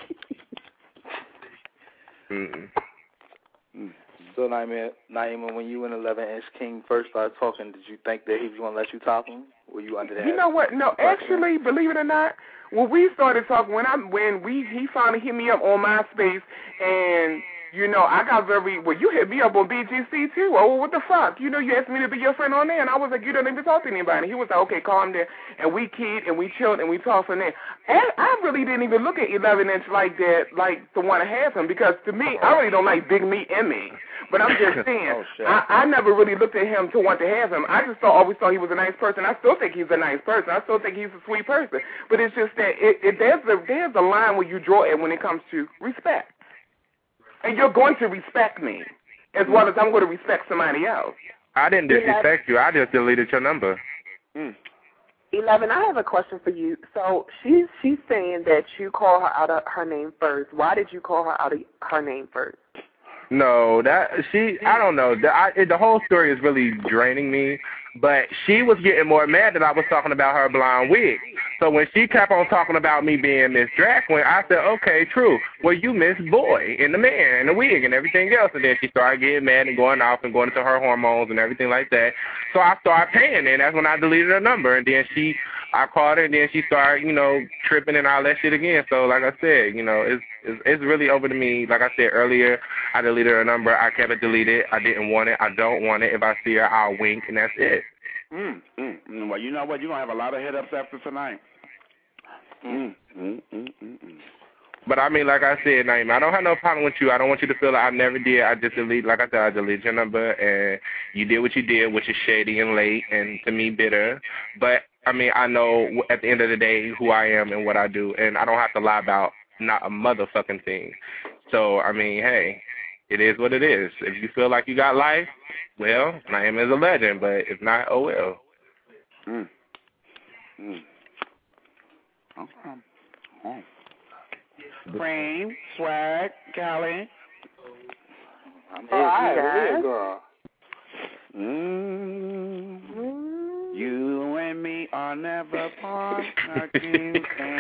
Mm-mm. So, Naima, Naima, when you and eleven Inch King first started talking, did you think that he was going to let you top him? Were you under that? You know what? No, actually, believe it or not, when we started talking, when I when we he finally hit me up on MySpace, and you know I got very well. You hit me up on B G C too. Oh, what the fuck? You know, you asked me to be your friend on there, and I was like, you don't even talk to anybody. And he was like, okay, calm down, and we keyed and we chilled and we talked from there. And I really didn't even look at eleven Inch like that, like to want to have him, because to me, I really don't like big meat in me. But I'm just saying, oh, I, I never really looked at him to want to have him. I just thought, always thought he was a nice person. I still think he's a nice person. I still think he's a sweet person. But it's just that it, it, there's a there's a line where you draw it when it comes to respect, and you're going to respect me as well as I'm going to respect somebody else. I didn't disrespect you. I just deleted your number. Mm. Eleven, I have a question for you. So she's she's saying that you call her out of her name first. Why did you call her out of her name first? No, that she, I don't know. The, I, it, the whole story is really draining me, but she was getting more mad that I was talking about her blonde wig. So when she kept on talking about me being Miss Drag Queen, I said, okay, true. Well, you Miss Boy and the man and the wig and everything else. And then she started getting mad and going off and going into her hormones and everything like that. So I started paying, and that's when I deleted her number. And then she, I called her, and then she started, you know, tripping and all that shit again. So like I said, you know, it's it's, it's really over to me. Like I said earlier, I deleted her number. I kept it deleted. I didn't want it. I don't want it. If I see her, I'll wink, and that's it. Mm, mm, mm. Well, you know what? You're going to have a lot of hit-ups after tonight. Mm, mm, mm, mm, mm. But I mean, like I said, Naima, I don't have no problem with you. I don't want you to feel like I never did. I just delete, like I said, I deleted your number, and you did what you did, which is shady and late, and to me, bitter. But I mean, I know at the end of the day who I am and what I do, and I don't have to lie about not a motherfucking thing. So I mean, hey, it is what it is. If you feel like you got life, well, Naima is a legend. But if not, oh well. Mm. Mm. Okay. Oh. Cream, Swag, Callie. I'm here, right, here, girl. Mm. You and me are never part. Nothing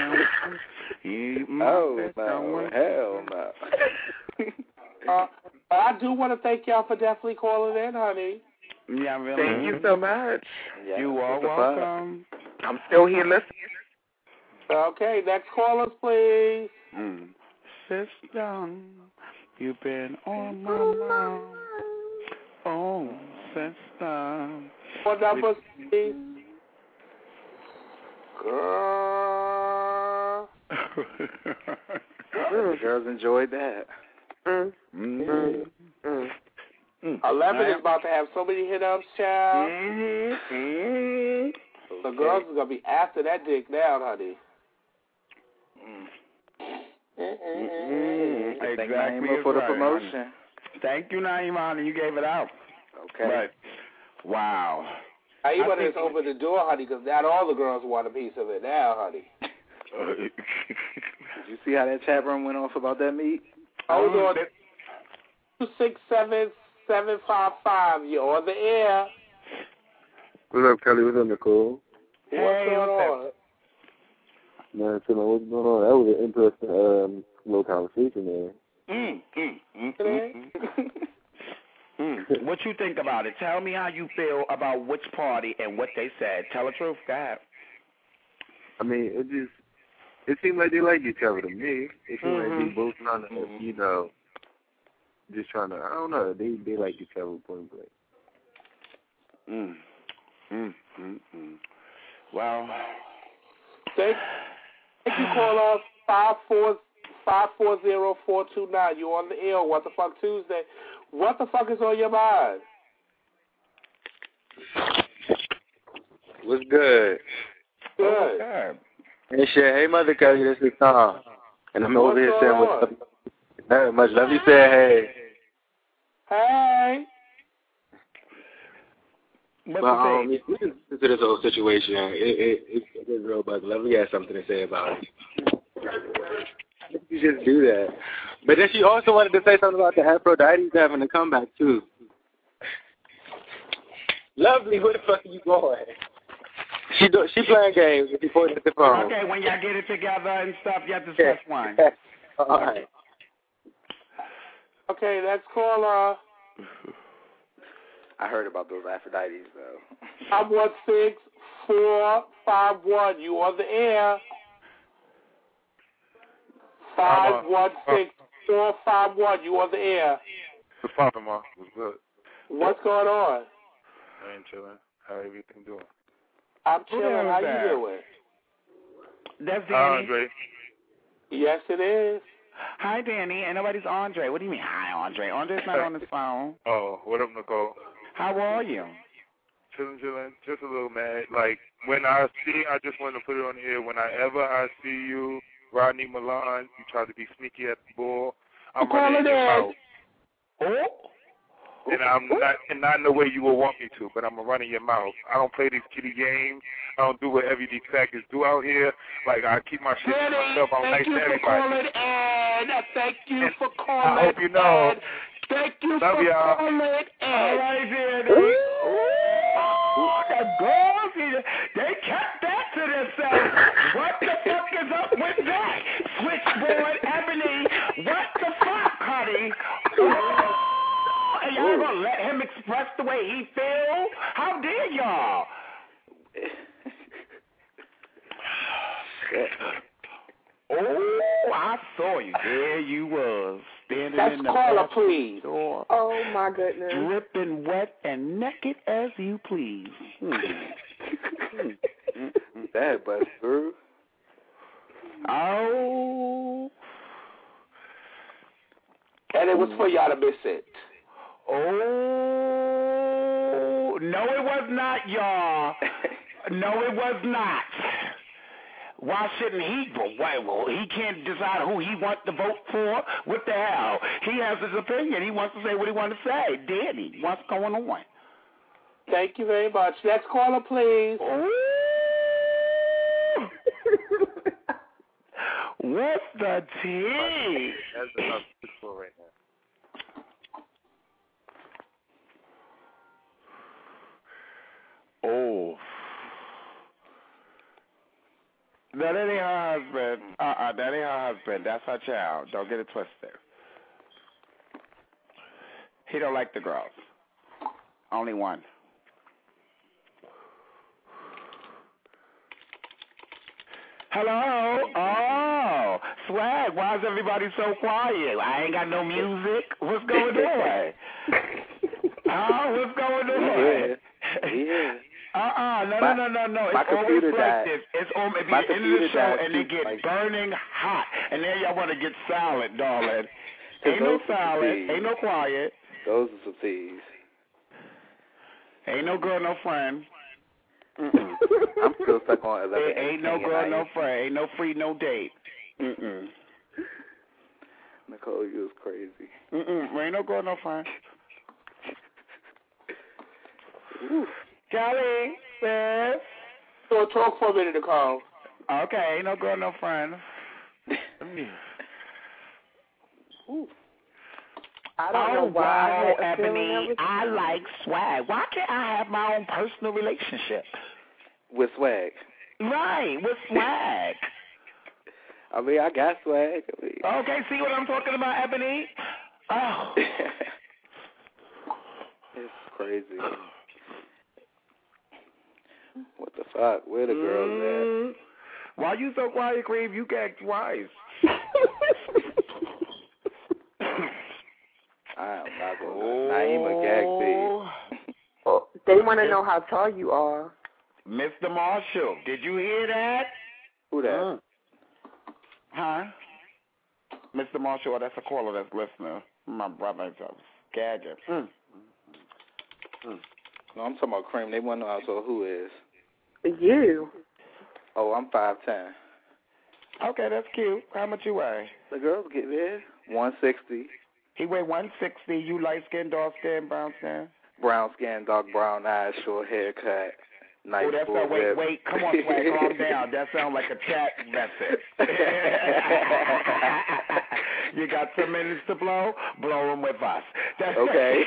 Oh, no. Hell no. uh, I do want to thank y'all for definitely calling in, honey. Yeah, really. Thank you so much. Yeah, you are welcome. I'm still here listening. Okay, next callers, please. Mm. Sister, you've been on my mind. Oh, sister. What number, please? Girl. The girls enjoyed that. Mm. Mm. Mm. Mm. Eleven is about to have so many hit-ups, child. Mm-hmm. Mm-hmm. The girls are going to be after that dick now, honey. Mm-hmm. Exactly for the right, promotion. Honey. Thank you, Naima, and you gave it out. Okay. But, wow. Naima just opened the door, honey, because not all the girls want a piece of it now, honey. Did you see how that chat room went off about that meat? Hold on. two six seven, seven five five. You're on the air. What's up, Kelly? What's up, Nicole? Hey, what's going on? Man, so what's going on? That was an interesting um, little conversation there. Mm, mm, mm, mm, mm. mm. What you think about it? Tell me how you feel about which party and what they said. Tell the truth, go ahead. I mean, it just, it seemed like they like each other to me. It seemed mm-hmm. like they both trying to, mm-hmm. you know, just trying to, I don't know, they they like each other point blank. Mm. Mm, mm, mm. Well, thank, thank you, caller five four five four zero four two nine. You on the air? What the fuck Tuesday? What the fuck is on your mind? What's good? Good. Hey, shit. Hey, Mother Kelly, this is Tom, and I'm over here saying what's up. Very much love. You say hey. Hey. But um, if we listen to this whole situation, it, it, it's, it's real buzz. Lovely has something to say about it. You just do that. But then she also wanted to say something about the Aphrodite having a comeback too. Lovely, where the fuck are you going? She do, she playing games. She pointing at the phone. Okay, when y'all get it together and stuff, you have to press one. All right. Okay, let's call uh I heard about those Aphrodites, though. five one six four five one. You on the air? Five one six four five one. You on the air? What's poppin', Ma? What's good? What's going on? I ain't chillin'. How everything doing? I'm chilling. How that? you doing? That's Danny. Hi, Andre. Yes, it is. Hi, Danny. And nobody's Andre. What do you mean, hi, Andre? Andre's not on his phone. Oh, what up, Nicole? How are you? Chillin', chillin'. Just a little mad. Like, when I see, I just want to put it on here. Whenever I see you, Rodney Milan, you try to be sneaky at the ball, I'm running in your mouth. Oh? And I'm not, and not in the way you will want me to, but I'm gonna run in your mouth. I don't play these kitty games. I don't do what every these crackers do out here. Like, I keep my shit to myself. I'm nice to everybody. Calling in. Thank you and for calling. I hope you know. In. Thank you Love for y'all. calling in. All right, Danny. Ooh, the girls, they kept that to themselves. What the fuck is up with that? Switchboard Ebony. What the fuck, honey? Oh. And y'all gonna let him express the way he feels? How dare y'all? Oh, I saw you. There you was, standing Let's in the call her, bathroom please. door. Oh, my goodness. Dripping wet and naked as you please. Hmm. That bust through. Oh. it was for y'all to miss it. Oh, no, it was not, y'all. No, it was not. Why shouldn't he? Why, well, he can't decide who he wants to vote for. What the hell? He has his opinion. He wants to say what he wants to say. Danny, what's going on? Thank you very much. Next caller, please. What's the tea? That's enough for right now. Oh. That ain't her husband. Uh-uh, that ain't her husband. That's her child. Don't get it twisted. He don't like the girls. Only one. Hello? Oh, Swag, why is everybody so quiet? I ain't got no music. What's going on? Oh, what's going on? Yeah. Yeah. Uh-uh, no, my, no, no, no, no. My It's computer always died. like this. It's on at my the end of the show, died and they get like, burning hot. And then y'all want to get silent, darling. Ain't no silent. Ain't no quiet. Those are some thieves. Ain't no girl, no friend. Mm-mm. I'm still stuck on eleven. Ain't, ain't no girl, no friend. Ain't no free, no date. Mm-mm. Nicole, you was crazy. Mm-mm. Ain't no girl, no friend. Kelly, sis. So talk for a minute, Nicole. Okay, ain't no girl, no friend. Ooh. I don't oh, know why wow, I had a Ebony, feeling I like Swag. Why can't I have my own personal relationship? With Swag. Right, with Swag. I mean, I got Swag. I mean. Okay, see what I'm talking about, Ebony? Oh. It's crazy. What the fuck? Where the girls mm. at? Why you so quiet, Cream? You gagged twice. I am not going to. Naima gagged me. Oh, they want to know how tall you are. Mister Marshall, did you hear that? Who that? Mm. Huh? Mister Marshall, oh, that's a caller that's listening. My brother is gagging. Mm. Mm. No, I'm talking about Cream. They want to know also who is. You. Oh, I'm five ten. Okay, that's cute. How much you weigh? The girls get there. one sixty. He weigh one sixty. You light skin, dark skin, brown skin? Brown skin, dark brown eyes, short haircut. Nice oh, that's a, wait, wait, come on, Swag, calm down. That sounds like a chat message. You got ten minutes to blow? Blow them with us. That's okay.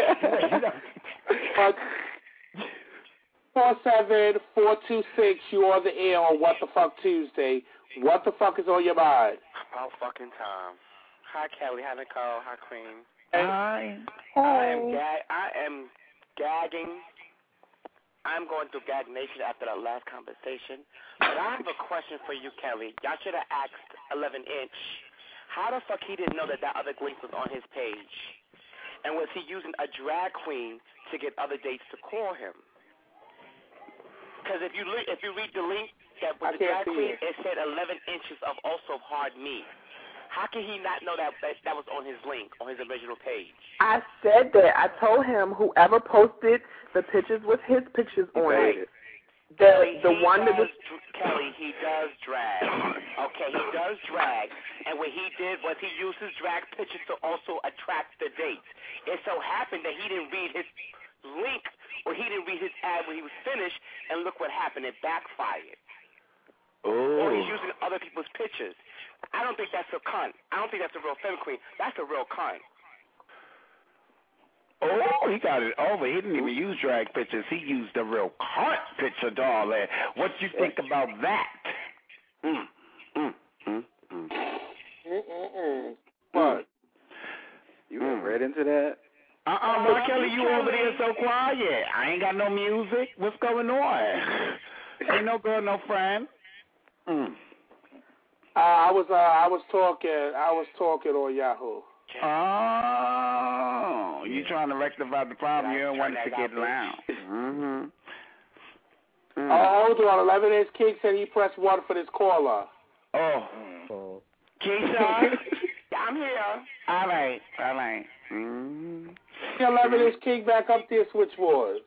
four seven four two six, you on the air on What the Fuck Tuesday. What the fuck is on your mind? About fucking time. Hi, Kelly. Hi, Nicole. Hi, Cream. Hi. I am gag. I am gagging. I'm going through Gag Nation after that last conversation. But I have a question for you, Kelly. Y'all should have asked eleven inch. How the fuck he didn't know that that other link was on his page? And was he using a drag queen to get other dates to call him? Because if you li- if you read the link that was the drag queen, it. it said eleven inches of also hard meat. How can he not know that, that that was on his link, on his original page? I said that. I told him whoever posted the pictures with his pictures on it. The Kelly, the he one does, that was Kelly, he does drag. Okay, he does drag. And what he did was he used his drag pictures to also attract the dates. It so happened that he didn't read his link or he didn't read his ad when he was finished, and look what happened. It backfired. Oh. Or he's using other people's pictures. I don't think that's a cunt. I don't think that's a real femme queen. That's a real cunt. Oh, he got it over. He didn't even use drag pictures. He used a real cunt picture, darling. What you think about that? Mm, mm, mm, mm. Mm-mm-mm. What? You went right into that? Uh-uh, why, Kelly, you over there so quiet? I ain't got no music. What's going on? Ain't no girl, no friend. Mm. Uh, I was uh, I was talking I was talking on Yahoo. Oh, you trying to rectify the problem? You don't want it to get loud. Mm-hmm. Mm. Oh, hold on. eleven inch King said he pressed one for this caller. Oh. Mm. Keisha? I'm I'm here. All right, all right. Mm-hmm. eleven inch king back up there, switchboard.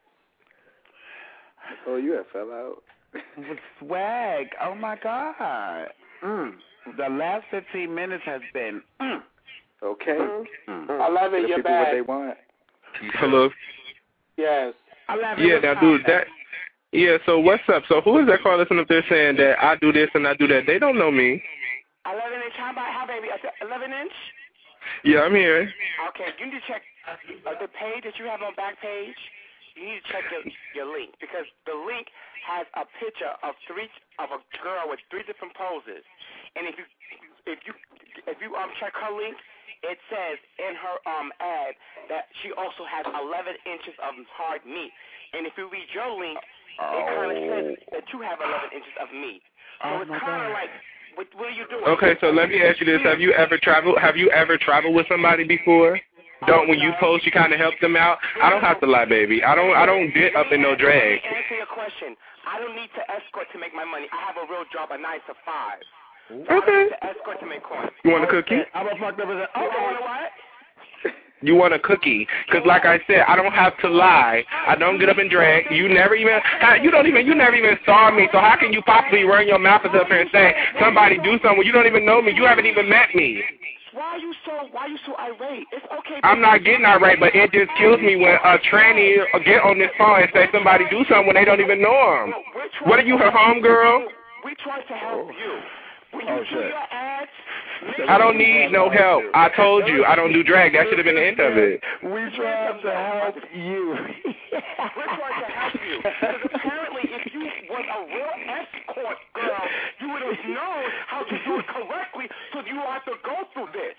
Oh, you have fell out. With swag. Oh, my God. Mm. The last fifteen minutes has been... Mm. Okay. Mm. eleven, you're back. What they want. Hello? Yes. eleven, yeah, now, dude, that... Yeah, so what's up? So who is that caller listening up there saying that I do this and I do that? They don't know me. eleven inch, how about, how baby? eleven inch? Yeah, I'm here. Okay, you need to check uh, the page that you have on back page. You need to check your, your link because the link has a picture of three of a girl with three different poses, and if you if you if you um check her link, it says in her um ad that she also has eleven inches of hard meat, and if you read your link, it kind of says that you have eleven inches of meat. So oh it's kind of like, what, what are you doing? Okay, so let me ask you this: Have you ever traveled? Have you ever traveled with somebody before? Don't when you post, you kind of help them out. I don't have to lie, baby. I don't. I don't get up in no drag. Answer your question. I don't need to escort to make my money. I have a real job, a nine to five. So okay. I don't need to escort to make coin. You want a cookie? I'm a fucked up with that. Okay. You want what? You want a cookie? Cause like I said, I don't have to lie. I don't get up and drag. You never even. You don't even. You never even saw me. So how can you possibly run your mouth up here and say somebody do something when you don't even know me? You haven't even met me. Why are you so why are you so irate? It's okay. I'm not getting irate, but it just kills me when a tranny get on this phone and say somebody do something when they don't even know them. What are you, her homegirl? We tried to help you. When you oh, do shit. your ads, I don't need no help. I told you I don't do drag. That should have been the end of it. We tried to help you. We're trying to help you. Because apparently if you was a real escort girl, you would have known how to do it correctly so you don't have to go through this.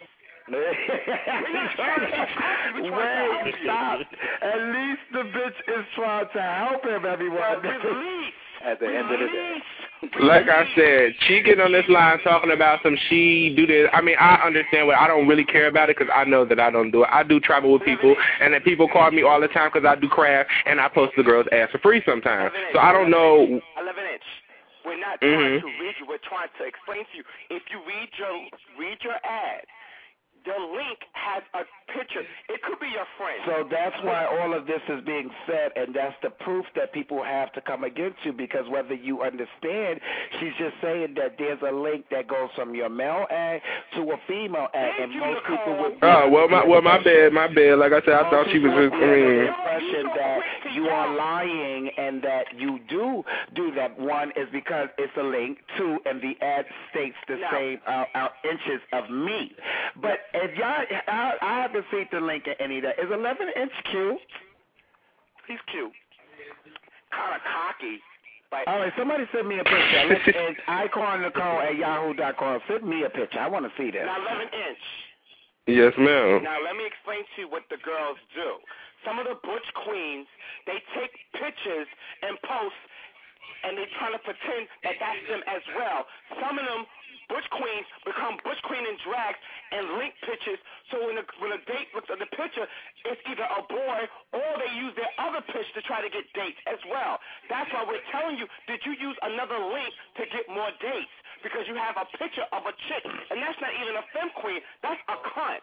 Wait, stop. At least the bitch is trying to help him, everyone. At the end of the day. Like I said, she getting on this line talking about some she do this. I mean, I understand what I don't really care about it because I know that I don't do it. I do travel with people, and then people call me all the time because I do craft, and I post the girls' ass for free sometimes. So I don't know. eleven inch. We're not mm-hmm. trying to read you. We're trying to explain to you. If you read your read your ad, the link has a picture. It could be your friend. So that's why all of this is being said, and that's the proof that people have to come against you, because whether you understand, she's just saying that there's a link that goes from your male ad to a female ad, and most people would... Oh, well, my well, my bad, my bad. Like I said, I thought she was just... I mean... the impression that you are lying and that you do do that. One is because it's a link. Two, and the ad states the no. same uh, uh, inches of meat. But if y'all, I, I haven't seen the link in any of that. Is eleven inch cute? He's cute. Kind of cocky. But all right, somebody send me a picture. It's Icon Nicole at yahoo dot com. Send me a picture. I want to see this. Now, eleven inch. Yes, ma'am. Now, let me explain to you what the girls do. Some of the butch queens, they take pictures and post, and they try to pretend that that's them as well. Some of them butch queens become butch queen in drag and link pictures, so when a, when a date looks at the picture, it's either a boy or they use their other picture to try to get dates as well. That's why we're telling you, did you use another link to get more dates? Because you have a picture of a chick, and that's not even a femme queen, that's a cunt.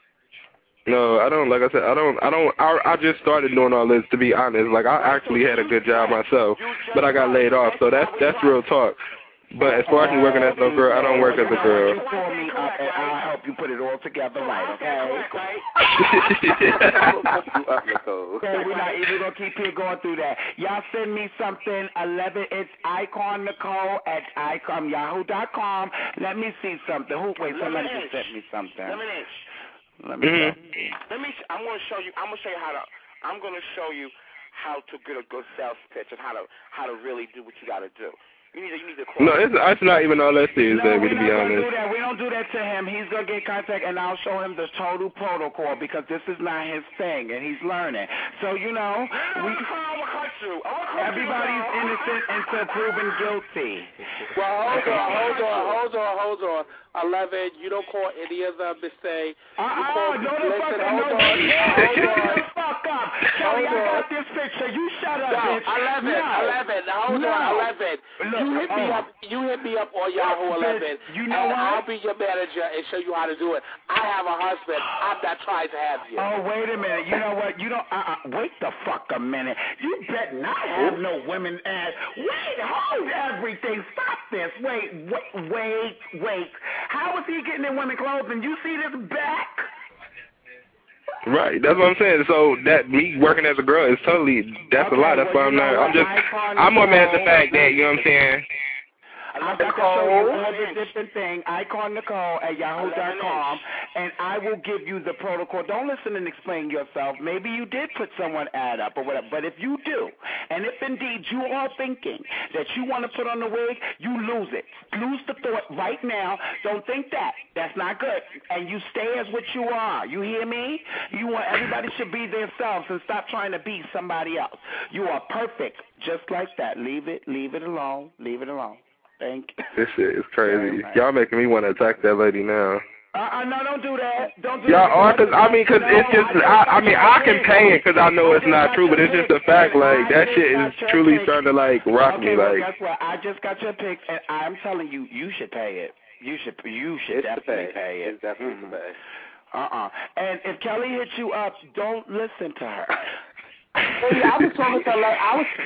No, I don't. Like I said, I don't. I don't. I, I just started doing all this, to be honest. Like I actually had a good job myself, but I got laid off. So that's that's real talk. But as far as me working as no girl, I don't work as a girl. For me, uh, and I'll help you put it all together right, okay? Okay, we're not even going to keep here going through that. Y'all send me something, eleven inch Icon Nicole at icon yahoo dot com. Let me see something. Who? Wait, somebody just sent me something. eleven inch. Let me mm-hmm. Let me. I'm going to show you. I'm going to show you how to. I'm going to show you how to get a good sales pitch and how to how to really do what you got to do. You need to, you need to no, it's, it's not even all that serious, no, baby, to be honest. Do that. We don't do that to him. He's going to get contact, and I'll show him the total protocol because this is not his thing, and he's learning. So, you know. We, we call a question. you. Everybody's innocent until proven guilty. Well, hold on, hold on, hold on, hold on. Eleven, you don't call any of them to say. Uh you uh, call, no the listen, fuck hold no, on, shut hold the fuck up. Kelly, I got this picture. You shut up, no, bitch. eleven, no. eleven, hold no. on, eleven. Look, you hit me oh. up, you hit me up on Yahoo Bitch, eleven, you know and what? I'll be your manager and show you how to do it. I have a husband. I'm not trying to have you. Oh, wait a minute. You know what? You don't. Uh, uh, wait the fuck a minute. You better not have no women ass. Wait, hold everything. Stop this. Wait, wait, wait, wait. How is he getting in women's clothes and you see this back? Right, that's what I'm saying. So that me working as a girl is totally that's okay, a lot. That's well, why I'm not. I'm just. I'm more mad at the fact that you know what I'm saying. I got to show you all the different thing. Icon Nicole at yahoo dot com, and I will give you the protocol. Don't listen and explain yourself. Maybe you did put someone ad up or whatever, but if you do, and if indeed you are thinking that you want to put on the wig, you lose it. Lose the thought right now. Don't think that. That's not good. And you stay as what you are. You hear me? You want everybody should be themselves and stop trying to be somebody else. You are perfect, just like that. Leave it. Leave it alone. Leave it alone. Thank you. This shit is crazy. Y'all making me want to attack that lady now. Uh, no, don't do that. Don't do Y'all that. are, cause I mean, cause no, it's just, I, I mean, I can pay it because I know it's not true, but it's just a fact. Like that shit is truly starting to like rock okay, me. Well, like, guess what? I just got your pics, and I'm telling you, you should pay it. You should, you should it's definitely pay. pay it. It's definitely mm-hmm. to pay. Uh-uh. And if Kelly hits you up, don't listen to her. Hey, I was talking to her like I was.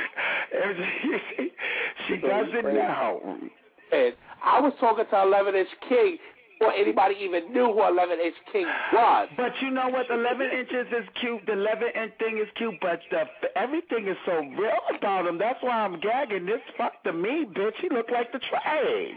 she she doesn't know. I was talking to eleven inch King before anybody even knew who eleven inch King was. But you know what? eleven inches is cute. The eleven inch thing is cute, but the, everything is so real about him. That's why I'm gagging. This fuck to me, bitch. He look like the trade.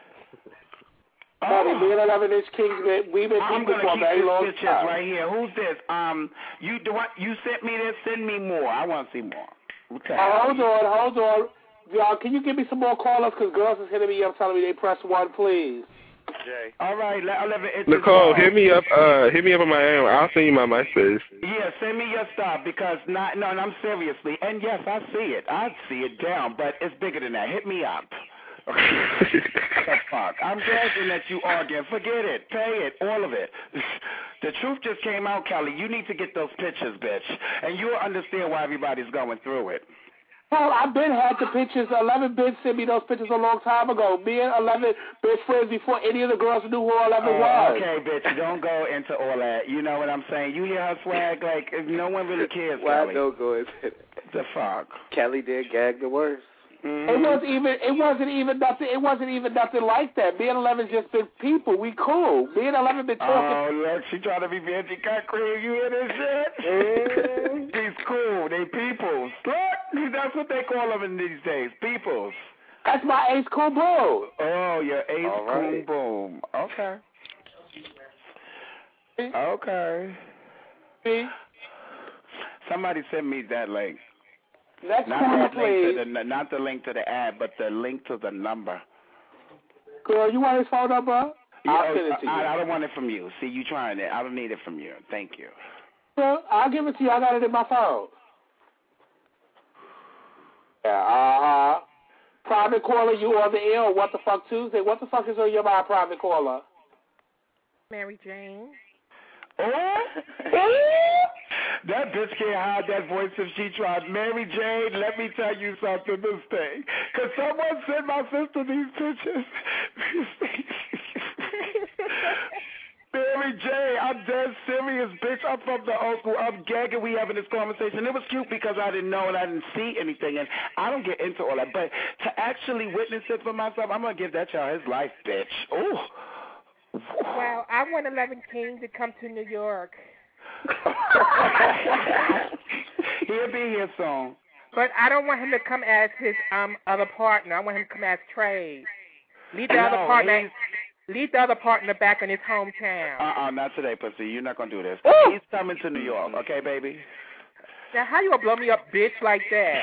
Honey, me and eleven inch King, we've been I'm people gonna for a very keep long this pictures time. right here. Who's this? Um, you do what? You sent me this. Send me more. I want to see more. Okay. Oh, hold on, hold on. Y'all, can you give me some more callers? Because girls is hitting me up telling me they press one, please. Jay. All right, eleven inches. Nicole, hit me up. Uh, hit me up on my own. I'll send you my MySpace. Yeah, send me your stuff because not. No, I'm seriously. And yes, I see it. I see it down, but it's bigger than that. Hit me up. The fuck? I'm gagging that you arguing. Forget it. Pay it. All of it. The truth just came out, Kelly. You need to get those pictures, bitch. And you'll understand why everybody's going through it. Well, I've been had the pictures. eleven been sent me those pictures a long time ago. Me and eleven been friends before any of the girls knew who eleven oh, was. Okay, bitch. Don't go into all that. You know what I'm saying? You hear her swag? Like, no one really cares, Why Kelly. don't go into it? The fuck? Kelly did gag the worst. Mm-hmm. It wasn't even. It wasn't even nothing. It wasn't even nothing like that. Me and eleven just been people. We cool. Me and eleven been talking. Oh look, she trying to be Benji Concrete. You hear this shit? These cool. They peoples. Look, that's what they call them in these days. Peoples. That's my ace cool boom. Oh, your ace All right. cool boom. Okay. Okay. See? Somebody send me that link. Next not caller, that link please. to the, not the link to the ad, but the link to the number. Girl, you want his phone number? Yeah, I'll send it to you. I, I don't want it from you. See, you trying it. I don't need it from you. Thank you. Well, I'll give it to you. I got it in my phone. Yeah, uh-huh. Private caller, you on the air. What the fuck Tuesday? What the fuck is on your mind, private caller? Mary Jane. Oh, that bitch can't hide that voice if she tried. Mary Jane, let me tell you something this thing. Could someone send my sister these pictures? Mary Jane, I'm dead serious, bitch. I'm from the old school. I'm gagging. We having this conversation. It was cute because I didn't know and I didn't see anything, and I don't get into all that. But to actually witness it for myself, I'm going to give that child his life, bitch. Ooh. Well, I want eleven King to come to New York. He'll be here soon. But I don't want him to come as his um other partner. I want him to come as Trey. Leave the no, other partner. Leave the other partner back in his hometown. Uh-uh, not today, pussy. You're not gonna do this. Ooh. He's coming to New York, okay, baby? Now, how you gonna blow me up, bitch, like that?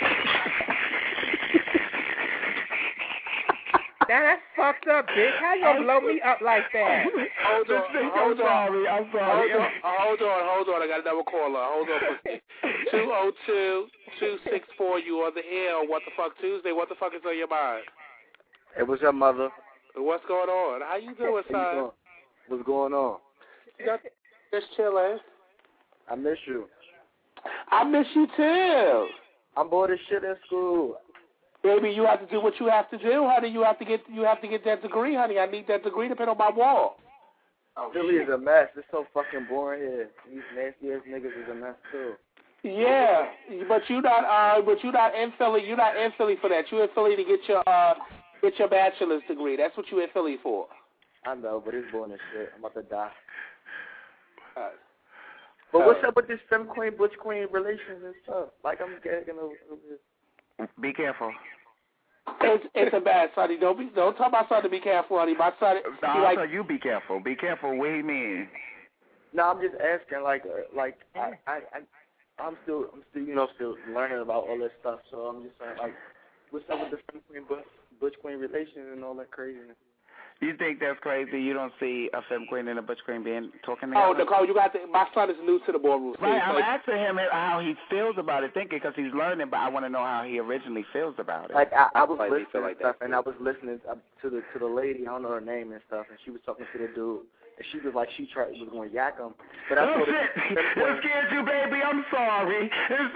Now that's fucked up, bitch. How you gonna blow me up like that? Hold on, hold I'm on. sorry, I'm sorry. Hold on, hold on, hold on. I got another caller. Hold on, pussy. two oh two, two six four. You on the air on What the Fuck Tuesday. What the fuck is on your mind? Hey, what's up, mother? What's going on? How you doing, son? What's going on? Just chilling. I miss you. I miss you too. I'm bored as shit at school. Baby, you have to do what you have to do, honey. You have to get you have to get that degree, honey. I need that degree to put on my wall. Philly is a mess. It's so fucking boring here. These nasty ass niggas is a mess too. Yeah, but you not uh, but you not in Philly. You not in Philly for that. You in Philly to get your uh, get your bachelor's degree. That's what you in Philly for. I know, but it's boring as shit. I'm about to die. Uh, but uh, what's up with this femme queen, butch queen relations and stuff? Like I'm gagging over this. Be careful. It's it's a bad, sonny. Don't be don't tell my son to be careful, honey. My son, no, he like, so you be careful. Be careful. What do you mean? No, I'm just asking. Like, uh, like I, I, I, I'm still, I'm still, you know, still learning about all this stuff. So I'm just saying, like, what's up with the femme queen, butch, butch queen relations and all that craziness? You think that's crazy? You don't see a femme queen and a butch queen being talking together? oh, Nicole, you got to. My son is new to the ballroom. Right, I'm like, asking him how he feels about it, thinking because he's learning, but I want to know how he originally feels about it. Like I, I was Like, listening like and stuff, and I was listening to the to the lady. I don't know her name and stuff, and she was talking to the dude, and she was like she tried was going to yak him, but I oh told shit! her, It scared you, baby. I'm sorry.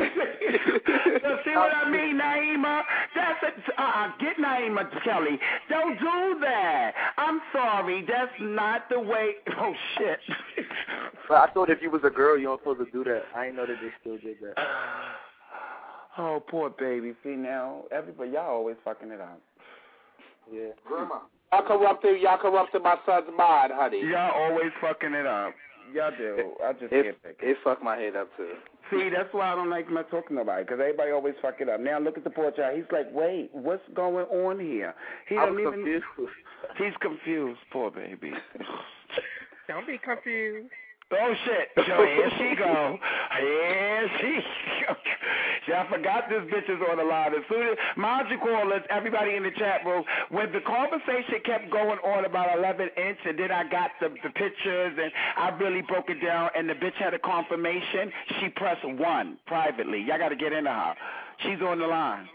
So see what I mean, Naima? That's it. Uh, get Naima, Kelly. Don't do that. I'm sorry. That's not the way. Oh shit. But I thought if you was a girl, you weren't supposed to do that. I didn't know that they still did that. Oh, poor baby. See now, everybody, y'all always fucking it up. Yeah. Grandma. Y'all corrupted, y'all corrupted my son's mind, honey. Y'all always fucking it up. Y'all do. I just it, can't think. It fucked my head up too. See, that's why I don't like not talking to nobody, because everybody always fuck it up. Now look at the poor child. He's like, wait, what's going on here? He I don't was even. confused. He's confused, poor baby. Don't be confused. Oh shit! So here she go. Here she go. See, I forgot this bitch is on the line. As soon as, mind you, callers, everybody in the chat room, when the conversation kept going on about eleven inch, and then I got the, the pictures, and I really broke it down, and the bitch had a confirmation, she pressed one privately. Y'all got to get into her. She's on the line.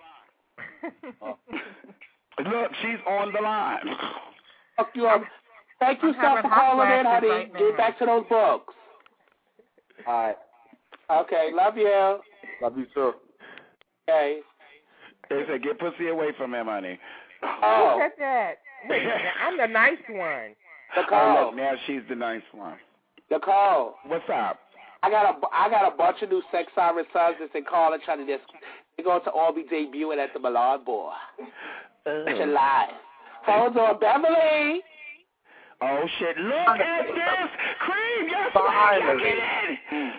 Look, she's on the line. Fuck you up. Thank you, Steph, for calling in, honey. Right Get back to those books. All right. Okay, love you. Love you too. Okay. They said, get pussy away from him, honey. Oh. Look at that. Wait, I'm the nice one. Nicole. Oh, look, now she's the nice one. Nicole. What's up? I got a, I got a bunch of new sex siren sons that's in calling trying to just, they're going to all be debuting at the Millard Boy. Such a lie. Hold on, Beverly. Oh, shit. Look at this. Cream, you're skyrocketing.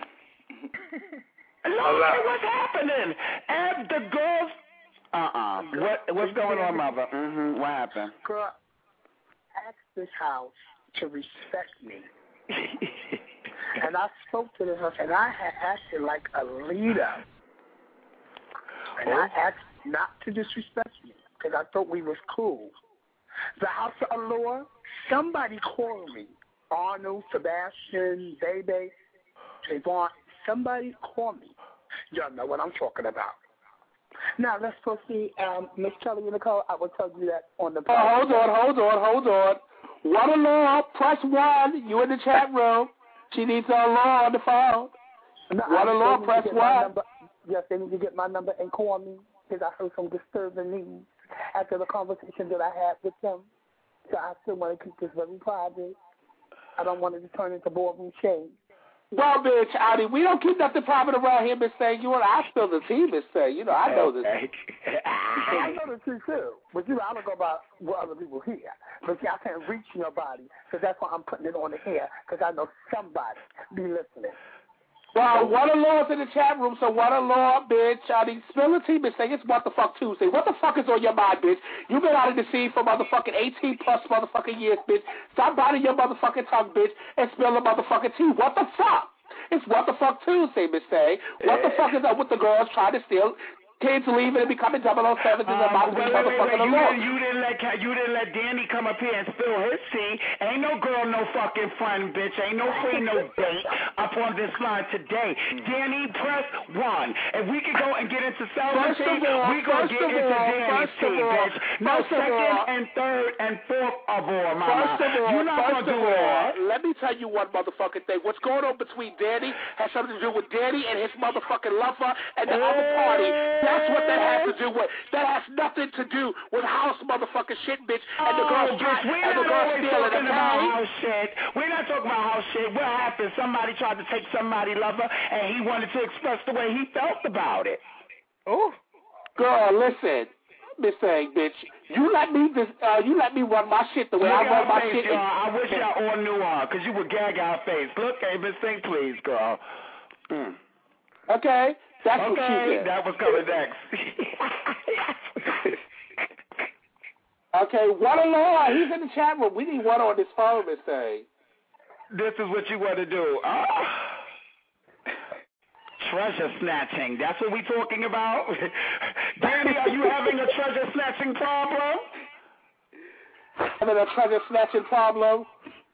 Look at what's happening. And the girls. Uh-uh. What, what's going on, mother? Mm-hmm. What happened? Girl, ask this house to respect me. And I spoke to the house, and I had acted like a leader. And oh. I asked not to disrespect me, because I thought we was cool. The House of Allure, somebody called me. Arnold, Sebastian, Bebe, Trayvon, somebody called me. Y'all know what I'm talking about. Now, let's proceed. Um, Miss Kelly and Nicole, I will tell you that on the... Oh, hold on, hold on, hold on. What Allure, press one. You in the chat room. She needs a Allure on the phone. No, what Allure, press one. Yes, they need to get my number and call me, because I heard some disturbing news after the conversation that I had with them. So I still want to keep this very private. I don't want it to turn into boardroom shade. Well, bitch, Audi, we don't keep nothing private around here, Miss Say. You and I spill the tea, Miss Say. You know, I know this. I know the tea, too. But, you know, I don't go about what other people hear. But, see, I can't reach nobody. So that's why I'm putting it on the air, because I know somebody be listening. Well, what Allure's in the chat room, so what Allure, bitch. I mean, spill the tea, Miss Say. It's what the fuck Tuesday. What the fuck is on your mind, bitch? You've been out of the scene for motherfucking eighteen plus motherfucking years, bitch. Stop biting your motherfucking tongue, bitch, and spill the motherfucking tea. What the fuck? It's what the fuck Tuesday, Miss Say. What the fuck is up with the girls trying to steal kids leaving and becoming double oh sevens and um, about to be wait, wait, wait, motherfucking wait. You, alone. didn't, you didn't let you didn't let Danny come up here and spill his tea. Ain't no girl, no fucking friend, bitch. Ain't no free, no date up on this line today. Danny, press one. If we could go and get into Selma tea, we gonna get into Danny's tea, bitch. No second and third and fourth of all, mama. First of all, You're not first gonna do of all, that. let me tell you one motherfucking thing. What's going on between Danny has something to do with Danny and his motherfucking lover and the other party. That's what that has to do with. That has nothing to do with house motherfucking shit, bitch. And the girls Oh, bitch, we're and the not girls always stealing, talking about okay? house shit. We're not talking about house shit. What happened? Somebody tried to take somebody's lover, and he wanted to express the way he felt about it. Oh, girl, listen, Miss Thing, bitch. You let me this. Uh, you let me run my shit the way Look I run at my her face, shit. y'all. I wish y'all all knew her, because you would gag our face. Look, hey, Miss Thing, please, girl. Mm. Okay, that's okay, what you did. that was coming next. Okay, one alone. He's in the chat room. We need one on this phone, Miss Thing. This is what you want to do. Oh. Treasure snatching. That's what we talking about? Danny, are you having a treasure snatching problem? Having a treasure snatching problem?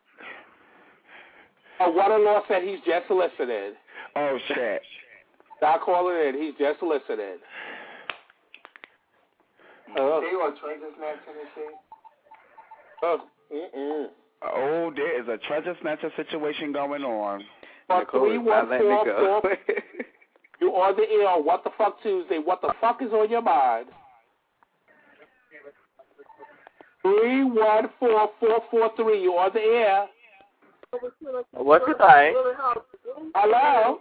A one-in-law said he's just listening. Oh, shit. Not calling in. He's just listening. Oh. They want treasure snatching and shit? Oh, mm-mm. Oh, there is a treasure snatcher situation going on. Three, one, four, four. You on the air on What the Fuck Tuesday. What the fuck is on your mind? Three, one, four, four, four, three. You on the air? What's your thing? Hello?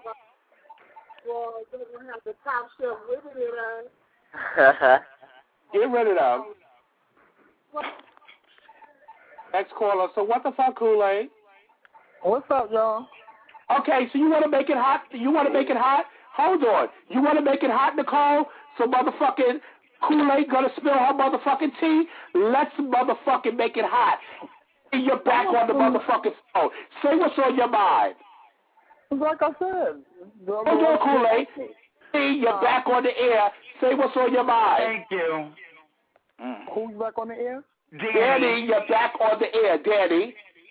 Get rid of them. Next caller. So what the fuck, Kool-Aid? What's up, y'all? Okay, so you want to make it hot? You want to make it hot? Hold on. You want to make it hot, Nicole? So motherfucking Kool-Aid gonna spill her motherfucking tea? Let's motherfucking make it hot. And you're back on the motherfucking phone. Say what's on your mind. Like I said. Hold on, Kool-Aid. See, you're back on the air. Say what's on your mind. Thank you. Mm. Who's back on the air? Danny. Danny, you're back on the air, Danny.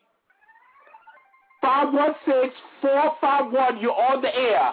five one six, four five one, you're on the air.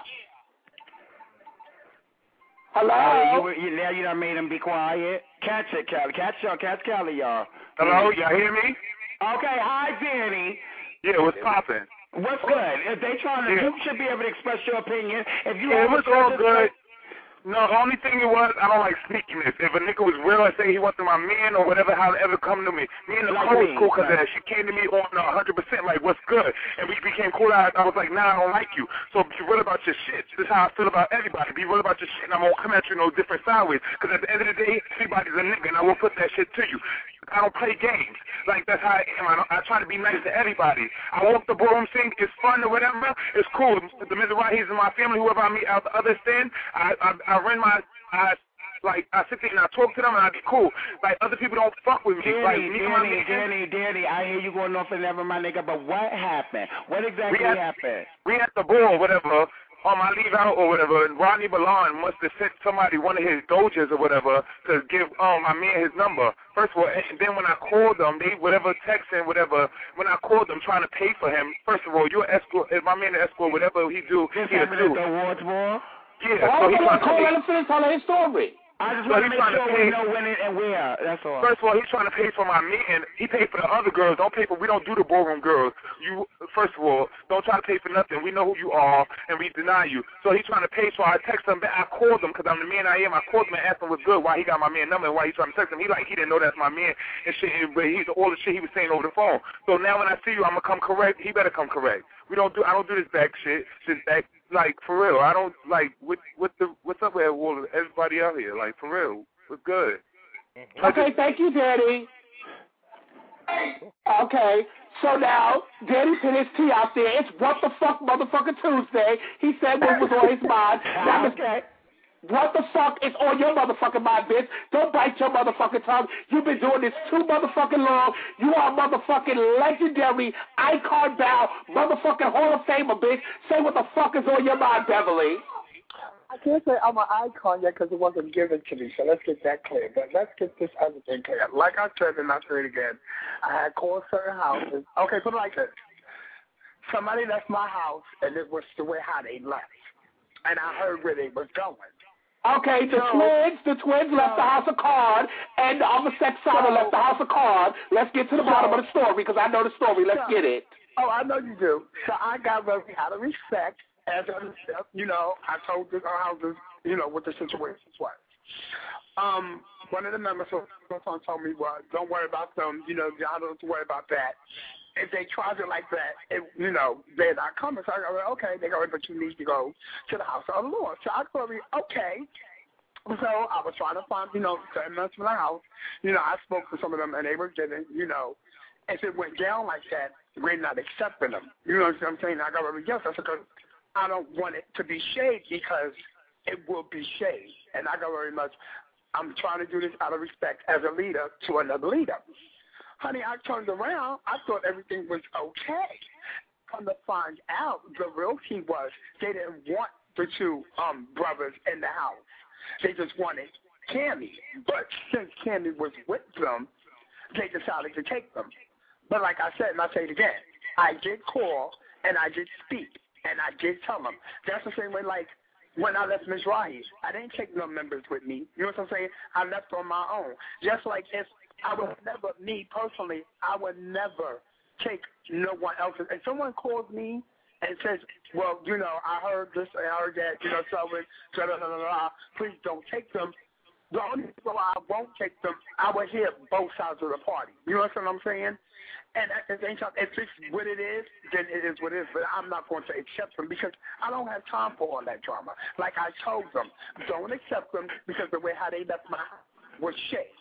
Hello? Oh, you, you, now you done made him be quiet. Catch it, Kelly. Catch y'all. Catch Kelly, y'all. Hello, y'all hear me? Okay, hi, Danny. Yeah, what's poppin'? What's good? If they trying to, yeah. you should be able to express your opinion. If you yeah, have it was all good. No, the only thing it was, I don't like sneakiness. If a nigga was real and say he wants my man or whatever, how it ever come to me. Me and Nicole like was cool because right. she came to me on one hundred percent like, what's good? And we became cool. I, I was like, nah, I don't like you. So be real about your shit. This is how I feel about everybody. Be real about your shit, and I'm going to come at you in no different sideways. Because at the end of the day, everybody's a nigga, and I won't put that shit to you. I don't play games. Like, that's how I am. I, don't, I try to be nice to everybody. I walk the ballroom scene. It's fun or whatever. It's cool. The Mizrahis in my family, whoever I meet out the other stand, I, I, I run my... I like I sit there and I talk to them and I be cool. Like other people don't fuck with me. Danny, like me Danny, Danny, Danny, Danny, I hear you going off and never, my nigga. But what happened? What exactly we had, happened? We at the ball, whatever. On my leave out or whatever, and Rodney Milan must have sent somebody one of his doges or whatever to give um my man his number. First of all, and then when I called them, they whatever texting whatever. When I called them trying to pay for him, first of all, you're escort. If my man an escort, whatever he do, this he happened at the awards ball. Yeah, well, so he's trying to call him finish telling his story. I just so want to make sure to we know when it and where. That's all. First of all, he's trying to pay for my man. He paid for the other girls. Don't pay for. We don't do the ballroom girls. You first of all, don't try to pay for nothing. We know who you are, and we deny you. So he's trying to pay. So I text him back. I called him because I'm the man I am. I called him and asked him what's good. Why he got my man number and why he's trying to text him. He like he didn't know that's my man and shit. But he's all the shit he was saying over the phone. So now when I see you, I'm gonna come correct. He better come correct. We don't do. I don't do this back shit. This back. Like for real. I don't like what what the what's up with everybody out here. Like for real. We're good. Okay, thank you, Daddy. Okay, so now Daddy put his tea out there. It's What the Fuck Motherfucker Tuesday. He said what was on his mind. Now, okay. What the fuck is on your motherfucking mind, bitch? Don't bite your motherfucking tongue. You've been doing this too motherfucking long. You are a motherfucking legendary, icon bound, motherfucking Hall of Famer, bitch. Say what the fuck is on your mind, Beverly. I can't say I'm an icon yet because it wasn't given to me, so let's get that clear. But let's get this other thing clear. Like I said, and I'll say it again, I had called certain houses. Okay, put it like this. Somebody left my house, and it was the way how they left. And I heard where they was going. Okay, the so, twins, the twins so, left the house of cards, and the other sex father so, left the house of cards. Let's get to the so, bottom of the story, because I know the story. Let's so, get it. Oh, I know you do. So I got very out of respect, as a, you know, I told the houses, you know, what the situation was. Um, one of the members of the told me, well, don't worry about them, you know, y'all don't have to worry about that. If they tried it like that, it, you know, they're not coming. So I go, okay, they go, but you need to go to the house of the Lord. So I go, okay. So I was trying to find, you know, certain months from the house. You know, I spoke to some of them, and they were getting, you know, if it went down like that, we're not accepting them. You know what I'm saying? I got to yes, I said, because I don't want it to be shade because it will be shade. And I go very much, I'm trying to do this out of respect as a leader to another leader. Honey, I turned around. I thought everything was okay. Come to find out, the real key was they didn't want the two um, brothers in the house. They just wanted Cammy. But since Cammy was with them, they decided to take them. But like I said, and I'll say it again, I did call and I did speak and I did tell them. That's the same way like when I left Mizrahi. I didn't take no members with me. You know what I'm saying? I left on my own. Just like if I would never, me personally, I would never take no one else's. If someone calls me and says, well, you know, I heard this, I heard that, you know, so blah, blah, blah, blah, please don't take them. The only reason why I won't take them, I would hear both sides of the party. You know what I'm saying? And at the same time, if it's what it is, then it is what it is. But I'm not going to accept them because I don't have time for all that drama. Like I told them, don't accept them because the way how they left my house was shit.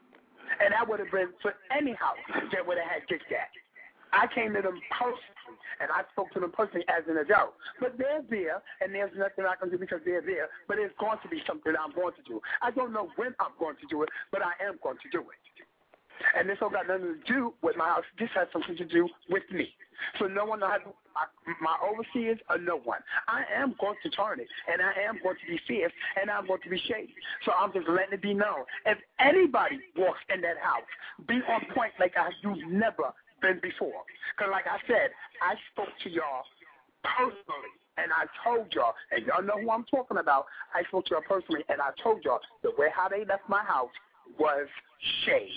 And that would have been for any house that would have had Dick that. I came to them personally, and I spoke to them personally as an adult. But they're there, and there's nothing I can do because they're there. But it's going to be something I'm going to do. I don't know when I'm going to do it, but I am going to do it. And this don't got nothing to do with my house. This has something to do with me. So no one has my, my overseers or no one. I am going to turn it, and I am going to be fierce, and I'm going to be shady. So I'm just letting it be known. If anybody walks in that house, be on point like I you've never been before. Because like I said, I spoke to y'all personally, and I told y'all, and y'all know who I'm talking about, I spoke to y'all personally, and I told y'all the way how they left my house was shade.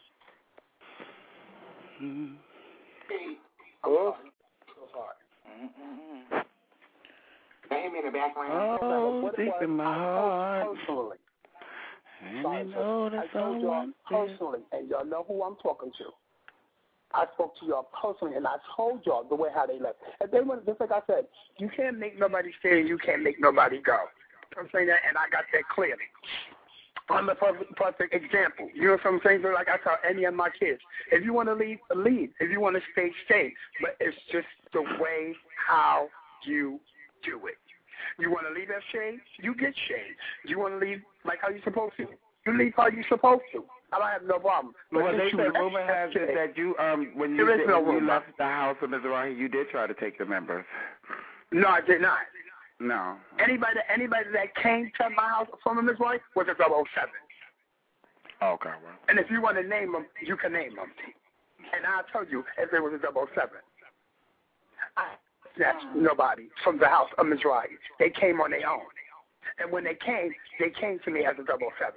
Mm-hmm. Oh, so hard. Mm-hmm. Hear me in the background. Oh, deep in my heart. Personally. And Sorry, you know I told y'all personally, and y'all know who I'm talking to. I spoke to y'all personally, and I told y'all the way how they left. And they went, just like I said, you can't make nobody stay, and you can't make nobody go. I'm saying that, and I got that clearly. I'm the perfect, perfect example. You know what I'm saying? So like I tell any of my kids, if you want to leave, leave. If you want to stay, stay. But it's just the way how you do it. You want to leave that shade, you get shade. You want to leave like how you're supposed to, you leave how you're supposed to. I don't have no problem. But well, they said rumor has it that you, um, when you, did, no when you left the house of Mizrahi, you did try to take the members. No, I did not. No. Anybody, anybody that came to my house from a Mizrahi was a double oh seven. Okay, well. And if you want to name them, you can name them. And I'll tell you if there was a double oh seven. I snatched nobody from the house of Mizrahi. They came on their own. And when they came, they came to me as a double oh seven.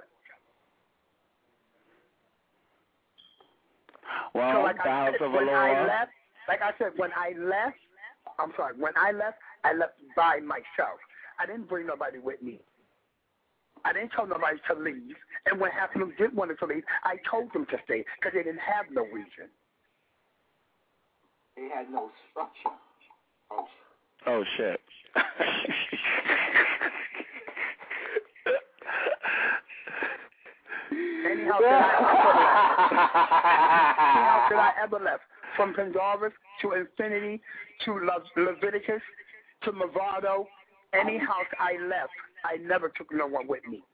Well, so like the I house said, of when Alora. I left, like I said, when I left, I'm sorry, when I left, I left by myself. I didn't bring nobody with me. I didn't tell nobody to leave. And when half of them did want to leave, I told them to stay because they didn't have no reason. They had no structure. Oh, oh shit. Any house that I ever left, any house that I ever left, from Pendarvis to Infinity to Le- Leviticus to Movado, any house I left, I never took no one with me.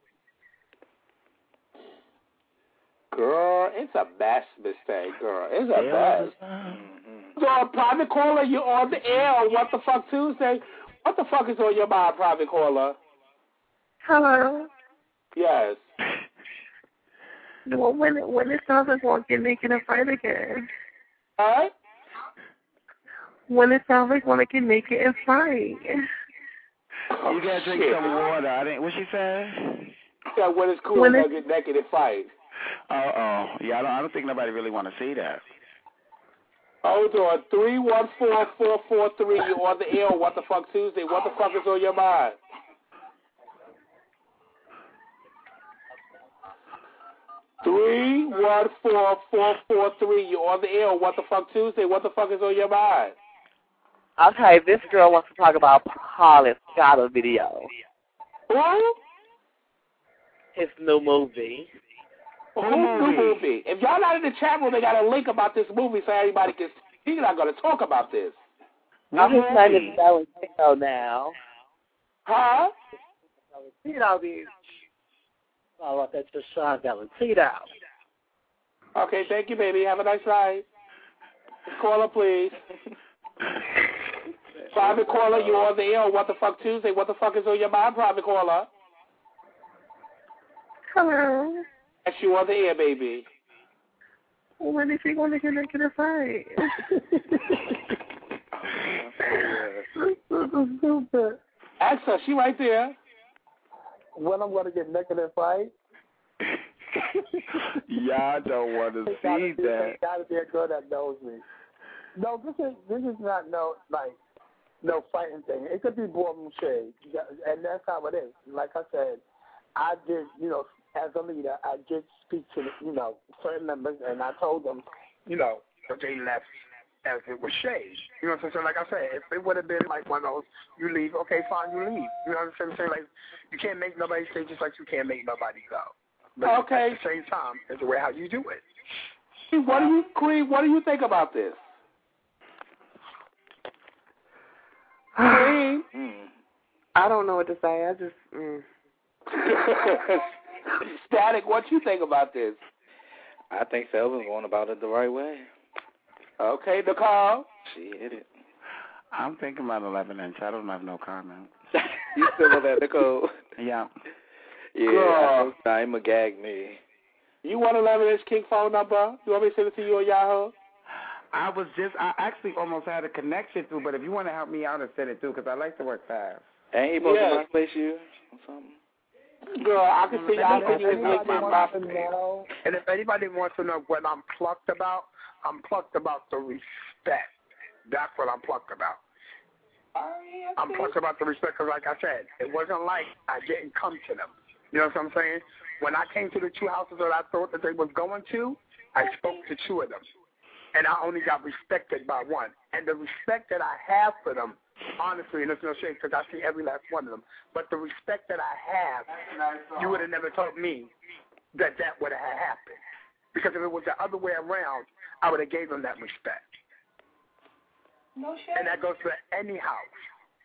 Girl, it's a best mistake, girl. It's a yeah. best. Mm-hmm. So, a private caller, you're on the air on What the Fuck Tuesday. What the fuck is on your mind, private caller? Hello. Yes. Well, when when it sounds like we'll get naked and fight again. Huh? When it sounds like we'll get naked and fight. Oh, you gotta drink shit. some water. I didn't. What she said? Yeah, when it's cool, when they'll it's, get naked and fight. Oh, oh, yeah. I don't. I don't think nobody really want to see that. Hold on, three one four four four three. You on the air? What the fuck Tuesday? What the fuck is on your mind? Three one four four four three. You on the air? What the fuck Tuesday? What the fuck is on your mind? Okay, this girl wants to talk about Paul's Scott video. Who? His new movie. Who's new movie? If y'all not in the chat room, they got a link about this movie so everybody can. He's not going to talk about this. Oh, his name is Valentino now. Huh? Valentino, these. Oh, that's just Sean Valentino. Okay, thank you, baby. Have a nice night. Caller, please. Private caller, you on the air. What the fuck Tuesday? What the fuck is on your mind, private caller? Hello. Yes, you on the air, baby. When is he going to get naked and fight? This is stupid. Ask her. She right there. When I'm going to get naked and fight? Y'all don't want to see be, that. There's got to be a girl that knows me. No, this is this is not no like no fighting thing. It could be boardroom shade, and that's how it is. Like I said, I did, you know, as a leader, I did speak to, you know, certain members, and I told them, you know, that they left as it was shade. You know what I'm saying? So like I said, if it would have been like one of those, you leave, okay, fine, you leave. You know what I'm saying? Like, you can't make nobody stay just like you can't make nobody go. But okay. At the same time, it's the way how you do it. What do you, Queen, what do you think about this? Queen? I don't know what to say. I just... Mm. Static, what you think about this? I think Selva's going about it the right way. Okay, Nicole? She hit it. I'm thinking about eleven inch. I don't have no comment. You still with that, Nicole? Yeah. Yeah, Girl. I'm a gag me. You want eleven inch King phone number? You want me to send it to you on Yahoo? I was just, I actually almost had a connection through, but if you want to help me out and send it through, because I like to work fast. Ain't he supposed yes. to replace you or something? Girl, I can see I can If see his my wants to know, and if anybody wants to know what I'm plucked about, I'm plucked about the respect. That's what I'm plucked about. I'm plucked about the respect because, like I said, it wasn't like I didn't come to them. You know what I'm saying? When I came to the two houses that I thought that they was going to, I spoke to two of them. And I only got respected by one. And the respect that I have for them, honestly, and there's no shame because I see every last one of them, but the respect that I have, you would have never told me that that would have happened. Because if it was the other way around, I would have gave them that respect. No shame. And that goes for any house.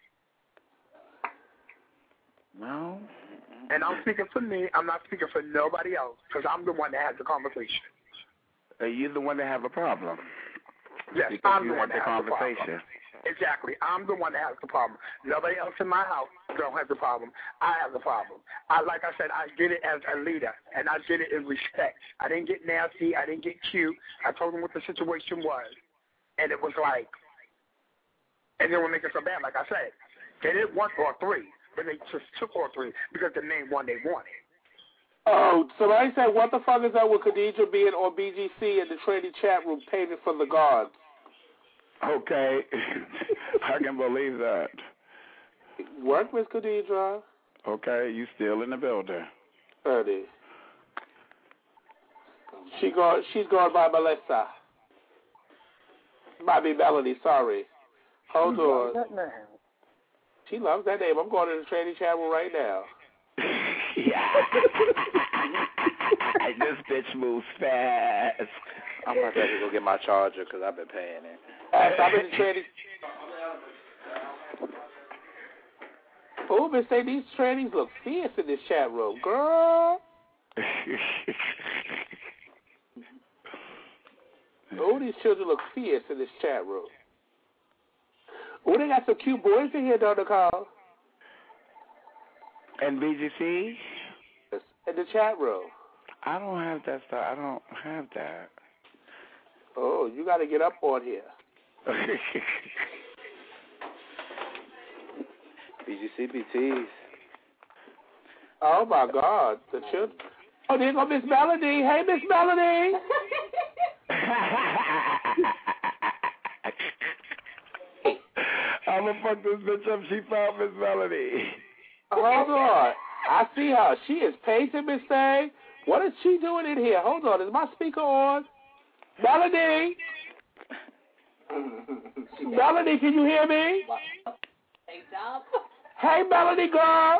No. And I'm speaking for me. I'm not speaking for nobody else because I'm the one that has the conversation. Uh, you're the one that have a problem. Yes, because I'm you the one had that the has the conversation. problem. Exactly. I'm the one that has the problem. Nobody else in my house don't have the problem. I have the problem. I, like I said, I did it as a leader, and I did it in respect. I didn't get nasty. I didn't get cute. I told them what the situation was, and it was like, and they were making so bad. Like I said, they didn't want all three, but they just took all three because the main one they wanted. Oh, somebody said, what the fuck is that with Khadijah being on B G C in the trading chat room paving for the guards? Okay. I can believe that. Work, Miss Khadijah. Okay, you still in the building. thirty. She go, she's going by Melissa. Might be Melanie, sorry. Hold she on. Loves that name. She loves that name. I'm going to the trading chat room right now. Yeah. This bitch moves fast. I'm about to have to go get my charger because I've been paying it. Yes, I'm in the trading. Oh, Miss say these trannies look fierce in this chat room, girl. Oh, these children look fierce in this chat room. Oh, they got some cute boys in here, don't they, Carl? And B G C? In the chat room. I don't have that stuff. I don't have that. Oh, you got to get up on here. B G C B Ts. Oh, my God. The children. Oh, there go Miss Melody. Hey, Miss Melody. I'm gonna fuck this bitch up. She found Miss Melody. Hold on. I see her. She is pacing, Miss Thing. What is she doing in here? Hold on. Is my speaker on? Melody? Melody, can you hear me? Hey, Melody, girl.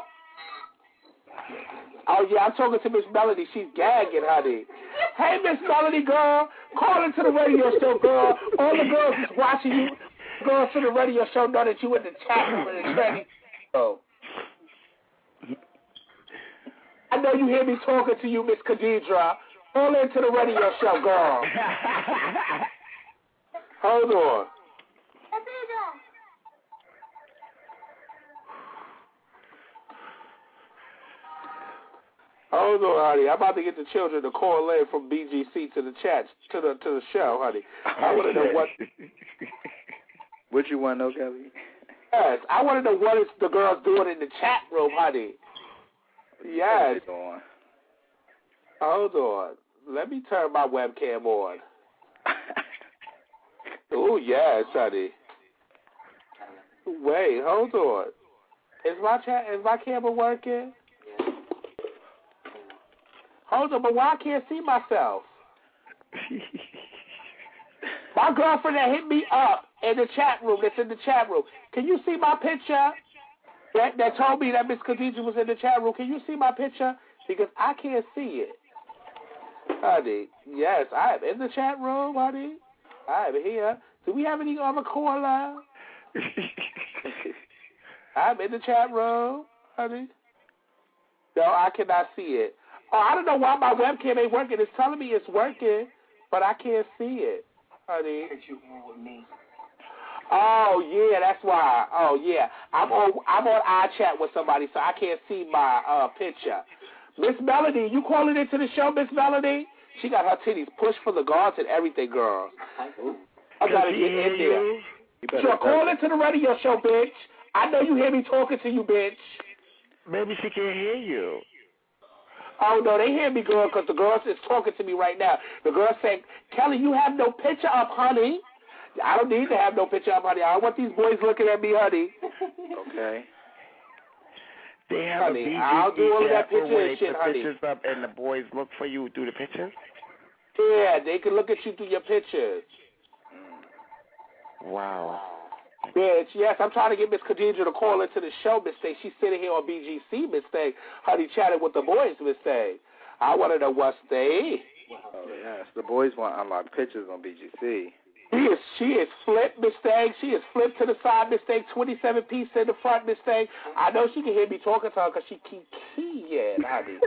Oh, yeah, I'm talking to Miss Melody. She's gagging, honey. Hey, Miss Melody, girl. Call into the radio show, girl. All the girls is watching you. Girls to the radio show know that you in the chat room and it's ready. Oh. I know you hear me talking to you, Miss Khadidra. Call into the radio show, girl. Hold on. Hold on, honey. I'm about to get the children to call in from B G C to the chat to the to the show, honey. I want to know what. What you want to know, Kelly? Yes, I want to know what is the girls doing in the chat room, honey. Yes. Hold on. Let me turn my webcam on. Oh yes, honey. Wait, hold on. Is my chat? Is my camera working? Hold on, but why I can't see myself? My girlfriend that hit me up in the chat room, that's in the chat room. Can you see my picture? That that told me that Miss Khadija was in the chat room. Can you see my picture? Because I can't see it. Honey, yes, I am in the chat room, honey. I am here. Do we have any other caller? I'm in the chat room, honey. No, I cannot see it. Oh, I don't know why my webcam ain't working. It's telling me it's working, but I can't see it, honey. Oh yeah, that's why. Oh yeah, I'm on. I'm on iChat with somebody, so I can't see my uh, picture. Miss Melody, you calling into the show, Miss Melody? She got her titties pushed for the guards and everything, girl. I gotta get in there. Sure, call into the radio show, bitch. I know you hear me talking to you, bitch. Maybe she can't hear you. Oh, no, they hear me, girl, because the girl is talking to me right now. The girl saying, Kelly, you have no picture up, honey. I don't need to have no picture up, honey. I don't want these boys looking at me, honey. Okay. They have honey, a B G C I'll do all of that picture where and shit, put honey. pictures up and the boys look for you through the pictures? Yeah, they can look at you through your pictures. Wow. Bitch, yes, I'm trying to get Miss Khadija to call into the show, Miss Thing. She's sitting here on B G C, Miss Thing. Honey, chatting with the boys, Miss Thing. I want to know what's they. Oh, yes. The boys want unlocked pictures on B G C. She is, she is flipped, Miss Thing. She is flipped to the side, Miss Thing. twenty-seven piece in the front, Miss Thing. I know she can hear me talking to her because she keep keying, honey.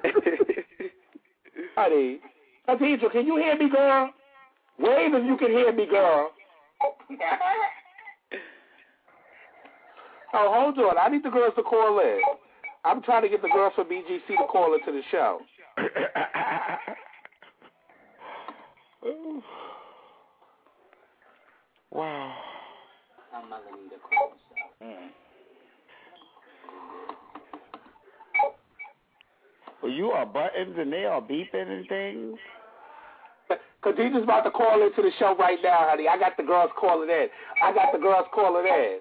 Honey. Khadija, can you hear me, girl? Wave if you can hear me, girl. Oh, hold on. I need the girls to call in. I'm trying to get the girls from B G C to call into the show. Wow. Mm. Well, you are buttons and they are beeping and things. Khadijah's about to call into the show right now, honey. I got the girls calling in. I got the girls calling in.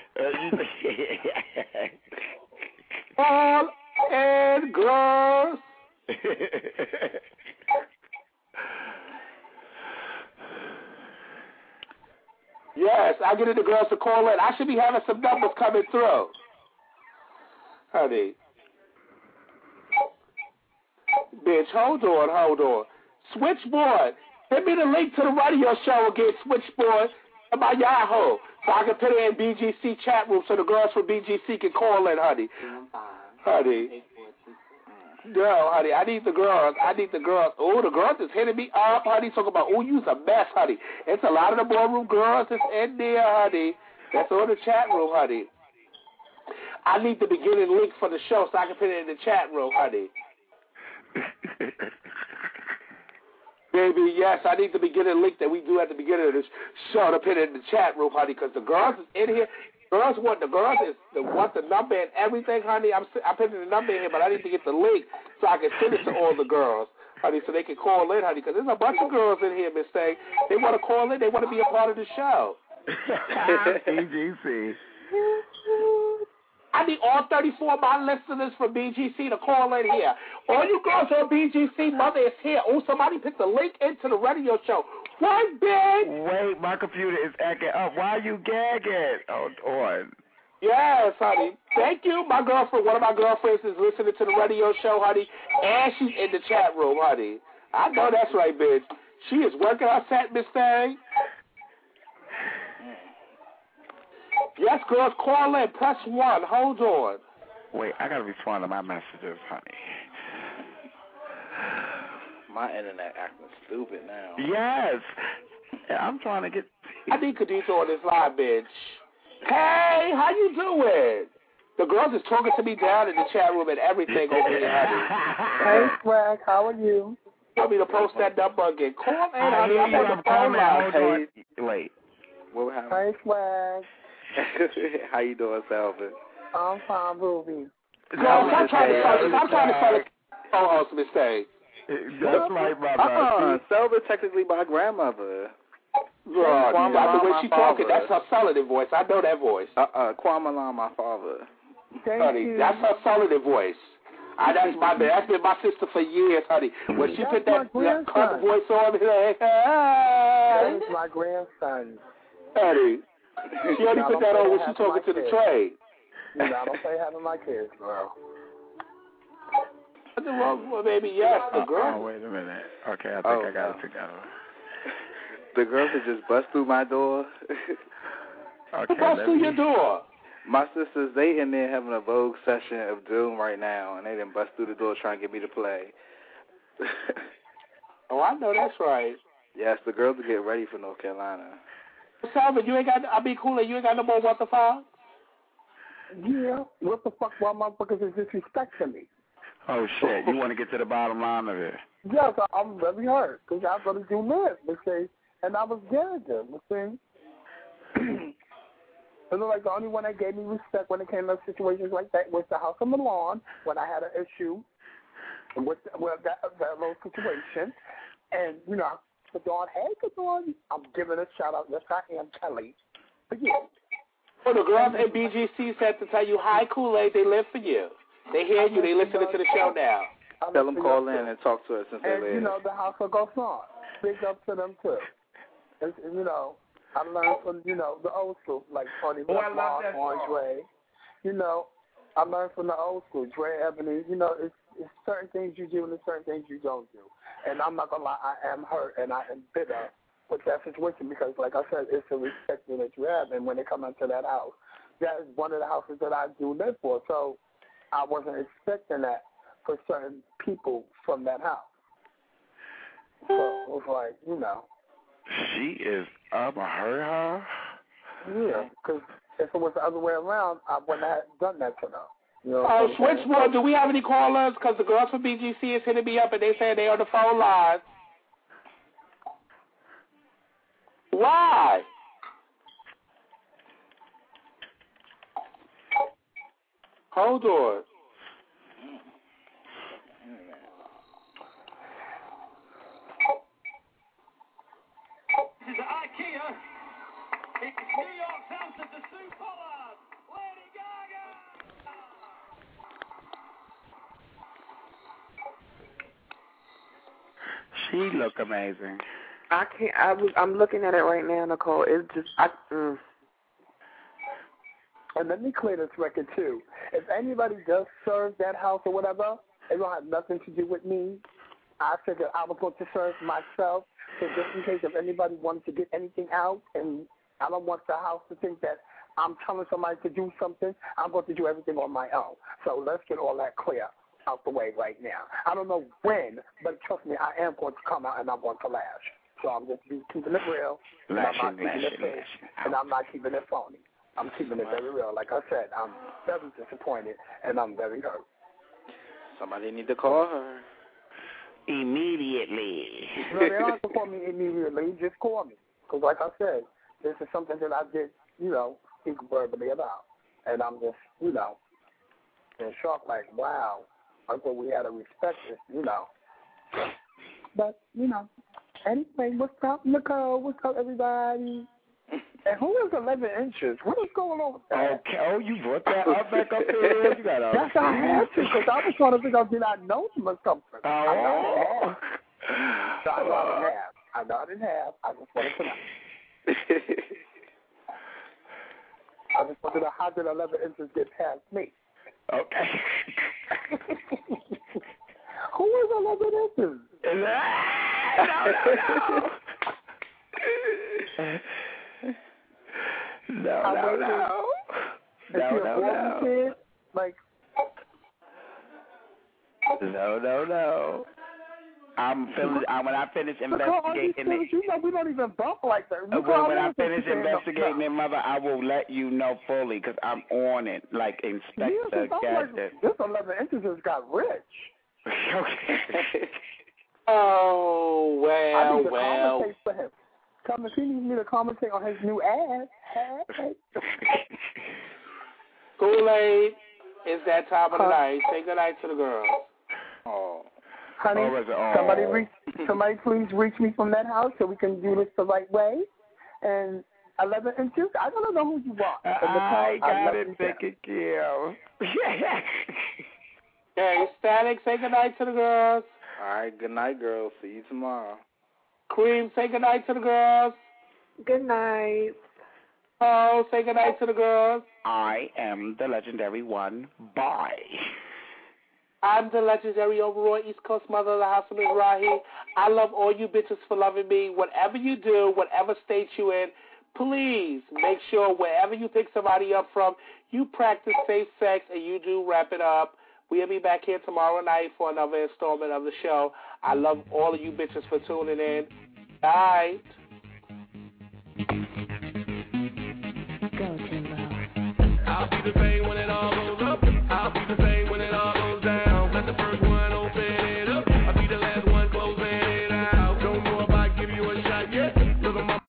All and girls. Yes, I get the girls to call in. I should be having some numbers coming through. Honey. Bitch, hold on, hold on. Switchboard. Send me the link to the radio show again, Switchboard, and my Yahoo, so I can put it in B G C chat room so the girls from B G C can call in, honey. Honey. No, honey, I need the girls. I need the girls. Oh, the girls is hitting me up, honey, talking about, oh, you's a mess, honey. It's a lot of the ballroom girls that's in there, honey. That's on the chat room, honey. I need the beginning link for the show so I can put it in the chat room, honey. Baby, yes, I need the beginning link that we do at the beginning of this show to put it in the chat room, honey, because the girls is in here. Girls want the girls is the want the number and everything, honey. I'm I'm putting the number in here, but I need to get the link so I can send it to all the girls, honey, so they can call in, honey, because there's a bunch of girls in here, Miss Thing. They want to call in. They want to be a part of the show. B G C. I need all thirty-four of my listeners from B G C to call in here. All you girls on B G C, mother is here. Oh, somebody put the link into the radio show. What, big? Wait, my computer is acting up. Why are you gagging? Oh, on. Yes, honey. Thank you. My girlfriend, one of my girlfriends is listening to the radio show, honey, and she's in the chat room, honey. I know that's right, bitch. She is working her set, Miss Thing. Yes, girls, call in. Press one. Hold on. Wait, I got to respond to my messages, honey. My internet acting stupid now. Yes. I'm trying to get... I need Khadijah on this live, bitch. Hey, how you doing? The girls is talking to me down in the chat room and everything over here, honey. Hey, Swag, how are you? Want me to post that number again? Call in, honey. I'm on the phone line. Hey, wait. What happened? Hey, Swag. How you doing, Salvin? I'm fine, Ruby. No, I'm trying to find I'm trying to find a co-host, Miss Thing. That's right, my uh-uh. Selva's technically my grandmother. Girl, not the way she talking. That's her solid voice. I know that voice. Uh-uh. Kwame my father. Thank honey, you. that's her solid voice. I, that's my that's been my sister for years, honey. When she that's put that, that country voice on, like, hey, that is my grandson. Honey, she only put that on when she talking to the trade. You know, I don't play having my kids, girl. Nothing wrong with baby. Yes, the girl. Oh, wait a minute. Okay, I think oh, I got it together. The girls that just bust through my door. Okay, bust through your door. My sisters, they in there having a Vogue session of Doom right now, and they didn't bust through the door trying to get me to play. Oh, I know that's right. Yes, the girls are getting ready for North Carolina. Salvin, you ain't got. I be cool. You ain't got no more what the fuck. Yeah, what the fuck? Why motherfuckers is disrespecting me? Oh shit! You want to get to the bottom line of it? Yes, I'm very hurt because I was gonna do this, you see, and I was gagging, you see. It looked like the only one that gave me respect when it came to situations like that was the House of Milan when I had an issue with, with that, that little situation. And, you know, Kadon, hey, Kadon, I'm giving a shout-out. Yes, I am, Kelly. For you. Well, the girls at B G C said to tell you, hi, Kool-Aid, they live for you. They hear you. They listening to the show now. Tell them call in and talk to us since and, they're there. you know, the House of goes on. Big up to them, too. And, you know, I learned from, you know, the old school, like Tony oh, Blackmon, Andre. You know, I learned from the old school, Dre Ebony. You know, it's, it's certain things you do and there's certain things you don't do. And I'm not going to lie, I am hurt and I am bitter with that situation because, like I said, it's a respect that you have. And when they come into that house, that is one of the houses that I do live for. So I wasn't expecting that for certain people from that house. So it was like, you know. She is up on her, huh? Yeah, because if it was the other way around, I wouldn't have done that to them. You know oh, switchboard, do we have any callers? Because the girls from B G C is hitting me up and they say they on the phone line. Why? Hold on. This is IKEA. It's New York's answer to Sue Pollard. Lady Gaga. She look amazing. I can't. I was. I'm looking at it right now, Nicole. It's just. I. Mm. And let me clear this record too. If anybody does serve that house or whatever, it don't have nothing to do with me. I said that I was going to serve myself. So just in case if anybody wanted to get anything out, and I don't want the house to think that I'm telling somebody to do something, I'm going to do everything on my own. So let's get all that clear out the way right now. I don't know when, but trust me, I am going to come out and I'm going to lash. So I'm just keeping it real, and I'm not keeping it fake, and I'm not keeping it phony. I'm keeping it very real. Like I said, I'm very disappointed and I'm very hurt. Somebody need to call her. Immediately. No, they don't have to call me immediately. Just call me. Because like I said, this is something that I did, you know, speak verbally about. And I'm just, you know, in shock, like, wow. I thought we had to respect this, you know. But, you know, anyway, what's up, Nicole? What's up, everybody? And who is eleven inches? What is going on with that? Okay. Oh, you brought that up back up here. You got a... Yes, I have to, because I was trying to figure out, did I know him or something? Oh. I know I didn't have. So I know I didn't have. I know I didn't have. I just wanted to know. I just wanted to know how did eleven inches get past me? Okay. Who is eleven inches? No, no, no. No, no, no. Is No, she a no, no. Kid? Like, no, no, no. I'm feeling. I, when I finish investigating it, you know we don't even bump like that. uh, when, when I finish investigating it, mother, I will let you know fully because I'm on it, like Inspector Gadget. This eleven inches has got rich. Okay. Oh well, I need to well. commentate for him. Come he needs me to commentate on his new ad. Kool-Aid, it's that time of the night. Say good night to the girls. Oh. Honey, oh. somebody reach, somebody please reach me from that house so we can do this the right way. And eleven inches, I don't know who you are. Uh, I got it, Vicky Kill. Hey, Static, say good night to the girls. All right, good night, girls. See you tomorrow. Cream, say good night to the girls. Good night. Oh, say good night to the girls. I am the legendary one. Bye. I'm the legendary overall East Coast mother of the house of Mizrahi. I love all you bitches for loving me. Whatever you do, whatever state you in, please make sure wherever you pick somebody up from, you practice safe sex and you do wrap it up. We'll be back here tomorrow night for another installment of the show. I love all of you bitches for tuning in. Bye. Go to